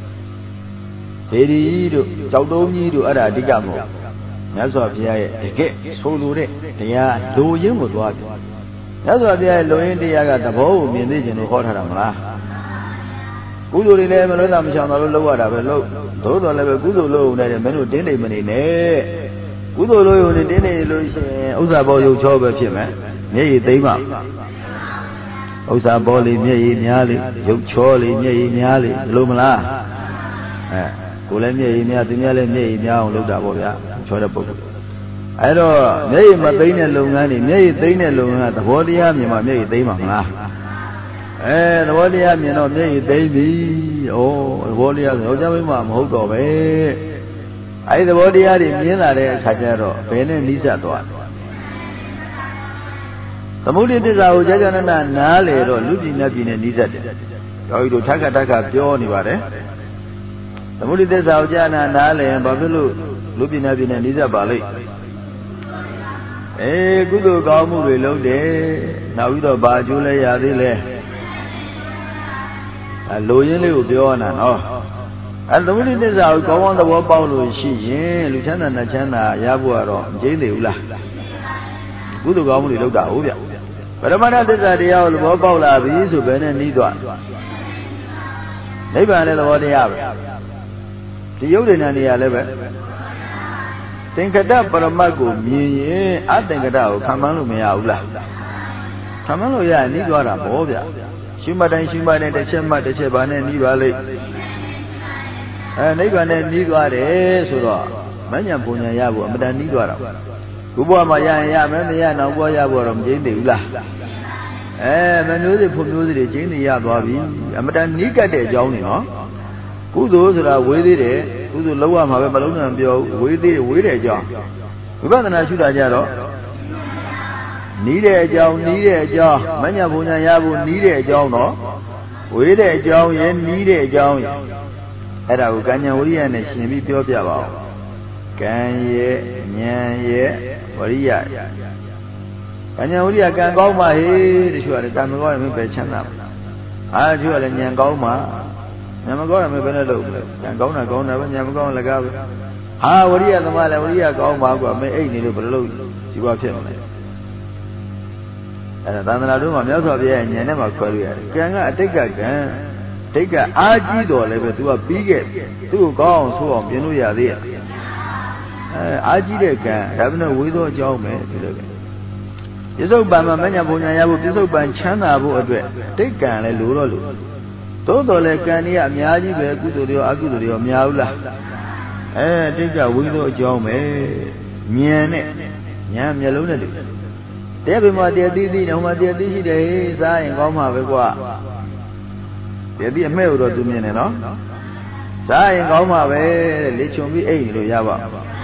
Seri, Saudomi, to Ada Digamo. That's why we are get solo. They are doing with what. That's why they are low in the Yaga, the whole religion of Hotaramla. Good old eleven, I'm shall not lower up a low. Total level good old low, that a menu daily money. Good old low, the daily Usabo, you job of him, eh? Nay, they must. Usaboli, Nay, Niali, you Charlie, Nay, Niali, Lumala. Kulemia, Niali, Nay, now looked up over there. I don't know, Matina Lungani, Nay, Dana Lunga, the Wodiam, you might make them. And Wodiam, you know, Nay, baby, oh, Wodiam, Ojamam, hold away. I the Wodiam in Mila, Sajaro, Pen and Lisa. The mood is our Jagana Nale or losing nothing in Lisa. So you Taka Taka, Johnny, what eh? The mood is our Jana Nale and Babalu. Looking at in Anisa Bali. Eh, good Gamu below there. Now we don't buy Julie Adile. A loyally will be on and off. And the minute is out, go on the wall Paulo, she, Lieutenant Nachana, Yabuaro, Jay Ula. Good Gamu looked out. But a man at this idea of the wall Paula is to Ben and Nidwa. Maybe I know what they have. The Yodin and the eleven. Think about Paramago, me, I think about Kamalu Meaula. Kamalu, ya, Nigara, Bovia. Shima and Shima and the Chema, the Cheban and Nivale. And Nigan and Nigare, Sura, Manya Punya Yabu, Madan Nigara. Kuba Maya, Yamania, and Awayaborum, Jane Ula. Eh, Manuzi Punuzi, Jane Yababi, Amadan Nika de Johnny, no? Who those that are with it? Who the lower Mabaluna and Bio, with it, with a job. We got an Ashuda Jaro. Need a job, need a job. Manya Punya Yabu need a job, no? With a job, yen need a job. At our Ganya and a Shimi Piopia. Can ye, Nyan ye, Waria. Ganya Uria can go my head, you are the time ago and make a channel. I do a Nyangoma. Yamago, I'm a Benado, and go not go never, Yamago, like I. How would you have the Mala, would you have gone, Margot, may eight little below? She was him. And then I do my milk of the end, and never career. Can I take a gun? Take a R G door level to a big two gowns, so on, you know, you are there. I G they can have no widow job, man. You so by my mania, Bunya, you so by China, take can a lulu. Todo le cania, Miaji, Becudo, Agudo, Miaula. Eh, take a widow job, eh? Miane, Yam Yaluna. There be my dear Didi, no, my dear Didi, days, I ain't gone have a qua. There be a mail to me, no? I ain't gone have a little be eight, Yava.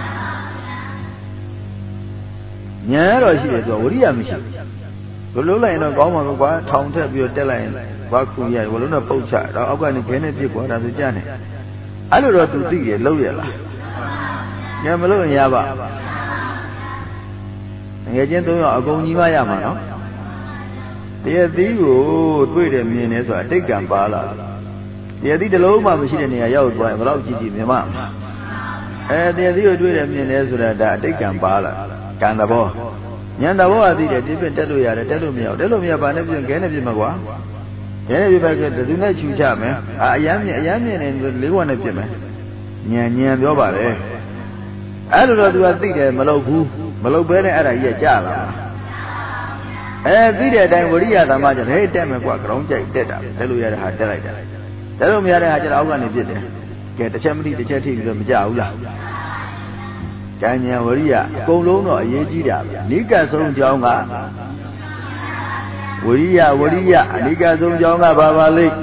Nyaro, she is already a mission. Lula in a goma, town tap your deline, Bakuya, Waluna Pocha, I'm going to get it before as a Janet. I don't know to see a lawyer. Yamalo Yava. And again, I'll go Nimayama, no? Dear Digo, wait a minute, so I take Gambala. Dear the Loma machine near Yao, without Gigi, the mom. And dear Digo, wait a minute, so that I take Gambala. Candabo. Yandabo did a different tell you, tell me, tell me about everything, Kennedy Magua. Kennedy Bagger, do not you jam, eh? I am a young and will live on a gym. Nyan Yan Yoba, I don't know what I think, Malobu, Malobene at a year jala. Eh, video time, what you have a margin, hey, damn, what ground jack did. Tell you had that. Tell me I had an organ did it. Get the champion, the chatty, the Jaula. Kanya Waria, Golono, Yejida, Nika Son Jonga Waria, Waria, Nika Son Jonga Baba Lake.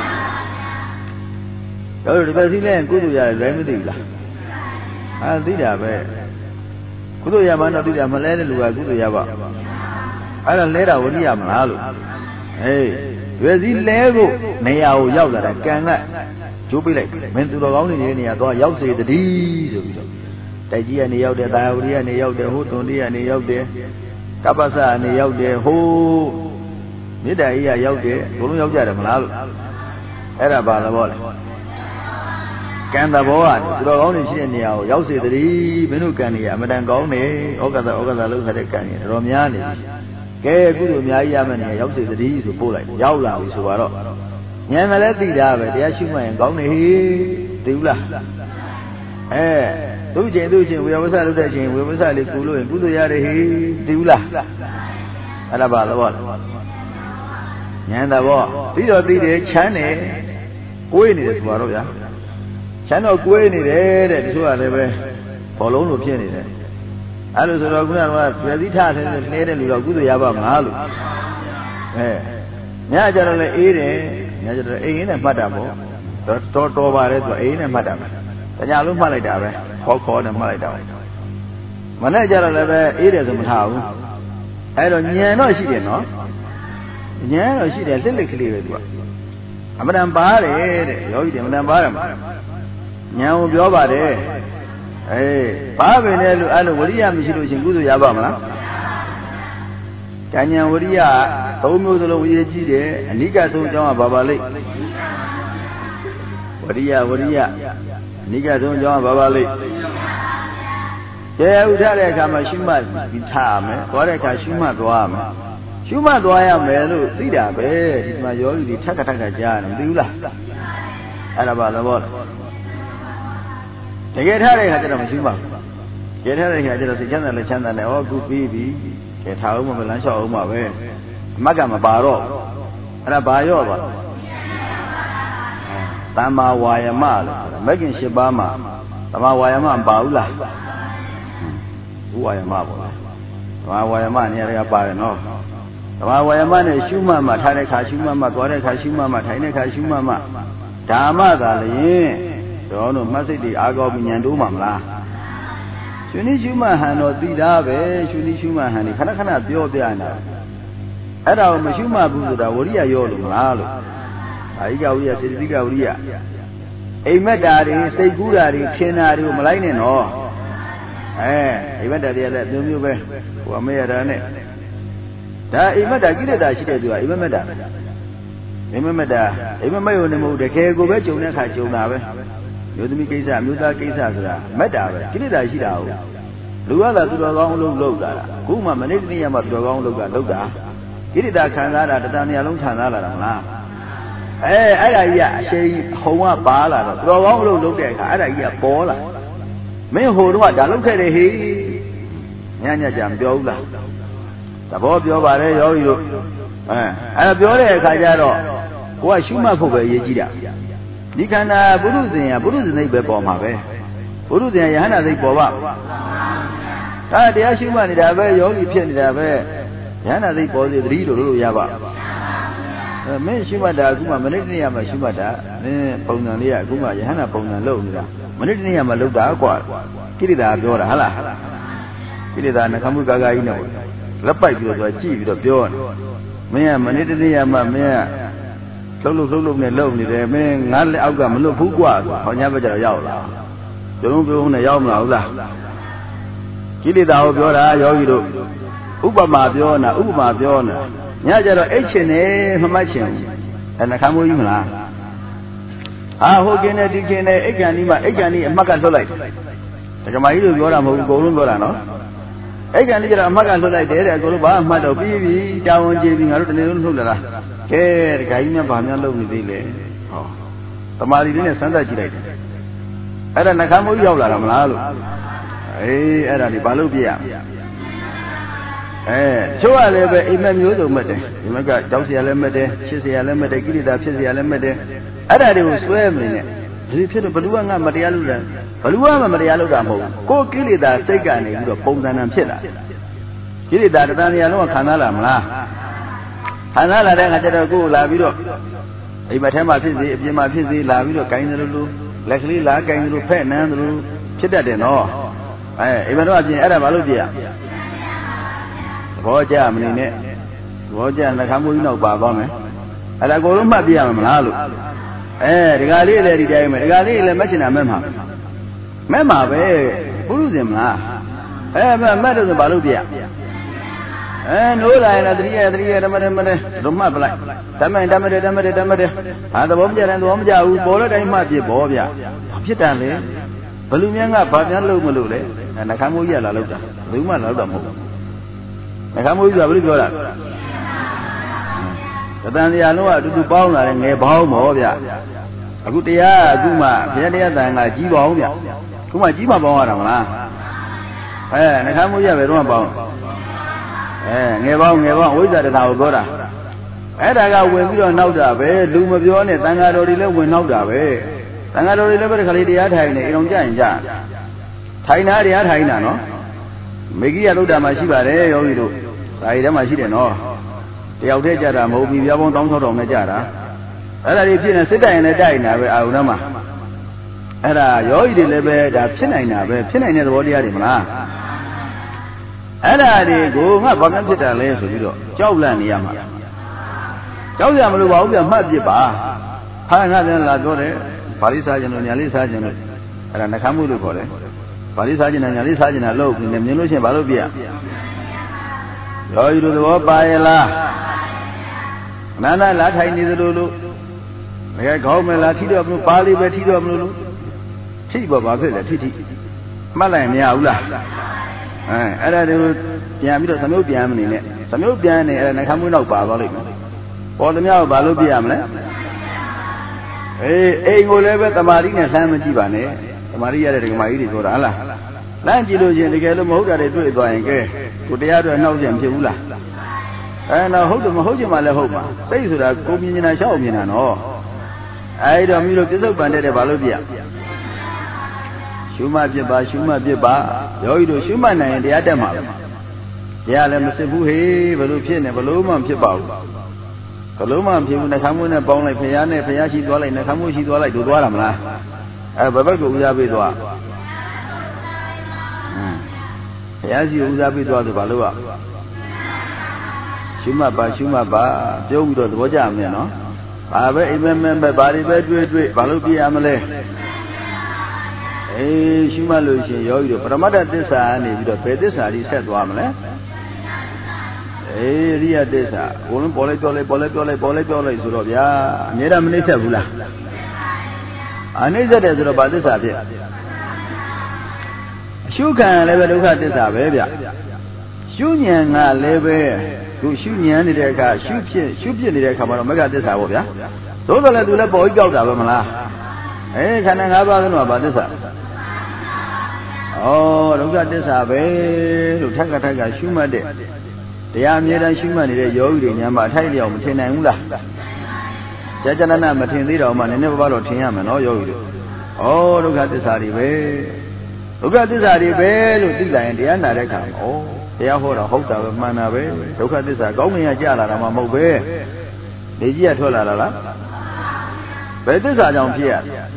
Oh, the Brazilian Kuduya remedy. I did have it. Kuduya Mana did a Malay Lua Kuduyava. I don't let out Waria Malu. Ê, về gì lẽ cô, này ảo giáo là càng ngại, chú biết lại, mình tụi nó gấu này này tôi giáo gì thì đi rồi, tại vì anh giáo để tao đi, anh giáo để hút tôi đi, anh giáo để, các bác sĩ anh giáo để hút, biết đại gia giáo để, cũng giáo để mà làm,အဲ့ဒါဘာလဲဘောလဲကံတဘောကသူတော်ကောင်းတွေရှိတဲ့နေရာကိုရောက်စေတည်းမင်းတို့ကံတွေအမတန်ကောင်းနေဩကသဩကသလောက်ခတဲ့ကံတွေတော်များနေပြီကဲအခုလိုအများကြီးရမယ်နေရာရောက်စေတည်းဆိုပို့လိုက်ရောက်လာပြီဆိုတော့ဉာဏ်မလဲသိတာပဲတရားရှိမှရင်ကောင်းနေဟေးသိဘူးလားအဲသူ့ချင်းသူ့ချင်းဝေဝဆလုပ်တဲ့ချင်းဝေဝဆလေးကုလို့ရင်ကုသိုလ်ရတယ်ဟေးသိဘူးလားအဲ့ဒါဘာလဲဘောဉာဏ်တဘောပြီးတော့ပြီးတယ်ချမ်းတယ်ကိုယ်နေတယ်ဆိုတော့ဗျာချမ်းတော့ကိုယ်နေတယ်တဲ့တချို့ကလည်းပဲဘောလုံးလိုဖြစ်နေတယ်အဲ့လိုဆိုတော့ခုနကပြည်စည်းထားတယ်နေတဲ့လူတော့ကုသိုလ်ရပါမလားလို့အဲညကြတော့လည်းအေးတယ်ညကြတော့အိမ်ရင်းနဲ့မှတ်တာပေါ့တော်တော်ပါတယ်သူအိမ်နဲ့မှတ်တာပဲတညာလုံးမှတ်လိုက်တာပဲခေါ်ခေါ်နဲ့မှတ်လိုက်တာမနေ့ကြတော့လည်းပဲအေးတယ်ဆိုမထားဘူးအဲ့တော့ညံတော့ရှိတယ်နော်ဉာဏ်တော့ရှိတယ်လက်လက်ကလေးပဲသူကအမှန်တန်ပါတယ်တဲ့ယောဂီတွေအမှန်တန်ပါတယ်မှာဉာဏ်ကိုပြောပါတယ်အေးဘာပဲလဲလို့အဲ့လိုဝိရိယမရှိလို့ရှင်ကုသိုလ်ရပါမလားဉာဏ်ဝိရိယသုံးမျိုးစလုံးဝိရိယကြီးတယ်အနိကဆုံးအကြောင်းကဘာပါလိမ့်ဝိရိယဝိရိယအနိကဆုံးအကြောင်းကဘာပါလိမ့်ကျေဥထတဲ့အခါမှာရှုမှတ်ပြီးထားမယ်သွားတဲ့အခါရှုမှတ်သွားမယ်ရှုမှတ်သွားရမယ်လို့သိတာပဲဒီမှာယောဂီတွေထက်ခါထက်ခါကြားတယ်မသိဘူးလားအဲ့ဒါပါသဘောတကယ်ထားတဲ့ခါကျတော့မရှုမှတ်ဘူးတကယ်ထားတဲ့ခါကျတော့စိတ်ချမ်းသာလက်ချမ်းသာနဲ့ဟောခုပြီးပြီကဲထားအောင်မလန်းလျှောက်အောင်ပါပဲအမတ်ကမပါတော့အဲ့ဒါဘာရော့ပါတမ္မာဝါယမလို့မဂ္ဂင်၈ပါးမှာတမ္မာဝါယမမပါဘူးလားဘူးဝါယမပေါ့လားတမ္မာဝါယမနေရာကပါတယ်နော်ဓမ္မဝါယမနဲ့ရှုမှတ်မှထားတဲ့ခါရှုမှတ်မှသွားတဲ့ခါရှုမှတ်မှထိုင်တဲ့ခါရှုမှတ်မှဓမ္မသာလျင်တော်တို့မတ်စိတ်တွေအာကောပညာတိုးမှာမလားရှင်နိရှုမှတ်ဟန်တော့သိတာပဲရှင်နိရှုမှတ်ဟန်ဒီခဏခဏပြောပြနေတာအဲ့ဒါကိုမရှုမှတ်ဘူးဆိုတာဝရိယရောလို့မလားလို့အာဟိကဝိရိယစေတသိကဝိရိယအိမ်မက်တာတွေစိတ်ကူးတာတွေထင်တာတွေကိုမလိုက်နဲ့နော်အဲအိမ်မက်တာတွေကလည်းအမျိုးမျိုးပဲဟိုအမေရတာနဲ့ဒါအိမ်မက်တာကိလေသာရှိတဲ့သူကအိမ်မက်တာအိမ်မက်တာအိမ်မက်ရုံနဲ့မဟုတ်တကယ်ကိုပဲဂျုံတဲ့ခါဂျုံတာပဲမျိုးသမီးကိစ္စမျိုးသားကိစ္စဆိုတာမက်တာပဲကိလေသာရှိတာဟုတ်လူကသာသူတော်ကောင်းအလုပ်လုပ်တာခုမှမနေ့တနေ့မှသူတော်ကောင်းလုပ်တာလုပ်တာကိလေသာခံစားတာတဏှာနေရာလုံးခံစားလာတာမလားအဲအဲ့ဒါကြီးကအရှိန်ဟုံကပါလာတော့သူတော်ကောင်းအလုပ်လုပ်တဲ့အခါအဲ့ဒါကြီးကပေါ်လာမင်းဟိုတော့ဒါလုပ်ခဲ့တယ်ဟေးညညကြမပြောဘူးလားသဘောပြောပါတယ်ယောဂီတို့အဲအဲ့တော့ပြောတဲ့အခါကျတော့ကိုကရှုမှတ်ဖို့ပဲအရေးကြီးတာဒီခန္ဓာပုရုဇဉ်ကပုရုဇဉ်သိပဲပေါ်မှာပဲပုရုဇဉ်ကယဟန္တာသိပေါ်ပါဒါတရားရှုမှတ်နေတာပဲယောဂီဖြစ်နေတာပဲယဟန္တာသိပေါ်စေတတိလို့လို့ရပါအဲမင်းရှုမှတ်တာအခုမှမနေ့တနေ့မှရှုမှတ်တာမင်းပုံစံလေးကအခုမှယဟန္တာပုံစံလုပ်နေတာမနေ့တနေ့မှလုပ်တာကွာကိရိတာပြောတာဟလားကိရိတာနှခမှုကာကာကြီးနဲ့လက်ပိုက်ပြီးတော့ကြည့်ပြီးတော့ပြောတယ်မင်းကမနေ့တနေ့မှမင်းကလှုပ်လှုပ်လှုပ်လှုပ်နဲ့လှုပ်နေတယ်မင်းငါလက်အောက်ကမလွတ်ဘူးကွာဆိုဟောညဘက်ကျတော့ရောက်လာကျုံပြုံးနဲ့ရောက်မလာဘူးလားကိလေသာကိုပြောတာယောဂီတို့ဥပမာပြောနာဥပမာပြောနာညကျတော့အိတ်ချင်တယ်မမှတ်ချင်ဘူးအဲနှခမ်းမိုးကြီးမလားဟာဟိုကင်းနဲ့ဒီကင်းနဲ့အိတ်ကန်ဒီမှာအိတ်ကန်ဒီအမှတ်ကလွတ်လိုက်တယ်ဒကမာကြီးတို့ပြောတာမဟုတ်ဘူးအကုန်လုံးပြောတာနော်အဲ့ကံလေးကျတော့အမှတ်ကလွတ်လိုက်တယ်တဲ့အကုန်လုံးဘာမှတ်တော့ပြီးပြီတာဝန်ကျေပြီငါတို့တနေ့လုံးလှုပ်လာလားကဲဒကာကြီးများဘာများလုပ်နေသေးလဲဟောတမာရီလေးနဲ့စမ်းသပ်ကြည့်လိုက်တယ်အဲ့ဒါနှခမ်းမိုးရောက်လာတာမလားလို့အေးအဲ့ဒါဒီဘာလို့ပြရအဲချို့ကလည်းပဲအိမ်မက်မျိုးစုံမှတ်တယ်အိမ်မက်ကကြောက်เสียလည်းမှတ်တယ်ချစ်เสียလည်းမှတ်တယ်ကိလေသာဖြစ်เสียလည်းမှတ်တယ်အဲ့ဒါတွေကိုစွဲမနေနဲ့ဒီဖြစ်တော့ဘလူကငါမတရားလုပ်တာဘလူကမှမတရားလုပ်တာမဟုတ်ဘူးကိုယ်ကိလေသာစိတ်ကနေပြီးတော့ပုံစံတန်ဖြစ်လာကိလေသာတဏှာနေရာလုံးခံစားလာမလားခံစားလာတဲ့အခါကျတော့ကိုယ်လာပြီးတော့အိမ်မထဲမှာဖြစ်စေအပြင်မှာဖြစ်စေလာပြီးတော့ကိုင်းတယ်လို့လက်ကလေးလာကိုင်းတယ်လို့ဖဲ့နန်းတယ်လို့ဖြစ်တတ်တယ်နော်အဲအိမ်မတော့အပြင်အဲ့ဒါဘာလို့ပြရသဘောကျမနေနဲ့ဟိုဘောကြနှခမ်းမိုးကြီးနောက်ပါသွားမယ်အဲ့ဒါကိုလုံးမှတ်ပြရမှာမလားလို့အဲဒီကလေးလည်းဒီတိုင်းပဲဒီကလေးလည်းမက်ချင်တာမဲ့မှာမဲ့မှာပဲပုရုဇဉ်မလားအဲမက်မက်တော့ဆိုဘာလို့ပြအဲနိုးလာရင်တတိယတတိယဓမ္မဓမ္မတဲ့ဓမ္မပလိုက်ဓမ္မဓမ္မတဲ့ဓမ္မတဲ့ဓမ္မတဲ့ဟာသဘောမကျတဲ့သဘောမကျဘူးပေါ်တဲ့တိုင်းမှပြပေါ်ဗျဖြစ်တယ်လေဘလူမြန်းကဘာများလို့မလို့လဲနှခမ်းမိုးကြီးလာလောက်တာဘယ်မှလောက်တော့မဟုတ်ဘူးနှခမ်းမိုးကြီးကဘယ်လိုပြောတာတတန်တရားလုံးကအတူတူပေါင်းလာတယ်ငယ်ပေါင်းမောဗျအခုတရားအခုမှဘုရားတရားတန်ကကြီးပေါင်းဗျအခုမှကြီးမှပေါင်းရတာမလားအဲနှခမ်းမိုးကြီးပဲတော့ပေါင်းအဲငယ်ပေါင်းငယ်ပေါင်းဝိဇ္ဇာတရားကိုပြောတာအဲ့ဒါကဝင်ပြီးတော့နောက်တာပဲလူမပြောနဲ့တန်ဃာတော်တွေလည်းဝင်နောက်တာပဲတန်ဃာတော်တွေလည်းပဲခလေးတရားထိုင်နေအိမ်အောင်ကြရင်ကြထိုင်တာတရားထိုင်တာနော်မေဂိယသုဒ္ဓမှာရှိပါတယ်ယောဂီတို့ဒါရီထဲမှာရှိတယ်နော်တယောက်တည်းကြတာမဟုတ်ဘူးပြားပေါင်းတောင်းဆောက်တောင်းနဲ့ကြတာအဲ့ဒါတွေဖြစ်နေစစ်တိုင်နဲ့တိုက်နေတာပဲအာရုံထဲမှာအဲ့ဒါယောဂီတွေလည်းပဲဒါဖြစ်နိုင်တာပဲဖြစ်နိုင်တဲ့သဘောတရားတွေမလားအဲ့ဒါတွေကိုငါဘာမှဖြစ်တာလဲဆိုပြီးတော့ကြောက်လန့်နေရမှာကြောက်ရမလို့ပါဘူးပြမှတ်ပြပါဟာငါလည်းလာပြောတယ်ဘာလိစားခြင်းလို့ညာလေးစားခြင်းလို့အဲ့ဒါနှခမ်းမှုလို့ခေါ်တယ်ဘာလိစားခြင်းနဲ့ညာလေးစားခြင်းနဲ့လို့မြင်လို့ရှိရင်ဘာလို့ပြရရောယူလို့သဘောပါရဲ့လားခဏခဏလာထိုင်နေသလိုလို့ငယ်ခေါင်းမလားထိတော့မလို့ပါလိပဲထိတော့မလို့ထိပေါ့ဘာဖြစ်လဲထိထိမှတ်လိုက်မရဘူးလားအဲအဲ့ဒါတွေကိုပြန်ပြီးတော့သမုတ်ပြန်မနေနဲ့သမုတ်ပြန်နေအဲ့ဒါနှခမ်းမှုနောက်ပါသွားလိမ့်မယ်ပေါ်သမျှကိုဘာလို့ပြရမလဲအေးအိမ်ကိုလည်းပဲတမာရီနဲ့လှမ်းမကြည့်ပါနဲ့တမာရီရတဲ့ဒကမာကြီးတွေဆိုတာဟလားလမ်းကြည့်လို့ချင်းတကယ်လို့မဟုတ်တာတွေတွေ့သွားရင်ကဲကိုတရားတွေနှောက်ကြံဖြစ်ဘူးလားအဲတော့ဟုတ်တယ်မဟုတ်ချင်မှလည်းဟုတ်ပါသိဆိုတာကိုမြင်နေတာရှောက်မြင်တာနော်အဲဒီတော့မိတို့ပြစ္ဆုတ်ပန်တဲ့တဲ့ဘာလို့ပြရှုမှတ်ပြပါရှုမှတ်ပြပါယောဂီတို့ရှုမှတ်နိုင်ရင်တရားတက်မှာပဲတရားလည်းမစစ်ဘူးဟေးဘယ်လိုဖြစ်နေဘယ်လိုမှမဖြစ်ပါဘူးဘလုံးမဖြစ်ဘူးနှခမ်းမိုးနဲ့ပေါင်းလိုက်ဖျားနဲ့ဖျားရှိသွားလိုက်နှခမ်းမိုးရှိသွားလိုက်တို့သွားတာမလားအဲဘဘက်ကိုဦးစားပေးသွားဟမ်ဖျားရှိဦးစားပေးသွားဆိုဘာလို့อ่ะရှုမှတ်ပါရှုမှတ်ပါပြောပြီးတော့သဘောကျမယ်နော်ဘာပဲအိမ်မက်မက်ပဲဘာတွေပဲတွေ့တွေ့ဘာလို့ပြရမလဲအေးရှုမှတ်လို့ရှိရင်ယောဂီတို့ပရမတ္တသစ္စာကနေပြီးတော့ဘယ်သစ္စာကြီးဆက်သွားမလဲအေးရိယသစ္စာဘုံလုံးပေါ်လိုက်ပြောလိုက်ပေါ်လိုက်ပြောလိုက်ပေါ်လိုက်ပြောလိုက်ဆိုတော့ဗျာအမြဲတမ်းမနှိမ့်ဆက်ဘူးလားအနှိမ့်ဆက်တယ်ဆိုတော့ဘာသစ္စာဖြစ်အရှုခံလည်းပဲဒုက္ခသစ္စာပဲဗျရှုဉဏ်ကလည်းပဲခုရှုဉဏ်နေတဲ့အခါရှုဖြစ်ရှုဖြစ်နေတဲ့အခါမှာတော့မဂ္ဂသစ္စာပေါ့ဗျာသို့တော်လည်းသူလည်းပေါ်ပြီးကြောက်တာပဲမလားအေးခန္ဓာ၅ပါးကတော့ဘာသစ္စာဩဒုက္ခသစ္စာပဲလို့ထက်ကထက်ကရှုမှတ်တဲ့တရားအမြဲတမ်းရှုမှတ်နေတဲ့ယောဂီတွေညာမှာအထိုက်လျောက်မထင်နိုင်ဘူးလားကြာကြာနာနာမထင်သေးတော့မှနည်းနည်းပါးပါးတော့ထင်ရမယ်နော်ယောဂီတို့ဩဒုက္ခသစ္စာတွေပဲဒုက္ခသစ္စာတွေပဲလို့သိလာရင်တရားနာတဲ့အခါဩတရားဟောတာဟုတ်တာပဲမှန်တာပဲဒုက္ခသစ္စာကောင်းငင်ရကြလာတာမှမဟုတ်ပဲလေကြီးကထွက်လာတာလားဘယ်သစ္စာကြောင့်ဖြစ်ရ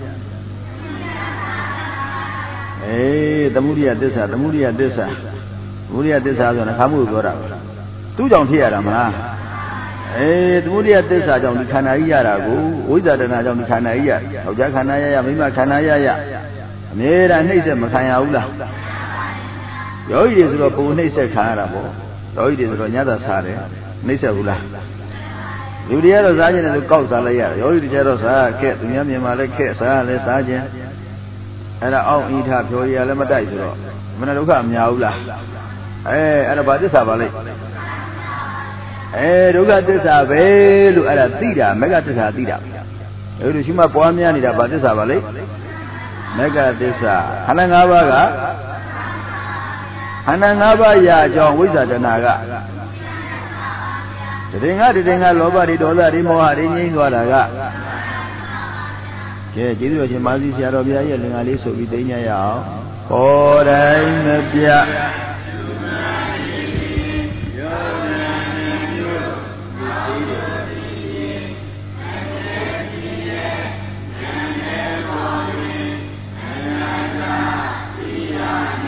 အေးသမုဒိယသစ္စာသမုဒိယသစ္စာသမုဒိယသစ္စာဆိုတော့ခါမှုပြောတာသူ့ကြောင့်ဖြစ်ရတာမလားအေးသမုဒိယသစ္စာကြောင့်ဒီခန္ဓာကြီးရတာကိုဝိဇ္ဇာတဏှာကြောင့်ဒီခန္ဓာကြီးရယောက်ျားခန္ဓာရရမိန်းမခန္ဓာရရအမြဲတမ်းနှိမ့်ဆက်မခံရဘူးလားယောဂီတွေဆိုတော့ပုံနှိမ့်ဆက်ခံရတာပေါ့ယောဂီတွေဆိုတော့ညသာစားတယ်နှိမ့်ဆက်ဘူးလားလူတွေကတော့စားခြင်းလည်းကောက်စားလိုက်ရတယ်ယောဂီတွေကျတော့စားခက်သူများမြင်မှလည်းခက်စားလည်းစားခြင်းအဲ့ဒါအောင့်ဤထဖြောရလည်းမတိုက်ဆိုတော့မနဒုက္ခမများဘူးလားအဲအဲ့ဒါဘာသစ္စာပါလဲအဲဒုက္ခသစ္စာပဲလို့အဲ့ဒါသိတာမဂ္ဂသစ္စာသိတာအဲ့လိုရှိမှပွားများနေတာဘာသစ္စာပါလဲမဂ္ဂသစ္စာခန္ဓာ၅ပါးကခန္ဓာ၅ပါးရာအကြောင်းဝိဇ္ဇာတဏှာကတည်ငါတည်ငါလောဘတွေဒေါသတွေမောဟတွေငြိမ်းသွားတာကကဲကျေးဇူးတော်ရှင်မာသီဆရာတော်ဘုရားရဲ့လင်္ကာလေးဆိုပြီးသိညာရအောင်ကိုယ်တိုင်မပြ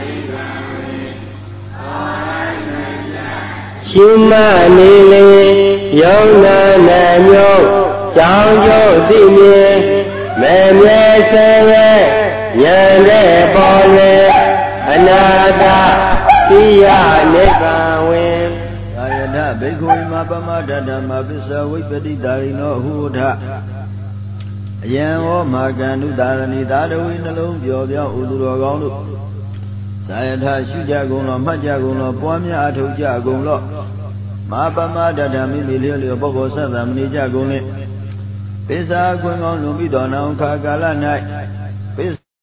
ရှုမှတ်နေလေယုံနာနာမျိုးကြောင်းကျိုးသိမြင်မမြဲဆဲရဲဉာဏ်နဲ့ပေါ်လေအနာတသိရနိဗ္ဗာန်ဝင်သာယတဘိက္ခုမပမဒဓမ္မပစ္စဝိပတိတာရိနောဟုထအယံဟောမာကန္တုတာရဏိသာတဝိနှလုံးပျော်ပြောင်းဥသူတော်ကောင်းတို့သာယထရှုကြကုန်လောမှတ်ကြကုန်လောပွားများအထောက်ကြကုန်လောမပမဒဓမ္မိမိလျောလျောပုဂ္ဂိုလ်ဆက်သမဏိကြကုန်လေပိစာခွင်ကောင်းလွန်ပြီးတော်နောင်ခါကာလ၌